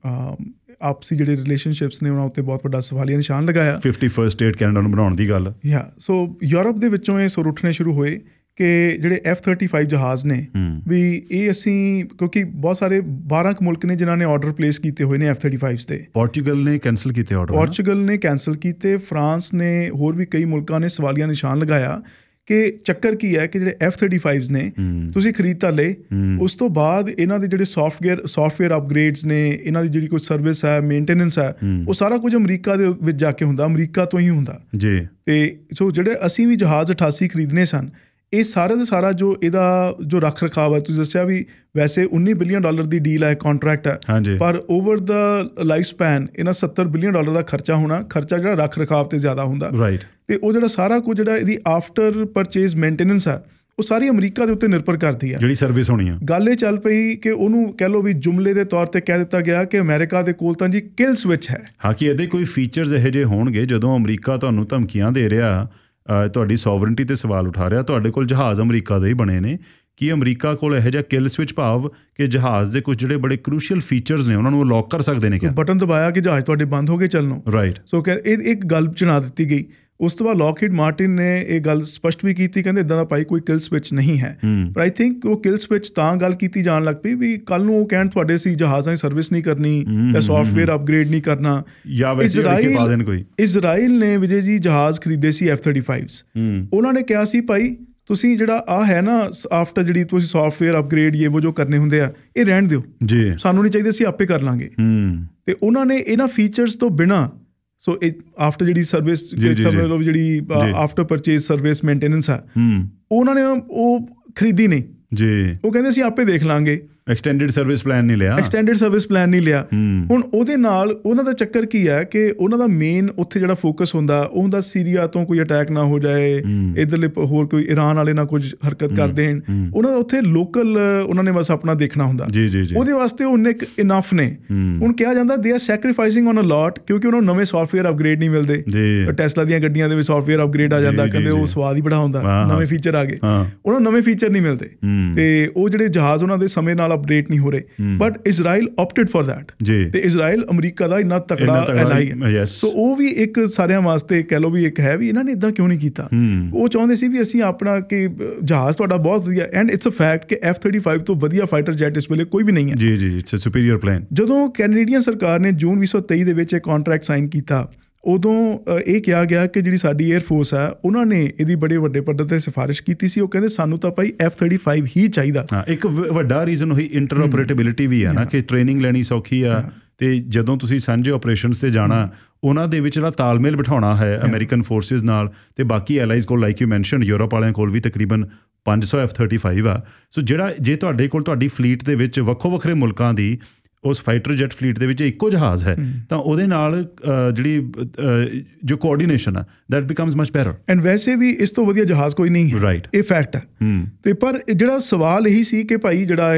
ਆਪਸੀ ਜਿਹੜੇ ਰਿਲੇਸ਼ਨਸ਼ਿਪਸ ਨੇ ਉਹਨਾਂ ਉੱਤੇ ਬਹੁਤ ਵੱਡਾ ਸਵਾਲੀਆ ਨਿਸ਼ਾਨ ਲਗਾਇਆ। 51st ਸਟੇਟ ਕੈਨੇਡਾ ਨੂੰ ਬਣਾਉਣ ਦੀ ਗੱਲ। ਸੋ ਯੂਰਪ ਦੇ ਵਿੱਚੋਂ ਇਹ ਸੁਰ ਉੱਠਣੇ ਸ਼ੁਰੂ ਹੋਏ ਕਿ ਜਿਹੜੇ F-35 ਜਹਾਜ਼ ਨੇ ਵੀ ਇਹ ਅਸੀਂ, ਕਿਉਂਕਿ ਬਹੁਤ ਸਾਰੇ 12 ਮੁਲਕ ਨੇ ਜਿਨ੍ਹਾਂ ਨੇ ਆਰਡਰ ਪਲੇਸ ਕੀਤੇ ਹੋਏ ਨੇ F-35 ਦੇ। ਪੋਰਚੁਗਲ ਨੇ ਕੈਂਸਲ ਕੀਤੇ ਆਰਡਰ। ਪੋਰਚੁਗਲ ਨੇ ਕੈਂਸਲ ਕੀਤੇ, ਫਰਾਂਸ ਨੇ, ਹੋਰ ਵੀ ਕਈ ਮੁਲਕਾਂ ਨੇ ਸਵਾਲੀਆ ਨਿਸ਼ਾਨ ਲਗਾਇਆ ਕਿ ਚੱਕਰ ਕੀ ਹੈ ਕਿ ਜਿਹੜੇ F-35 ਨੇ ਤੁਸੀਂ ਖਰੀਦ ਤਾਂ ਲਏ, ਉਸ ਤੋਂ ਬਾਅਦ ਇਹਨਾਂ ਦੇ ਜਿਹੜੇ ਸੌਫਟਵੇਅਰ ਅਪਗ੍ਰੇਡਸ ਨੇ, ਇਹਨਾਂ ਦੀ ਜਿਹੜੀ ਕੋਈ ਸਰਵਿਸ ਹੈ, ਮੇਨਟੇਨੈਂਸ ਹੈ, ਉਹ ਸਾਰਾ ਕੁਝ ਅਮਰੀਕਾ ਦੇ ਵਿੱਚ ਜਾ ਕੇ ਹੁੰਦਾ, ਅਮਰੀਕਾ ਤੋਂ ਹੀ ਹੁੰਦਾ ਜੀ। ਤੇ ਸੋ ਜਿਹੜੇ ਅਸੀਂ ਵੀ ਜਹਾਜ਼ 88 ਖਰੀਦਣੇ ਸਨ, ਇਹ ਸਾਰੇ ਦਾ ਸਾਰਾ ਜੋ ਇਹਦਾ ਜੋ ਰੱਖ ਰਖਾਵ ਹੈ, ਤੁਸੀਂ ਦੱਸਿਆ ਵੀ ਵੈਸੇ $19 ਬਿਲੀਅਨ ਦੀ ਡੀਲ ਹੈ, ਕੰਟਰੈਕਟ ਹੈ, ਪਰ ਓਵਰ ਦਾ ਲਾਈਫ ਸਪੈਨ ਇਹਨਾਂ $70 ਬਿਲੀਅਨ ਦਾ ਖਰਚਾ ਹੋਣਾ। ਖਰਚਾ ਜਿਹੜਾ ਰੱਖ ਰਖਾਵ ਤੇ ਜ਼ਿਆਦਾ ਹੁੰਦਾ, ਤੇ ਉਹ ਜਿਹੜਾ ਸਾਰਾ ਕੁਝ ਜਿਹੜਾ ਇਹਦੀ ਆਫਟਰ ਪਰਚੇਜ਼ ਮੇਨਟੇਨੈਂਸ ਹੈ ਉਹ ਸਾਰੀ ਅਮਰੀਕਾ ਦੇ ਉੱਤੇ ਨਿਰਭਰ ਕਰਦੀ ਹੈ, ਜਿਹੜੀ ਸਰਵਿਸ ਹੋਣੀ ਆ। ਗੱਲ ਇਹ ਚੱਲ ਪਈ ਕਿ ਉਹਨੂੰ ਕਹਿ ਲਓ ਵੀ ਜੁਮਲੇ ਦੇ ਤੌਰ ਤੇ ਕਹਿ ਦਿੱਤਾ ਗਿਆ ਕਿ ਅਮਰੀਕਾ ਦੇ ਕੋਲ ਤਾਂ ਜੀ ਕਿਲ ਸਵਿਚ ਹੈ। ਹਾਂ, ਕਿ ਇਹਦੇ ਕੋਈ ਫੀਚਰਸ ਇਹੋ ਜਿਹੇ ਹੋਣਗੇ ਜਦੋਂ ਅਮਰੀਕਾ ਤੁਹਾਨੂੰ ਧਮਕੀਆਂ ਦੇ ਰਿਹਾ, ਤੁਹਾਡੀ ਸੋਵਰਨਟੀ ਤੇ ਸਵਾਲ ਉਠਾ ਰਿਹਾ, ਤੁਹਾਡੇ ਕੋਲ ਜਹਾਜ਼ ਅਮਰੀਕਾ ਦੇ ਹੀ ਬਣੇ ਨੇ, ਕਿ ਅਮਰੀਕਾ ਕੋਲ ਇਹੋ ਜਿਹਾ ਕਿਲ ਸਵਿਚ ਭਾਵ ਕਿ ਜਹਾਜ਼ ਦੇ ਕੁਝ ਜਿਹੜੇ ਬੜੇ ਕਰੂਸ਼ੀਅਲ ਫੀਚਰਸ ਨੇ ਉਹਨਾਂ ਨੂੰ ਲੌਕ ਕਰ ਸਕਦੇ ਨੇ। ਬਟਨ ਦਬਾਇਆ ਕਿ ਜਹਾਜ਼ ਤੁਹਾਡੇ ਬੰਦ ਹੋ ਗਏ ਚੱਲਣੋਂ। ਸੋ ਇਹ ਇੱਕ ਗੱਲ ਚੁਣਾ ਦਿੱਤੀ ਗਈ। ਉਸ ਤੋਂ ਬਾਅਦ ਲੋਕਹੀਡ ਮਾਰਟਿਨ ਨੇ ਇਹ ਗੱਲ ਸਪਸ਼ਟ ਵੀ ਕੀਤੀ, ਕਹਿੰਦੇ ਇੱਦਾਂ ਦਾ ਭਾਈ ਕੋਈ ਕਿਲ ਸਵਿਚ ਨਹੀਂ ਹੈ। ਪਰ ਆਈ ਥਿੰਕ ਉਹ ਕਿਲ ਸਵਿਚ ਤਾਂ ਗੱਲ ਕੀਤੀ ਜਾਣ ਲੱਗ ਪਈ ਵੀ ਕੱਲ ਨੂੰ ਉਹ ਕਹਿਣ ਤੁਹਾਡੇ ਸੀ ਜਹਾਜ਼ਾਂ ਦੀ ਸਰਵਿਸ ਨਹੀਂ ਕਰਨੀ ਜਾਂ ਸੌਫਟਵੇਅਰ ਅਪਗ੍ਰੇਡ ਨਹੀਂ ਕਰਨਾ। ਇਜ਼ਰਾਈਲ ਨੇ ਵਿਜੇ ਜੀ ਜਹਾਜ਼ ਖਰੀਦੇ ਸੀ F-35, ਉਹਨਾਂ ਨੇ ਕਿਹਾ ਸੀ ਭਾਈ ਤੁਸੀਂ ਜਿਹੜਾ ਆਹ ਹੈ ਨਾ ਆਫਟਰ ਜਿਹੜੀ ਤੁਸੀਂ ਸੌਫਟਵੇਅਰ ਅਪਗ੍ਰੇਡ ਇਹ ਜੋ ਕਰਨੇ ਹੁੰਦੇ ਆ, ਇਹ ਰਹਿਣ ਦਿਓ ਜੀ, ਸਾਨੂੰ ਨਹੀਂ ਚਾਹੀਦੇ, ਅਸੀਂ ਆਪੇ ਕਰ ਲਾਂਗੇ। ਤੇ ਉਹਨਾਂ ਨੇ ਇਹਨਾਂ ਫੀਚਰਸ ਤੋਂ ਬਿਨਾਂ ਸੋ ਆਫਟਰ ਜਿਹੜੀ ਸਰਵਿਸ ਜਿਹੜੀ ਆਫਟਰ ਪਰਚੇਜ਼ ਸਰਵਿਸ ਮੇਨਟੇਨੈਂਸ ਆ ਉਹਨਾਂ ਨੇ ਉਹ ਖਰੀਦੀ ਨਹੀਂ ਜੀ। ਉਹ ਕਹਿੰਦੇ ਅਸੀਂ ਆਪੇ ਦੇਖ ਲਾਂਗੇ, ਐਕਸਟੈਂਡਡ ਸਰਵਿਸ ਪਲਾਨ ਨਹੀਂ ਲਿਆ। ਹੁਣ ਉਹਦੇ ਨਾਲ ਉਹਨਾਂ ਦਾ ਚੱਕਰ ਕੀ ਹੈ ਕਿ ਉਹਨਾਂ ਦਾ ਮੇਨ ਉੱਥੇ ਜਿਹੜਾ ਫੋਕਸ ਹੁੰਦਾ ਉਹ ਹੁੰਦਾ ਸੀਰੀਆ ਤੋਂ ਕੋਈ ਅਟੈਕ ਨਾ ਹੋ ਜਾਏ, ਇੱਧਰਲੇ ਹੋਰ ਕੋਈ ਈਰਾਨ ਵਾਲੇ ਨਾ ਕੁਝ ਹਰਕਤ ਕਰ ਦੇਣ, ਉਹਨਾਂ ਦਾ ਉੱਥੇ ਲੋਕਲ ਉਹਨਾਂ ਨੇ ਬਸ ਆਪਣਾ ਦੇਖਣਾ ਹੁੰਦਾ। ਉਹਦੇ ਵਾਸਤੇ ਉਹਨੇ ਇਨਫ ਨੇ। ਹੁਣ ਕਿਹਾ ਜਾਂਦਾ ਦੇ ਆਰ ਸੈਕਰੀਫਾਈਸਿੰਗ ਔਨ ਅ ਲੋਟ, ਕਿਉਂਕਿ ਉਹਨਾਂ ਨੂੰ ਨਵੇਂ ਸੌਫਟਵੇਅਰ ਅਪਗ੍ਰੇਡ ਨਹੀਂ ਮਿਲਦੇ। ਟੈਸਲਾ ਦੀਆਂ ਗੱਡੀਆਂ ਦੇ ਵਿੱਚ ਸੌਫਟਵੇਅਰ ਅਪਗ੍ਰੇਡ ਆ ਜਾਂਦਾ, ਕਹਿੰਦੇ ਉਹ ਸਵਾਦ ਹੀ ਬੜਾ ਹੁੰਦਾ, ਨਵੇਂ ਫੀਚਰ ਆ ਗਏ, ਉਹਨਾਂ ਨੂੰ ਨਵੇਂ ਫੀਚਰ ਨਹੀਂ ਮਿਲਦੇ ਤੇ ਉਹ ਜਿਹੜੇ ਜਹਾਜ਼ ਉਹਨਾਂ ਦੇ ਸਮੇਂ ਨਾਲ ਅਪਡੇਟ ਨਹੀਂ ਹੋ ਰਹੇ। But Israel opted for that ਤੇ ਇਜ਼ਰਾਈਲ ਅਮਰੀਕਾ ਦਾ ਇੰਨਾ ਤਕੜਾ ਐਲਾਈ ਹੈ। ਸੋ ਉਹ ਵੀ ਇੱਕ ਸਾਰਿਆਂ ਵਾਸਤੇ ਕਹਿ ਲਓ ਵੀ ਇੱਕ ਹੈ ਵੀ ਇਹਨਾਂ ਨੇ ਇਦਾਂ ਕਿਉਂ ਨਹੀਂ ਕੀਤਾ। ਉਹ ਚਾਹੁੰਦੇ ਸੀ ਵੀ ਅਸੀਂ ਆਪਣਾ ਕਿ ਜਹਾਜ਼ ਤੁਹਾਡਾ ਬਹੁਤ ਵਧੀਆ, ਐਂਡ ਇਟਸ ਅ ਫੈਕਟ ਕਿ F-35 ਤੋਂ ਵਧੀਆ ਫਾਈਟਰ ਜੈਟ ਇਸ ਵੇਲੇ ਕੋਈ ਵੀ ਨਹੀਂ ਹੈ। It's a superior plane. ਜਦੋਂ ਕੈਨੇਡੀਅਨ ਸਰਕਾਰ ਨੇ ਜੂਨ 2023 ਦੇ ਵਿੱਚ ਇਹ ਕੰਟਰੈਕਟ ਸਾਈਨ ਕੀਤਾ, ਉਦੋਂ ਇਹ ਕਿਹਾ ਗਿਆ ਕਿ ਜਿਹੜੀ ਸਾਡੀ 에ਅਰ ਫੋਰਸ ਹੈ ਉਹਨਾਂ ਨੇ ਇਹਦੀ ਬੜੇ ਵੱਡੇ ਪੱਧਰ ਤੇ ਸਿਫਾਰਿਸ਼ ਕੀਤੀ ਸੀ। ਉਹ ਕਹਿੰਦੇ ਸਾਨੂੰ ਤਾਂ ਭਾਈ F-35 ਹੀ ਚਾਹੀਦਾ। ਇੱਕ ਵੱਡਾ ਰੀਜ਼ਨ ਉਹੀ ਇੰਟਰਆਪਰੇਟੇਬਿਲਿਟੀ ਵੀ ਹੈ ਨਾ, ਕਿ ਟ੍ਰੇਨਿੰਗ ਲੈਣੀ ਸੌਖੀ ਆ ਤੇ ਜਦੋਂ ਤੁਸੀਂ ਸਾਂਝੇ ਆਪਰੇਸ਼ਨਸ ਤੇ ਜਾਣਾ ਉਹਨਾਂ ਦੇ ਵਿੱਚ ਜਿਹੜਾ ਤਾਲਮੇਲ ਬਿਠਾਉਣਾ ਹੈ ਅਮਰੀਕਨ ਫੋਰਸਿਸ ਨਾਲ ਤੇ ਬਾਕੀ ਐਲਾਈਜ਼ ਕੋਲ, ਲਾਈਕ ਯੂ ਮੈਂਸ਼ਨ ਯੂਰਪ ਵਾਲਿਆਂ ਕੋਲ ਵੀ ਤਕਰੀਬਨ 500 F-35 ਆ। ਸੋ ਜਿਹੜਾ ਜੇ ਤੁਹਾਡੇ ਕੋਲ ਤੁਹਾਡੀ ਫਲੀਟ ਦੇ ਵਿੱਚ ਵੱਖੋ ਵੱਖਰੇ ਮੁਲਕਾਂ ਦੀ ਉਸ ਫਾਈਟਰ ਜੈਟ ਫਲੀਟ ਦੇ ਵਿੱਚ ਇੱਕੋ ਜਹਾਜ਼ ਹੈ ਤਾਂ ਉਹਦੇ ਨਾਲ ਜਿਹੜੀ ਜੋ ਕੋਆਰਡੀਨੇਸ਼ਨ ਹੈ that becomes much better. And ਵੈਸੇ ਵੀ ਇਸ ਤੋਂ ਵਧੀਆ ਜਹਾਜ਼ ਕੋਈ ਨਹੀਂ ਹੈ, ਰਾਈਟ, ਇਹ ਫੈਕਟ ਹੈ। ਤੇ ਪਰ ਜਿਹੜਾ ਸਵਾਲ ਇਹੀ ਸੀ ਕਿ ਭਾਈ ਜਿਹੜਾ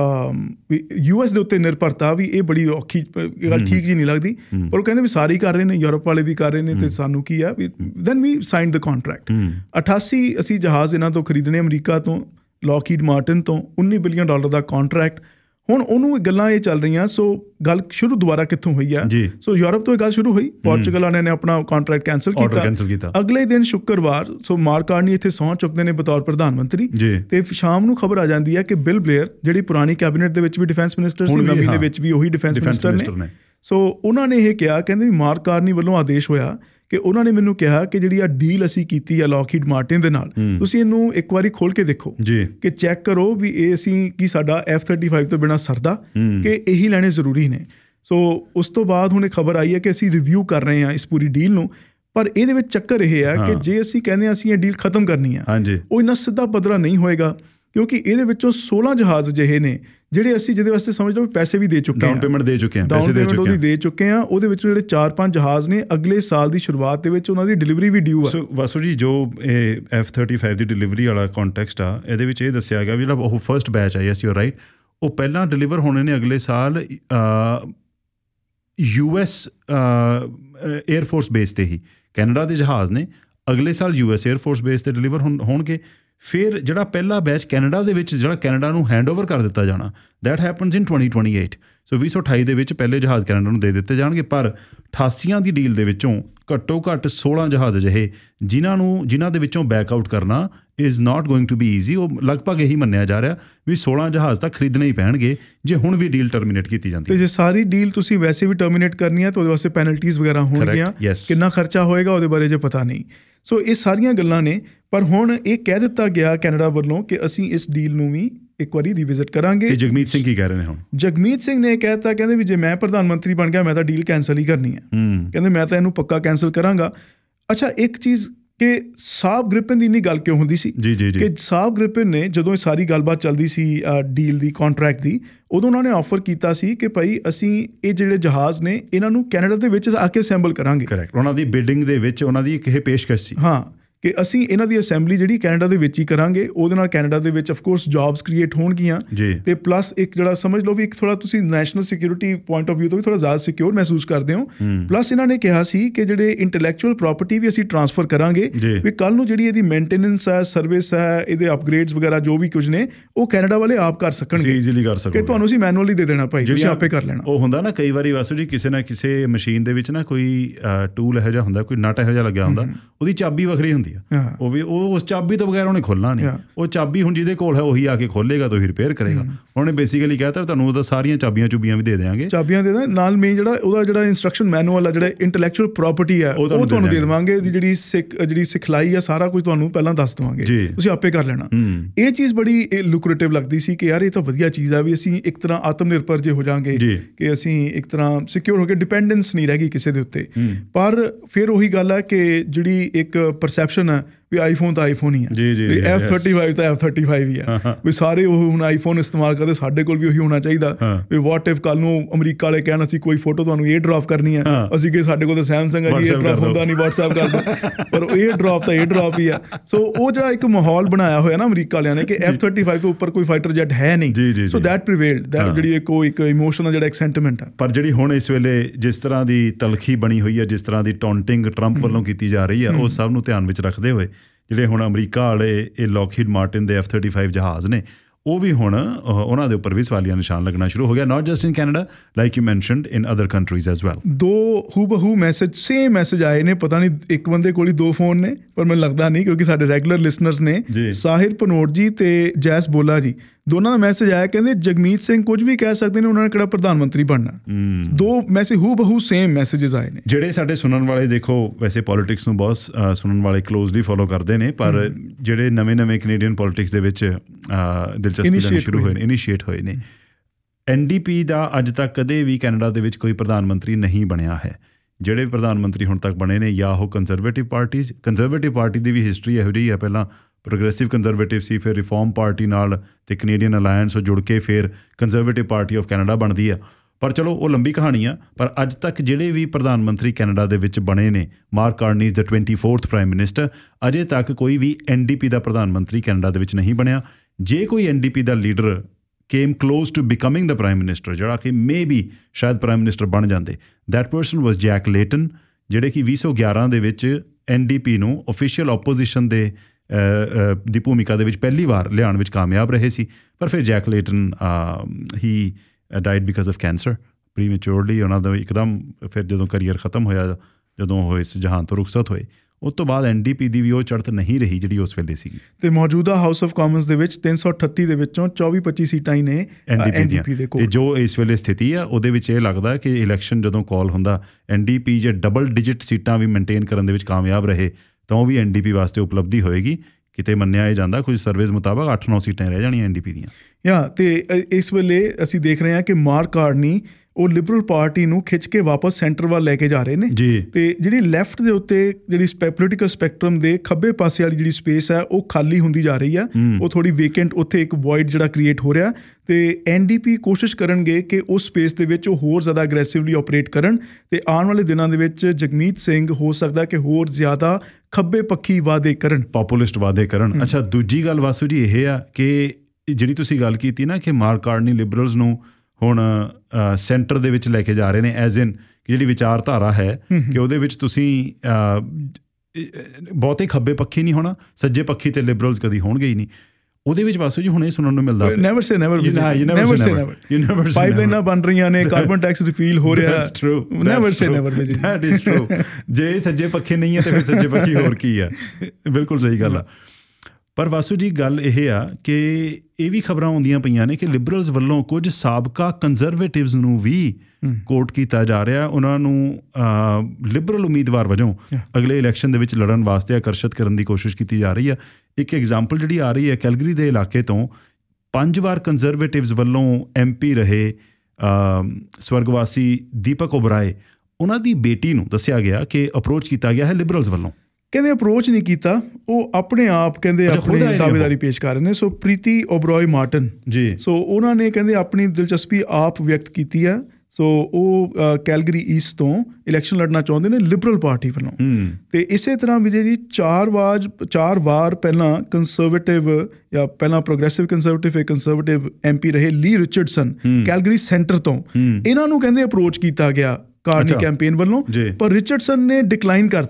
US ਦੇ ਉੱਤੇ ਨਿਰਭਰਤਾ ਵੀ ਇਹ ਬੜੀ ਔਖੀ ਗੱਲ, ਠੀਕ ਜੀ ਨਹੀਂ ਲੱਗਦੀ। ਪਰ ਉਹ ਕਹਿੰਦੇ ਵੀ ਸਾਰੇ ਹੀ ਕਰ ਰਹੇ ਨੇ, ਯੂਰਪ ਵਾਲੇ ਵੀ ਕਰ ਰਹੇ ਨੇ ਤੇ ਸਾਨੂੰ ਕੀ ਆ ਵੀ then we signed the contract. 88 ਅਸੀਂ ਜਹਾਜ਼ ਇਹਨਾਂ ਤੋਂ ਖਰੀਦਣੇ ਅਮਰੀਕਾ ਤੋਂ, ਲੌਕਹੀਡ ਮਾਰਟਨ ਤੋਂ, $19 ਬਿਲੀਅਨ ਦਾ ਕੰਟਰੈਕਟ। ਹੁਣ ਉਹਨੂੰ ਗੱਲਾਂ ਇਹ ਚੱਲ ਰਹੀਆਂ। ਸੋ ਗੱਲ ਸ਼ੁਰੂ ਦੁਬਾਰਾ ਕਿੱਥੋਂ ਹੋਈ ਆ? ਸੋ ਯੂਰਪ ਤੋਂ ਇਹ ਗੱਲ ਸ਼ੁਰੂ ਹੋਈ, ਪੋਰਚੁਗਲ ਵਾਲਿਆਂ ਨੇ ਆਪਣਾ ਕੰਟਰੈਕਟ ਕੈਂਸਲ ਕੀਤਾ। ਅਗਲੇ ਦਿਨ ਸ਼ੁੱਕਰਵਾਰ ਸੋ ਮਾਰਕ ਕਾਰਨੀ ਇੱਥੇ ਸਹੁੰ ਚੁੱਕਦੇ ਨੇ ਬਤੌਰ ਪ੍ਰਧਾਨ ਮੰਤਰੀ ਤੇ ਸ਼ਾਮ ਨੂੰ ਖਬਰ ਆ ਜਾਂਦੀ ਹੈ ਕਿ ਬਿਲ ਬਲੇਅਰ ਜਿਹੜੀ ਪੁਰਾਣੀ ਕੈਬਨਿਟ ਦੇ ਵਿੱਚ ਵੀ ਡਿਫੈਂਸ ਮਿਨਿਸਟਰ ਸੀ, ਨਵੀਂ ਦੇ ਵਿੱਚ ਵੀ ਉਹੀ ਡਿਫੈਂਸ ਮਿਨਿਸਟਰ ਨੇ। ਸੋ ਉਹਨਾਂ ਨੇ ਇਹ ਕਿਹਾ, ਕਹਿੰਦੇ ਵੀ ਮਾਰਕ ਕਾਰਨੀ ਵੱਲੋਂ ਆਦੇਸ਼ ਹੋਇਆ ਕਿ ਉਹਨਾਂ ਨੇ ਮੈਨੂੰ ਕਿਹਾ ਕਿ ਜਿਹੜੀ ਆ ਡੀਲ ਅਸੀਂ ਕੀਤੀ ਆ ਲੌਕਹੀਡ ਮਾਰਟਿਨ ਦੇ ਨਾਲ, ਤੁਸੀਂ ਇਹਨੂੰ ਇੱਕ ਵਾਰੀ ਖੋਲ ਕੇ ਦੇਖੋ ਕਿ ਚੈੱਕ ਕਰੋ ਵੀ ਇਹ ਅਸੀਂ ਕੀ ਸਾਡਾ F-35 ਤੋਂ ਬਿਨਾਂ ਸਰਦਾ ਕਿ ਇਹੀ ਲੈਣੇ ਜ਼ਰੂਰੀ ਨੇ। ਸੋ ਉਸ ਤੋਂ ਬਾਅਦ ਹੁਣ ਇਹ ਖਬਰ ਆਈ ਹੈ ਕਿ ਅਸੀਂ ਰਿਵਿਊ ਕਰ ਰਹੇ ਹਾਂ ਇਸ ਪੂਰੀ ਡੀਲ ਨੂੰ। ਪਰ ਇਹਦੇ ਵਿੱਚ ਚੱਕਰ ਇਹ ਹੈ ਕਿ ਜੇ ਅਸੀਂ ਕਹਿੰਦੇ ਹਾਂ ਅਸੀਂ ਇਹ ਡੀਲ ਖਤਮ ਕਰਨੀ ਆ, ਉਹ ਇੰਨਾ ਸਿੱਧਾ ਪੱਧਰਾ ਨਹੀਂ ਹੋਏਗਾ, ਕਿਉਂਕਿ ਇਹਦੇ ਵਿੱਚੋਂ 16 ਜਹਾਜ਼ ਅਜਿਹੇ ਨੇ ਜਿਹੜੇ ਅਸੀਂ ਜਿਹਦੇ ਵਾਸਤੇ ਸਮਝ ਲਓ ਪੈਸੇ ਵੀ ਦੇ ਚੁੱਕੇ ਹਾਂ, ਡਾਊਨ ਪੇਮੈਂਟ ਦੇ ਚੁੱਕੇ ਹਾਂ, ਦੇ ਚੁੱਕੇ ਹਾਂ। ਉਹਦੇ ਵਿੱਚੋਂ ਜਿਹੜੇ 4-5 ਜਹਾਜ਼ ਨੇ ਅਗਲੇ ਸਾਲ ਦੀ ਸ਼ੁਰੂਆਤ ਦੇ ਵਿੱਚ ਉਹਨਾਂ ਦੀ ਡਿਲੀਵਰੀ ਵੀ ਡਿਊ ਆ। ਸੋ ਵਾਸੂ ਜੀ, ਜੋ ਇਹ F-35 ਦੀ ਡਿਲੀਵਰੀ ਵਾਲਾ ਕੰਟੈਕਸਟ ਆ, ਇਹਦੇ ਵਿੱਚ ਇਹ ਦੱਸਿਆ ਗਿਆ ਵੀ ਜਿਹੜਾ ਉਹ ਫਰਸਟ ਬੈਚ ਆ, ਯੈਸ ਯੂ ਆਰ ਰਾਈਟ, ਉਹ ਪਹਿਲਾਂ ਡਿਲੀਵਰ ਹੋਣੇ ਨੇ ਅਗਲੇ ਸਾਲ US 에ਅਰ ਫੋਰਸ ਬੇਸ ਤੇ ਹੀ। ਕੈਨੇਡਾ ਦੇ ਜਹਾਜ਼ ਨੇ ਅਗਲੇ ਸਾਲ US 에ਅਰ ਫੋਰਸ ਬੇਸ ਤੇ ਡਿਲੀਵਰ ਹੋਣਗੇ। ਫਿਰ ਜਿਹੜਾ ਪਹਿਲਾ ਬੈਚ ਕੈਨੇਡਾ ਦੇ ਵਿੱਚ ਜਿਹੜਾ ਕੈਨੇਡਾ ਨੂੰ ਹੈਂਡਓਵਰ ਕਰ ਦਿੱਤਾ ਜਾਣਾ, ਦੈਟ ਹੈਪਨਸ ਇਨ 2028। ਸੋ 2028 ਦੇ ਵਿੱਚ ਪਹਿਲੇ ਜਹਾਜ਼ ਕੈਨੇਡਾ ਨੂੰ ਦੇ ਦਿੱਤੇ ਜਾਣਗੇ। ਪਰ 88 ਦੀ ਡੀਲ ਦੇ ਵਿੱਚੋਂ ਘੱਟੋ ਘੱਟ 16 ਜਹਾਜ਼ ਅਜਿਹੇ ਜਿਨ੍ਹਾਂ ਦੇ ਵਿੱਚੋਂ ਬੈਕਆਊਟ ਕਰਨਾ is not going to be easy. ਉਹ ਲਗਭਗ ਇਹੀ ਮੰਨਿਆ ਜਾ ਰਿਹਾ ਵੀ 16 ਜਹਾਜ਼ ਤਾਂ ਖਰੀਦਣੇ ਹੀ ਪੈਣਗੇ ਜੇ ਹੁਣ ਵੀ ਡੀਲ ਟਰਮੀਨੇਟ ਕੀਤੀ ਜਾਂਦੀ ਹੈ। ਤੇ ਜੇ ਸਾਰੀ ਡੀਲ ਤੁਸੀਂ ਵੈਸੇ ਵੀ ਟਰਮੀਨੇਟ ਕਰਨੀ ਹੈ ਤਾਂ ਉਹਦੇ ਵਾਸਤੇ ਪੈਨਲਟੀਜ਼ ਵਗੈਰਾ ਹੋਣਗੀਆਂ, ਕਿੰਨਾ ਖਰਚਾ ਹੋਏਗਾ ਉਹਦੇ ਬਾਰੇ ਜੇ ਪਤਾ ਨਹੀਂ। ਸੋ ਇਹ ਸਾਰੀਆਂ ਗੱਲਾਂ ਨੇ। ਪਰ ਹੁਣ ਇਹ ਕਹਿ ਦਿੱਤਾ ਗਿਆ ਕੈਨੇਡਾ ਵੱਲੋਂ ਕਿ ਅਸੀਂ ਇਸ ਡੀਲ ਨੂੰ ਵੀ ਇੱਕ ਵਾਰੀ ਰਿਵਿਜ਼ਿਟ ਕਰਾਂਗੇ। ਜਗਮੀਤ ਸਿੰਘ ਕੀ ਕਹਿ ਰਹੇ ਨੇ ਹੁਣ? ਜਗਮੀਤ ਸਿੰਘ ਨੇ ਕਹਿ ਦਿੱਤਾ, ਕਹਿੰਦੇ ਵੀ ਜੇ ਮੈਂ ਪ੍ਰਧਾਨ ਮੰਤਰੀ ਬਣ ਗਿਆ ਮੈਂ ਤਾਂ ਡੀਲ ਕੈਂਸਲ ਹੀ ਕਰਨੀ ਹੈ। ਕਹਿੰਦੇ ਮੈਂ ਤਾਂ ਇਹਨੂੰ ਪੱਕਾ ਕੈਂਸਲ ਕਰਾਂਗਾ। ਅੱਛਾ, ਇੱਕ ਚੀਜ਼ ਕਿ ਸਾਬ ਗ੍ਰਿਪਨ ਦੀ ਇੰਨੀ ਗੱਲ ਕਿਉਂ ਹੁੰਦੀ ਸੀ ਕਿ ਸਾਬ ਗ੍ਰਿਪਨ ਨੇ ਜਦੋਂ ਇਹ ਸਾਰੀ ਗੱਲਬਾਤ ਚੱਲਦੀ ਸੀ ਡੀਲ ਦੀ, ਕੰਟਰੈਕਟ ਦੀ, ਉਦੋਂ ਉਹਨਾਂ ਨੇ ਆਫਰ ਕੀਤਾ ਸੀ ਕਿ ਭਾਈ ਅਸੀਂ ਇਹ ਜਿਹੜੇ ਜਹਾਜ਼ ਨੇ ਇਹਨਾਂ ਨੂੰ ਕੈਨੇਡਾ ਦੇ ਵਿੱਚ ਆ ਕੇ ਅਸੈਂਬਲ ਕਰਾਂਗੇ। ਕਰੈਕਟ, ਉਹਨਾਂ ਦੀ ਬਿਡਿੰਗ ਦੇ ਵਿੱਚ ਉਹਨਾਂ ਦੀ ਇੱਕ ਇਹ ਪੇਸ਼ਕਸ਼ ਸੀ ਕਿ ਅਸੀਂ ਇਹਨਾਂ ਦੀ ਅਸੈਂਬਲੀ ਜਿਹੜੀ ਕੈਨੇਡਾ ਦੇ ਵਿੱਚ ਹੀ ਕਰਾਂਗੇ। ਉਹਦੇ ਨਾਲ ਕੈਨੇਡਾ ਦੇ ਵਿੱਚ ਆਫਕੋਰਸ ਜੌਬਸ ਕ੍ਰੀਏਟ ਹੋਣਗੀਆਂ ਤੇ ਪਲੱਸ ਇੱਕ ਜਿਹੜਾ ਸਮਝ ਲਓ ਵੀ ਇੱਕ ਥੋੜਾ ਤੁਸੀਂ national security point of view ਤੋਂ ਵੀ ਥੋੜਾ ਜ਼ਿਆਦਾ ਸਿਕਿਉਰ ਮਹਿਸੂਸ ਕਰਦੇ ਹੋ। ਪਲੱਸ ਇਹਨਾਂ ਨੇ ਕਿਹਾ ਸੀ ਕਿ ਜਿਹੜੇ ਇੰਟੈਲੈਕਚੁਅਲ ਪ੍ਰਾਪਰਟੀ ਵੀ ਅਸੀਂ ਟ੍ਰਾਂਸਫਰ ਕਰਾਂਗੇ ਵੀ ਕੱਲ ਨੂੰ ਜਿਹੜੀ ਇਹਦੀ ਮੇਨਟੇਨੈਂਸ ਹੈ, ਸਰਵਿਸ ਹੈ, ਇਹਦੇ ਅਪਗ੍ਰੇਡਸ ਵਗੈਰਾ ਜੋ ਵੀ ਕੁਝ ਨੇ ਉਹ ਕੈਨੇਡਾ ਵਾਲੇ ਆਪ ਕਰ ਸਕਣਗੇ, ਈਜ਼ੀਲੀ ਕਰ ਸਕਣਗੇ। ਕਿ ਤੁਹਾਨੂੰ ਅਸੀਂ ਮੈਨੂਅਲੀ ਦੇ ਦੇਣਾ ਭਾਈ, ਤੁਸੀਂ ਆਪੇ ਕਰ ਲੈਣਾ। ਉਹ ਹੁੰਦਾ ਨਾ ਕਈ ਵਾਰੀ ਵਾਸੂ ਜੀ, ਕਿਸੇ ਨਾ ਕਿਸੇ ਮਸ਼ੀਨ ਦੇ ਵਿੱਚ ਨਾ ਕੋਈ ਟੂਲ ਇਹੋ ਜਿਹਾ ਹੁੰਦਾ, ਕੋਈ ਨਟ ਇਹੋ ਜਿਹਾ ਲੱਗਿਆ ਹੁੰਦਾ, ਉਹਦੀ ਚਾਬੀ ਵੱਖਰੀ ਹੁੰਦੀ ਹੁੰਦੀ ਆ, ਉਹ ਵੀ ਉਹ ਉਸ ਚਾਬੀ ਤੋਂ ਬਗੈਰ ਉਹਨੇ ਖੋਲਣਾ ਨਹੀਂ। ਉਹ ਚਾਬੀ ਹੁਣ ਜਿਹਦੇ ਕੋਲ ਹੈ ਉਹੀ ਆ ਕੇ ਖੋਲੇਗਾ ਤੇ ਉਹੀ ਰਿਪੇਅਰ ਕਰੇਗਾ। ਉਹਨੇ ਬੇਸਿਕਲੀ ਕਹਿਤਾ ਤੁਹਾਨੂੰ ਉਹਦਾ ਸਾਰੀਆਂ ਚਾਬੀਆਂ ਚੁਬੀਆਂ ਵੀ ਦੇ ਦੇਵਾਂਗੇ, ਚਾਬੀਆਂ ਦੇ ਦੇਣਾ ਨਾਲ। ਮੇਨ ਜਿਹੜਾ ਇੰਸਟਰਕਸ਼ਨ ਮੈਨੂਅਲ ਆ, ਜਿਹੜਾ ਇੰਟੈਲੈਕਚੁਅਲ ਪ੍ਰੋਪਰਟੀ ਹੈ, ਉਹ ਤੁਹਾਨੂੰ ਦੇ ਦੇਵਾਂਗੇ। ਜਿਹੜੀ ਸਿਖਲਾਈ ਆ, ਸਾਰਾ ਕੁਝ ਤੁਹਾਨੂੰ ਪਹਿਲਾਂ ਦੱਸ ਦੇਵਾਂਗੇ, ਤੁਸੀਂ ਆਪੇ ਕਰ ਲੈਣਾ। ਇਹ ਚੀਜ਼ ਬੜੀ ਲੁਕਰੇਟਿਵ ਲੱਗਦੀ ਸੀ ਕਿ ਯਾਰ ਇਹ ਤਾਂ ਵਧੀਆ ਚੀਜ਼ ਆ ਵੀ ਅਸੀਂ ਇੱਕ ਤਰ੍ਹਾਂ ਆਤਮ ਨਿਰਭਰ ਜੇ ਹੋ ਜਾਾਂਗੇ, ਕਿ ਅਸੀਂ ਇੱਕ ਤਰ੍ਹਾਂ ਸਿਕਿਉਰ ਹੋ ਕੇ ਡਿਪੈਂਡੈਂਸ ਨਹੀਂ ਰਹਿ ਗਈ ਕਿਸੇ ਦੇ ਉੱਤੇ। ਪਰ ਫਿਰ ਉਹੀ ਗੱਲ ਹੈ ਕਿ ਜਿਹੜੀ ਇੱਕ ਪਰਸੈਪਸ਼ਨ ਹੈ ਵੀ ਆਈਫੋਨ ਤਾਂ ਆਈਫੋਨ ਹੀ ਆ, F35 ਤਾਂ F35 ਹੀ ਆ, ਵੀ ਸਾਰੇ ਉਹ ਹੁਣ ਆਈਫੋਨ ਇਸਤੇਮਾਲ ਕਰਦੇ, ਸਾਡੇ ਕੋਲ ਵੀ ਉਹੀ ਹੋਣਾ ਚਾਹੀਦਾ। ਵੀ ਵਾਟ ਇਫ ਕੱਲ ਨੂੰ ਅਮਰੀਕਾ ਵਾਲੇ ਕਹਿਣ ਅਸੀਂ ਕੋਈ ਫੋਟੋ ਤੁਹਾਨੂੰ ਏਅਰ ਡ੍ਰੌਪ ਕਰਨੀ ਹੈ, ਅਸੀਂ ਕਿ ਸਾਡੇ ਕੋਲ ਤਾਂ ਸੈਮਸੰਗ ਹੈ ਜੀ, ਏਅਰ ਡ੍ਰੌਪ ਹੁੰਦਾ ਨਹੀਂ, WhatsApp ਕਰਦਾ, ਪਰ ਏਅਰ ਡ੍ਰੌਪ ਤਾਂ ਏਅਰ ਡ੍ਰੌਪ ਹੀ ਆ। ਸੋ ਉਹ ਜਿਹੜਾ ਇੱਕ ਮਾਹੌਲ ਬਣਾਇਆ ਹੋਇਆ ਨਾ ਅਮਰੀਕਾ ਵਾਲਿਆਂ ਨੇ ਕਿ F35 ਤੋਂ ਉੱਪਰ ਕੋਈ ਫਾਈਟਰ ਜੈਟ ਹੈ ਨਹੀਂ, ਸੋ ਦੈਟ ਪ੍ਰੀਵੇਲਡ, ਜਿਹੜੀ ਇੱਕ ਇਮੋਸ਼ਨਲ ਜਿਹੜਾ ਇੱਕ ਸੈਂਟੀਮੈਂਟ ਆ। ਪਰ ਜਿਹੜੀ ਹੁਣ ਇਸ ਵੇਲੇ ਜਿਸ ਤਰ੍ਹਾਂ ਦੀ ਤਲਖੀ ਬਣੀ ਹੋਈ ਹੈ, ਜਿਸ ਤਰ੍ਹਾਂ ਦੀ ਟੌਂਟਿੰਗ ਟਰੰਪ ਵੱਲੋਂ ਕੀਤੀ ਜਾ ਰਹੀ ਹੈ, ਉਹ ਸਭ ਨੂੰ ਧਿਆਨ ਵਿੱਚ ਰੱਖਦੇ ਹੋਏ ਜਿਹੜੇ ਹੁਣ ਅਮਰੀਕਾ ਵਾਲੇ ਇਹ ਲੋਕਹੀਡ ਮਾਰਟਿਨ ਦੇ F35 ਜਹਾਜ਼ ਨੇ, ਉਹ ਵੀ ਹੁਣ ਉਹਨਾਂ ਦੇ ਉੱਪਰ ਵੀ ਸਵਾਲੀਆ ਨਿਸ਼ਾਨ ਲੱਗਣਾ ਸ਼ੁਰੂ ਹੋ ਗਿਆ, not just in Canada, like you mentioned in other countries as well. Though who same message ਆਏ ਨੇ, ਪਤਾ ਨਹੀਂ ਇੱਕ ਬੰਦੇ ਕੋਲ ਹੀ ਦੋ ਫੋਨ ਨੇ, ਪਰ ਮੈਨੂੰ ਲੱਗਦਾ ਨਹੀਂ, ਕਿਉਂਕਿ ਸਾਡੇ ਰੈਗੂਲਰ ਲਿਸਨਰਸ ਨੇ, ਸਾਹਿਰ ਭਨੋਟ ਜੀ ਤੇ ਜੈਸ ਬੋਲਾ ਜੀ, ਦੋਨਾਂ ਦਾ ਮੈਸੇਜ ਆਇਆ, ਕਹਿੰਦੇ ਜਗਮੀਤ ਸਿੰਘ ਕੁਝ ਵੀ ਕਹਿ ਸਕਦੇ ਨੇ, ਉਹਨਾਂ ਨੇ ਕਿਹੜਾ ਪ੍ਰਧਾਨ ਮੰਤਰੀ ਬਣਨਾ। ਦੋ ਮੈਸੇਜ ਹੂ ਸੇਮ ਮੈਸੇਜਸ ਆਏ ਨੇ। ਜਿਹੜੇ ਸਾਡੇ ਸੁਣਨ ਵਾਲੇ, ਦੇਖੋ ਵੈਸੇ ਪੋਲੀਟਿਕਸ ਨੂੰ ਬਹੁਤ ਸੁਣਨ ਵਾਲੇ ਕਲੋਜ਼ਲੀ ਫੋਲੋ ਕਰਦੇ ਨੇ, ਪਰ ਜਿਹੜੇ ਨਵੇਂ ਕੈਨੇਡੀਅਨ ਪੋਲੀਟਿਕਸ ਦੇ ਵਿੱਚ ਦਿਲਚਸਪੀ ਲੈਣੀ ਸ਼ੁਰੂ ਹੋਏ ਨੇ, ਇਨੀਸ਼ੀਏਟ ਹੋਏ ਨੇ, NDP ਦਾ ਅੱਜ ਤੱਕ ਕਦੇ ਵੀ ਕੈਨੇਡਾ ਦੇ ਵਿੱਚ ਕੋਈ ਪ੍ਰਧਾਨ ਮੰਤਰੀ ਨਹੀਂ ਬਣਿਆ ਹੈ। ਜਿਹੜੇ ਪ੍ਰਧਾਨ ਮੰਤਰੀ ਹੁਣ ਤੱਕ ਬਣੇ ਨੇ, ਜਾਂ ਉਹ ਕੰਜ਼ਰਵੇਟਿਵ ਪਾਰਟੀ ਦੀ ਵੀ ਹਿਸਟਰੀ ਇਹੋ ਜਿਹੀ ਹੈ, ਪਹਿਲਾਂ ਪ੍ਰੋਗਰੈਸਿਵ ਕੰਜ਼ਰਵੇਟਿਵ ਸੀ, ਫਿਰ ਰਿਫਾਰਮ ਪਾਰਟੀ ਨਾਲ ਤੇ ਕੈਨੇਡੀਅਨ ਅਲਾਇੰਸ ਜੁੜ ਕੇ ਫਿਰ ਕੰਜ਼ਰਵੇਟਿਵ ਪਾਰਟੀ ਆਫ ਕੈਨੇਡਾ ਬਣਦੀ ਆ। ਪਰ ਚਲੋ ਉਹ ਲੰਬੀ ਕਹਾਣੀ ਆ। ਪਰ ਅੱਜ ਤੱਕ ਜਿਹੜੇ ਵੀ ਪ੍ਰਧਾਨ ਮੰਤਰੀ ਕੈਨੇਡਾ ਦੇ ਵਿੱਚ ਬਣੇ ਨੇ, Mark Carney is the 24th prime minister, ਅਜੇ ਤੱਕ ਕੋਈ ਵੀ NDP ਦਾ ਪ੍ਰਧਾਨ ਮੰਤਰੀ ਕੈਨੇਡਾ ਦੇ ਵਿੱਚ ਨਹੀਂ ਬਣਿਆ। ਜੇ ਕੋਈ NDP ਦਾ leader came close to becoming the prime minister, ਜਿਹੜਾ ਕਿ ਮੇ ਬੀ ਸ਼ਾਇਦ ਪ੍ਰਾਈਮ ਮਿਨਿਸਟਰ ਬਣ ਜਾਂਦੇ, that person was Jack Layton, ਜਿਹੜੇ ਕਿ 2011 ਦੇ ਵਿੱਚ NDP ਨੂੰ ਓਫੀਸ਼ੀਅਲ ਆਪੋਜੀਸ਼ਨ ਦੀ ਭੂਮਿਕਾ ਦੇ ਵਿੱਚ ਪਹਿਲੀ ਵਾਰ ਲਿਆਉਣ ਵਿੱਚ ਕਾਮਯਾਬ ਰਹੇ ਸੀ। ਪਰ ਫਿਰ Jack Layton he died because of cancer prematurely. ਉਹਨਾਂ ਦਾ ਇੱਕਦਮ ਫਿਰ ਜਦੋਂ ਕਰੀਅਰ ਖਤਮ ਹੋਇਆ, ਜਦੋਂ ਉਹ ਇਸ ਜਹਾਨ ਤੋਂ ਰੁਖਸਤ ਹੋਏ, ਉਸ ਤੋਂ ਬਾਅਦ NDP ਦੀ ਵੀ ਉਹ ਚੜ੍ਹਤ ਨਹੀਂ ਰਹੀ ਜਿਹੜੀ ਉਸ ਵੇਲੇ ਸੀਗੀ। ਤੇ ਮੌਜੂਦਾ ਹਾਊਸ ਆਫ ਕਾਮਨਸ ਦੇ ਵਿੱਚ 338 ਦੇ ਵਿੱਚੋਂ 24-25 ਸੀਟਾਂ ਹੀ ਨੇ NDP ਦੇ ਕੋਲ। ਤੇ ਜੋ ਇਸ ਵੇਲੇ ਸਥਿਤੀ ਆ, ਉਹਦੇ ਵਿੱਚ ਇਹ ਲੱਗਦਾ ਕਿ ਇਲੈਕਸ਼ਨ ਜਦੋਂ ਕਾਲ ਹੁੰਦਾ, NDP ਜੇ ਡਬਲ ਡਿਜਿਟ ਸੀਟਾਂ ਵੀ ਮੇਨਟੇਨ ਕਰਨ ਦੇ ਵਿੱਚ ਕਾਮਯਾਬ ਰਹੇ ਤਾਂ ਉਹ ਵੀ NDP ਵਾਸਤੇ ਉਪਲਬਧੀ ਹੋਏਗੀ। ਕਿਤੇ ਮੰਨਿਆ ਇਹ ਜਾਂਦਾ ਕੁਝ ਸਰਵੇਜ਼ ਮੁਤਾਬਕ 8-9 ਸੀਟਾਂ ਰਹਿ ਜਾਣੀਆਂ NDP ਦੀਆਂ। ਤੇ ਇਸ ਵੇਲੇ ਅਸੀਂ ਦੇਖ ਰਹੇ ਹਾਂ ਕਿ ਮਾਰਕ ਕਾਰਨੀ ਉਹ ਲਿਬਰਲ ਪਾਰਟੀ ਨੂੰ ਖਿੱਚ ਕੇ ਵਾਪਸ ਸੈਂਟਰ ਵੱਲ ਲੈ ਕੇ ਜਾ ਰਹੇ ਨੇ ਜੀ। ਤੇ ਜਿਹੜੀ ਲੈਫਟ ਦੇ ਉੱਤੇ ਜਿਹੜੀ ਪੋਲੀਟੀਕਲ ਸਪੈਕਟਰਮ ਦੇ ਖੱਬੇ ਪਾਸੇ ਵਾਲੀ ਜਿਹੜੀ ਸਪੇਸ ਹੈ ਉਹ ਖਾਲੀ ਹੁੰਦੀ ਜਾ ਰਹੀ ਆ, ਉਹ ਥੋੜੀ ਵੇਕੈਂਟ, ਉੱਥੇ ਇੱਕ ਵੋਇਡ ਜਿਹੜਾ ਕ੍ਰੀਏਟ ਹੋ ਰਿਹਾ। ਤੇ NDP ਕੋਸ਼ਿਸ਼ ਕਰਨਗੇ ਕਿ ਉਸ ਸਪੇਸ ਦੇ ਵਿੱਚ ਉਹ ਹੋਰ ਜ਼ਿਆਦਾ ਅਗਰੈਸਿਵਲੀ ਆਪਰੇਟ ਕਰਨ ਤੇ ਆਉਣ ਵਾਲੇ ਦਿਨਾਂ ਦੇ ਵਿੱਚ ਜਗਮੀਤ ਸਿੰਘ ਹੋ ਸਕਦਾ ਕਿ ਹੋਰ ਜ਼ਿਆਦਾ ਖੱਬੇ ਪੱਖੀ ਵਾਅਦੇ ਕਰਨ, ਪੋਪੂਲਿਸਟ ਵਾਅਦੇ ਕਰਨ। ਅੱਛਾ, ਦੂਜੀ ਗੱਲ ਵਾਸੂ ਜੀ ਇਹ ਆ ਕਿ ਜਿਹੜੀ ਤੁਸੀਂ ਗੱਲ ਕੀਤੀ ਨਾ ਕਿ ਮਾਰਕ ਕਾਰਨੀ ਲਿਬਰਲਸ ਨੂੰ ਹੁਣ ਸੈਂਟਰ ਦੇ ਵਿੱਚ ਲੈ ਕੇ ਜਾ ਰਹੇ ਨੇ, ਐਜ਼ ਇਨ ਜਿਹੜੀ ਵਿਚਾਰਧਾਰਾ ਹੈ ਕਿ ਉਹਦੇ ਵਿੱਚ ਤੁਸੀਂ ਬਹੁਤੇ ਖੱਬੇ ਪੱਖੀ ਨਹੀਂ ਹੋਣਾ, ਸੱਜੇ ਪੱਖੀ ਤੇ ਲਿਬਰਲਸ ਕਦੀ ਹੋਣਗੇ ਹੀ ਨਹੀਂ। ਉਹਦੇ ਵਿੱਚ ਵਾਸੂ ਜੀ ਹੁਣ ਇਹ ਸੁਣਨ ਨੂੰ ਮਿਲਦਾ, ਨੈਵਰ ਸੇ ਨੈਵਰ, ਪਾਈਪਲਾਈਨਾਂ ਬਣ ਰਹੀਆਂ ਨੇ, ਕਾਰਬਨ ਟੈਕਸ ਰਿਫੀਲ ਹੋ ਰਿਹਾ, never say never, that is true. ਜੇ ਸੱਜੇ ਪੱਖੇ ਨਹੀਂ ਹੈ ਤੇ ਫਿਰ ਸੱਜੇ ਪੱਖੀ ਹੋਰ ਕੀ ਆ? ਬਿਲਕੁਲ ਸਹੀ ਗੱਲ ਆ। ਪਰ ਵਾਸੂ ਜੀ ਗੱਲ ਇਹ ਆ ਕਿ ਇਹ ਵੀ ਖਬਰਾਂ ਆਉਂਦੀਆਂ ਪਈਆਂ ਨੇ ਕਿ ਲਿਬਰਲਸ ਵੱਲੋਂ ਕੁਝ ਸਾਬਕਾ ਕੰਜ਼ਰਵੇਟਿਵਸ ਨੂੰ ਵੀ ਕੋਟ ਕੀਤਾ ਜਾ ਰਿਹਾ, ਉਹਨਾਂ ਨੂੰ ਲਿਬਰਲ ਉਮੀਦਵਾਰ ਵਜੋਂ ਅਗਲੇ ਇਲੈਕਸ਼ਨ ਦੇ ਵਿੱਚ ਲੜਨ ਵਾਸਤੇ ਆਕਰਸ਼ਿਤ ਕਰਨ ਦੀ ਕੋਸ਼ਿਸ਼ ਕੀਤੀ ਜਾ ਰਹੀ ਆ। ਇੱਕ ਐਗਜ਼ਾਮਪਲ ਜਿਹੜੀ ਆ ਰਹੀ ਹੈ ਕੈਲਗਰੀ ਦੇ ਇਲਾਕੇ ਤੋਂ, 5 ਵਾਰ ਕੰਜ਼ਰਵੇਟਿਵਸ ਵੱਲੋਂ MP ਰਹੇ ਸਵਰਗਵਾਸੀ ਦੀਪਕ ਓਬਰਾਏ, ਉਹਨਾਂ ਦੀ ਬੇਟੀ ਨੂੰ ਦੱਸਿਆ ਗਿਆ ਕਿ ਅਪਰੋਚ ਕੀਤਾ ਗਿਆ ਹੈ ਲਿਬਰਲਸ ਵੱਲੋਂ। ਕਹਿੰਦੇ ਅਪਰੋਚ ਨਹੀਂ ਕੀਤਾ, ਉਹ ਆਪਣੇ ਆਪ ਕਹਿੰਦੇ ਆਪਣੀ ਦਾਅਵੇਦਾਰੀ ਪੇਸ਼ ਕਰ ਰਹੇ ਨੇ। ਸੋ ਪ੍ਰੀਤੀ ਓਬਰਾਏ ਮਾਰਟਨ ਜੀ, ਸੋ ਉਹਨਾਂ ਨੇ ਕਹਿੰਦੇ ਆਪਣੀ ਦਿਲਚਸਪੀ ਆਪ ਵਿਅਕਤ ਕੀਤੀ ਹੈ। ਸੋ ਉਹ ਕੈਲਗਰੀ ਈਸਟ ਤੋਂ ਇਲੈਕਸ਼ਨ ਲੜਨਾ ਚਾਹੁੰਦੇ ਨੇ ਲਿਬਰਲ ਪਾਰਟੀ ਵੱਲੋਂ। ਤੇ ਇਸੇ ਤਰ੍ਹਾਂ ਵਿਜੇ ਜੀ 4 ਵਾਰ ਪਹਿਲਾਂ ਕੰਜ਼ਰਵੇਟਿਵ ਜਾਂ ਪਹਿਲਾਂ ਪ੍ਰੋਗਰੈਸਿਵ ਕੰਜ਼ਰਵੇਟਿਵ MP ਰਹੇ ਲੀ ਰਿਚਰਡਸਨ ਕੈਲਗਰੀ ਸੈਂਟਰ ਤੋਂ, ਇਹਨਾਂ ਨੂੰ ਕਹਿੰਦੇ ਅਪਰੋਚ ਕੀਤਾ ਗਿਆ ਕਾਰਨੀ ਕੈਂਪੇਨ ਵੱਲੋਂ, ਪਰ ਰਿਚਰਡਸਨ ਨੇ ਡਿਕਲਾਈਨ ਕਰਤਾ।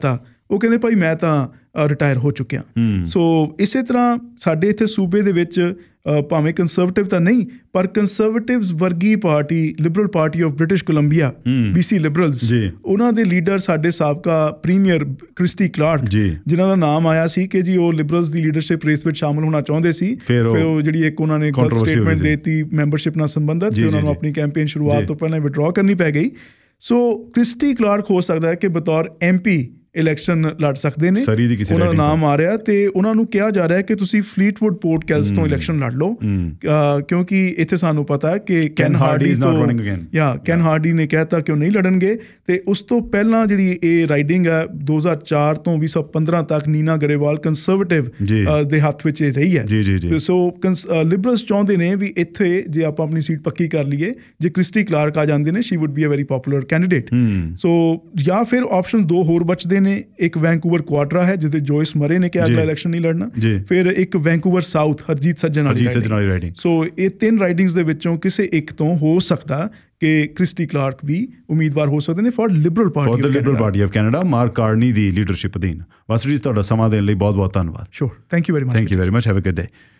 ਉਹ ਕਹਿੰਦੇ ਭਾਈ ਮੈਂ ਤਾਂ ਰਿਟਾਇਰ ਹੋ ਚੁੱਕਿਆ। ਸੋ ਇਸੇ ਤਰ੍ਹਾਂ ਸਾਡੇ ਇੱਥੇ ਸੂਬੇ ਦੇ ਵਿੱਚ ਭਾਵੇਂ ਕੰਸਰਵੇਟਿਵ ਤਾਂ ਨਹੀਂ, ਪਰ ਕੰਸਰਵੇਟਿਵਸ ਵਰਗੀ party, liberal party of British Columbia, BC liberals, ਉਹਨਾਂ ਦੇ ਲੀਡਰ ਸਾਡੇ ਸਾਬਕਾ ਪ੍ਰੀਮੀਅਰ ਕ੍ਰਿਸਟੀ ਕਲਾਰਕ, ਜਿਨ੍ਹਾਂ ਦਾ ਨਾਮ ਆਇਆ ਸੀ ਕਿ ਜੀ ਉਹ ਲਿਬਰਲਸ ਦੀ ਲੀਡਰਸ਼ਿਪ ਰੇਸ ਵਿੱਚ ਸ਼ਾਮਲ ਹੋਣਾ ਚਾਹੁੰਦੇ ਸੀ, ਫਿਰ ਉਹ ਜਿਹੜੀ ਇੱਕ ਉਹਨਾਂ ਨੇ ਗਲਤ ਸਟੇਟਮੈਂਟ ਦੇਤੀ ਮੈਂਬਰਸ਼ਿਪ ਨਾਲ ਸੰਬੰਧਤ, ਤੇ ਉਹਨਾਂ ਨੂੰ ਆਪਣੀ ਕੈਂਪੇਨ ਸ਼ੁਰੂਆਤ ਤੋਂ ਪਹਿਲਾਂ ਵਿਡਰਾਅ ਕਰਨੀ ਪੈ ਗਈ। ਸੋ ਕ੍ਰਿਸਟੀ ਕਲਾਰਕ ਹੋ ਸਕਦਾ ਹੈ ਕਿ ਬਤੌਰ MP ਇਲੈਕਸ਼ਨ ਲੜ ਸਕਦੇ ਨੇ, ਉਹਨਾਂ ਦਾ ਨਾਮ ਆ ਰਿਹਾ, ਤੇ ਉਹਨਾਂ ਨੂੰ ਕਿਹਾ ਜਾ ਰਿਹਾ ਕਿ ਤੁਸੀਂ ਫਲੀਟਵੁੱਡ ਪੋਰਟ ਕੈਲਸ ਤੋਂ ਇਲੈਕਸ਼ਨ ਲੜ ਲਓ, ਕਿਉਂਕਿ ਇੱਥੇ ਸਾਨੂੰ ਪਤਾ ਹੈ ਕਿ ਕੈਨ ਹਾਰਡੀ ਨੇ ਕਹਿਤਾ ਕਿ ਉਹ ਨਹੀਂ ਲੜਨਗੇ। ਤੇ ਉਸ ਤੋਂ ਪਹਿਲਾਂ ਜਿਹੜੀ ਇਹ ਰਾਈਡਿੰਗ ਹੈ 2004 ਤੋਂ 2015 ਤੱਕ ਨੀਨਾ ਗਰੇਵਾਲ ਕੰਸਰਵੇਟਿਵ ਦੇ ਹੱਥ ਵਿੱਚ ਰਹੀ ਹੈ। ਸੋ ਲਿਬਰਲਸ ਚਾਹੁੰਦੇ ਨੇ ਵੀ ਇੱਥੇ ਜੇ ਆਪਾਂ ਆਪਣੀ ਸੀਟ ਪੱਕੀ ਕਰ ਲਈਏ, ਜੇ ਕ੍ਰਿਸਟੀ ਕਲਾਰਕ ਆ ਜਾਂਦੇ ਨੇ, she would be a very popular candidate. So ਜਾਂ ਫਿਰ ਆਪਸ਼ਨ ਦੋ ਹੋਰ ਬਚਦੇ ਨੇ, ਇੱਕ ਵੈਂਕੂਵਰ ਕੁਆਡਰਾ ਹੈ ਜਿਹਦੇ ਜੋਇਸ ਮਰੇ ਨੇ ਕਿਹਾ ਅਗਲਾ ਇਲੈਕਸ਼ਨ ਨਹੀਂ ਲੜਨਾ, ਫਿਰ ਇੱਕ ਵੈਂਕੂਵਰ ਸਾਊਥ ਹਰਜੀਤ ਸੱਜਣ ਵਾਲੀ ਰਾਈਡਿੰਗ। ਸੋ ਇਹ 3 ਰਾਈਡਿੰਗਸ ਦੇ ਵਿੱਚੋਂ ਕਿਸੇ ਇੱਕ ਤੋਂ ਹੋ ਸਕਦਾ ਕਿ ਕ੍ਰਿਸਟੀ ਕਲਾਰਕ ਵੀ ਉਮੀਦਵਾਰ ਹੋ ਸਕਦੇ ਨੇ for liberal party of Canada, Mark Carney ਦੀ ਲੀਡਰਸ਼ਿਪ ਅਧੀਨ। ਵਾਸੀ ਜੀ, ਤੁਹਾਡਾ ਸਮਾਂ ਦੇਣ ਲਈ ਬਹੁਤ ਬਹੁਤ ਧੰਨਵਾਦ। Sure, thank you very much. Have a good day.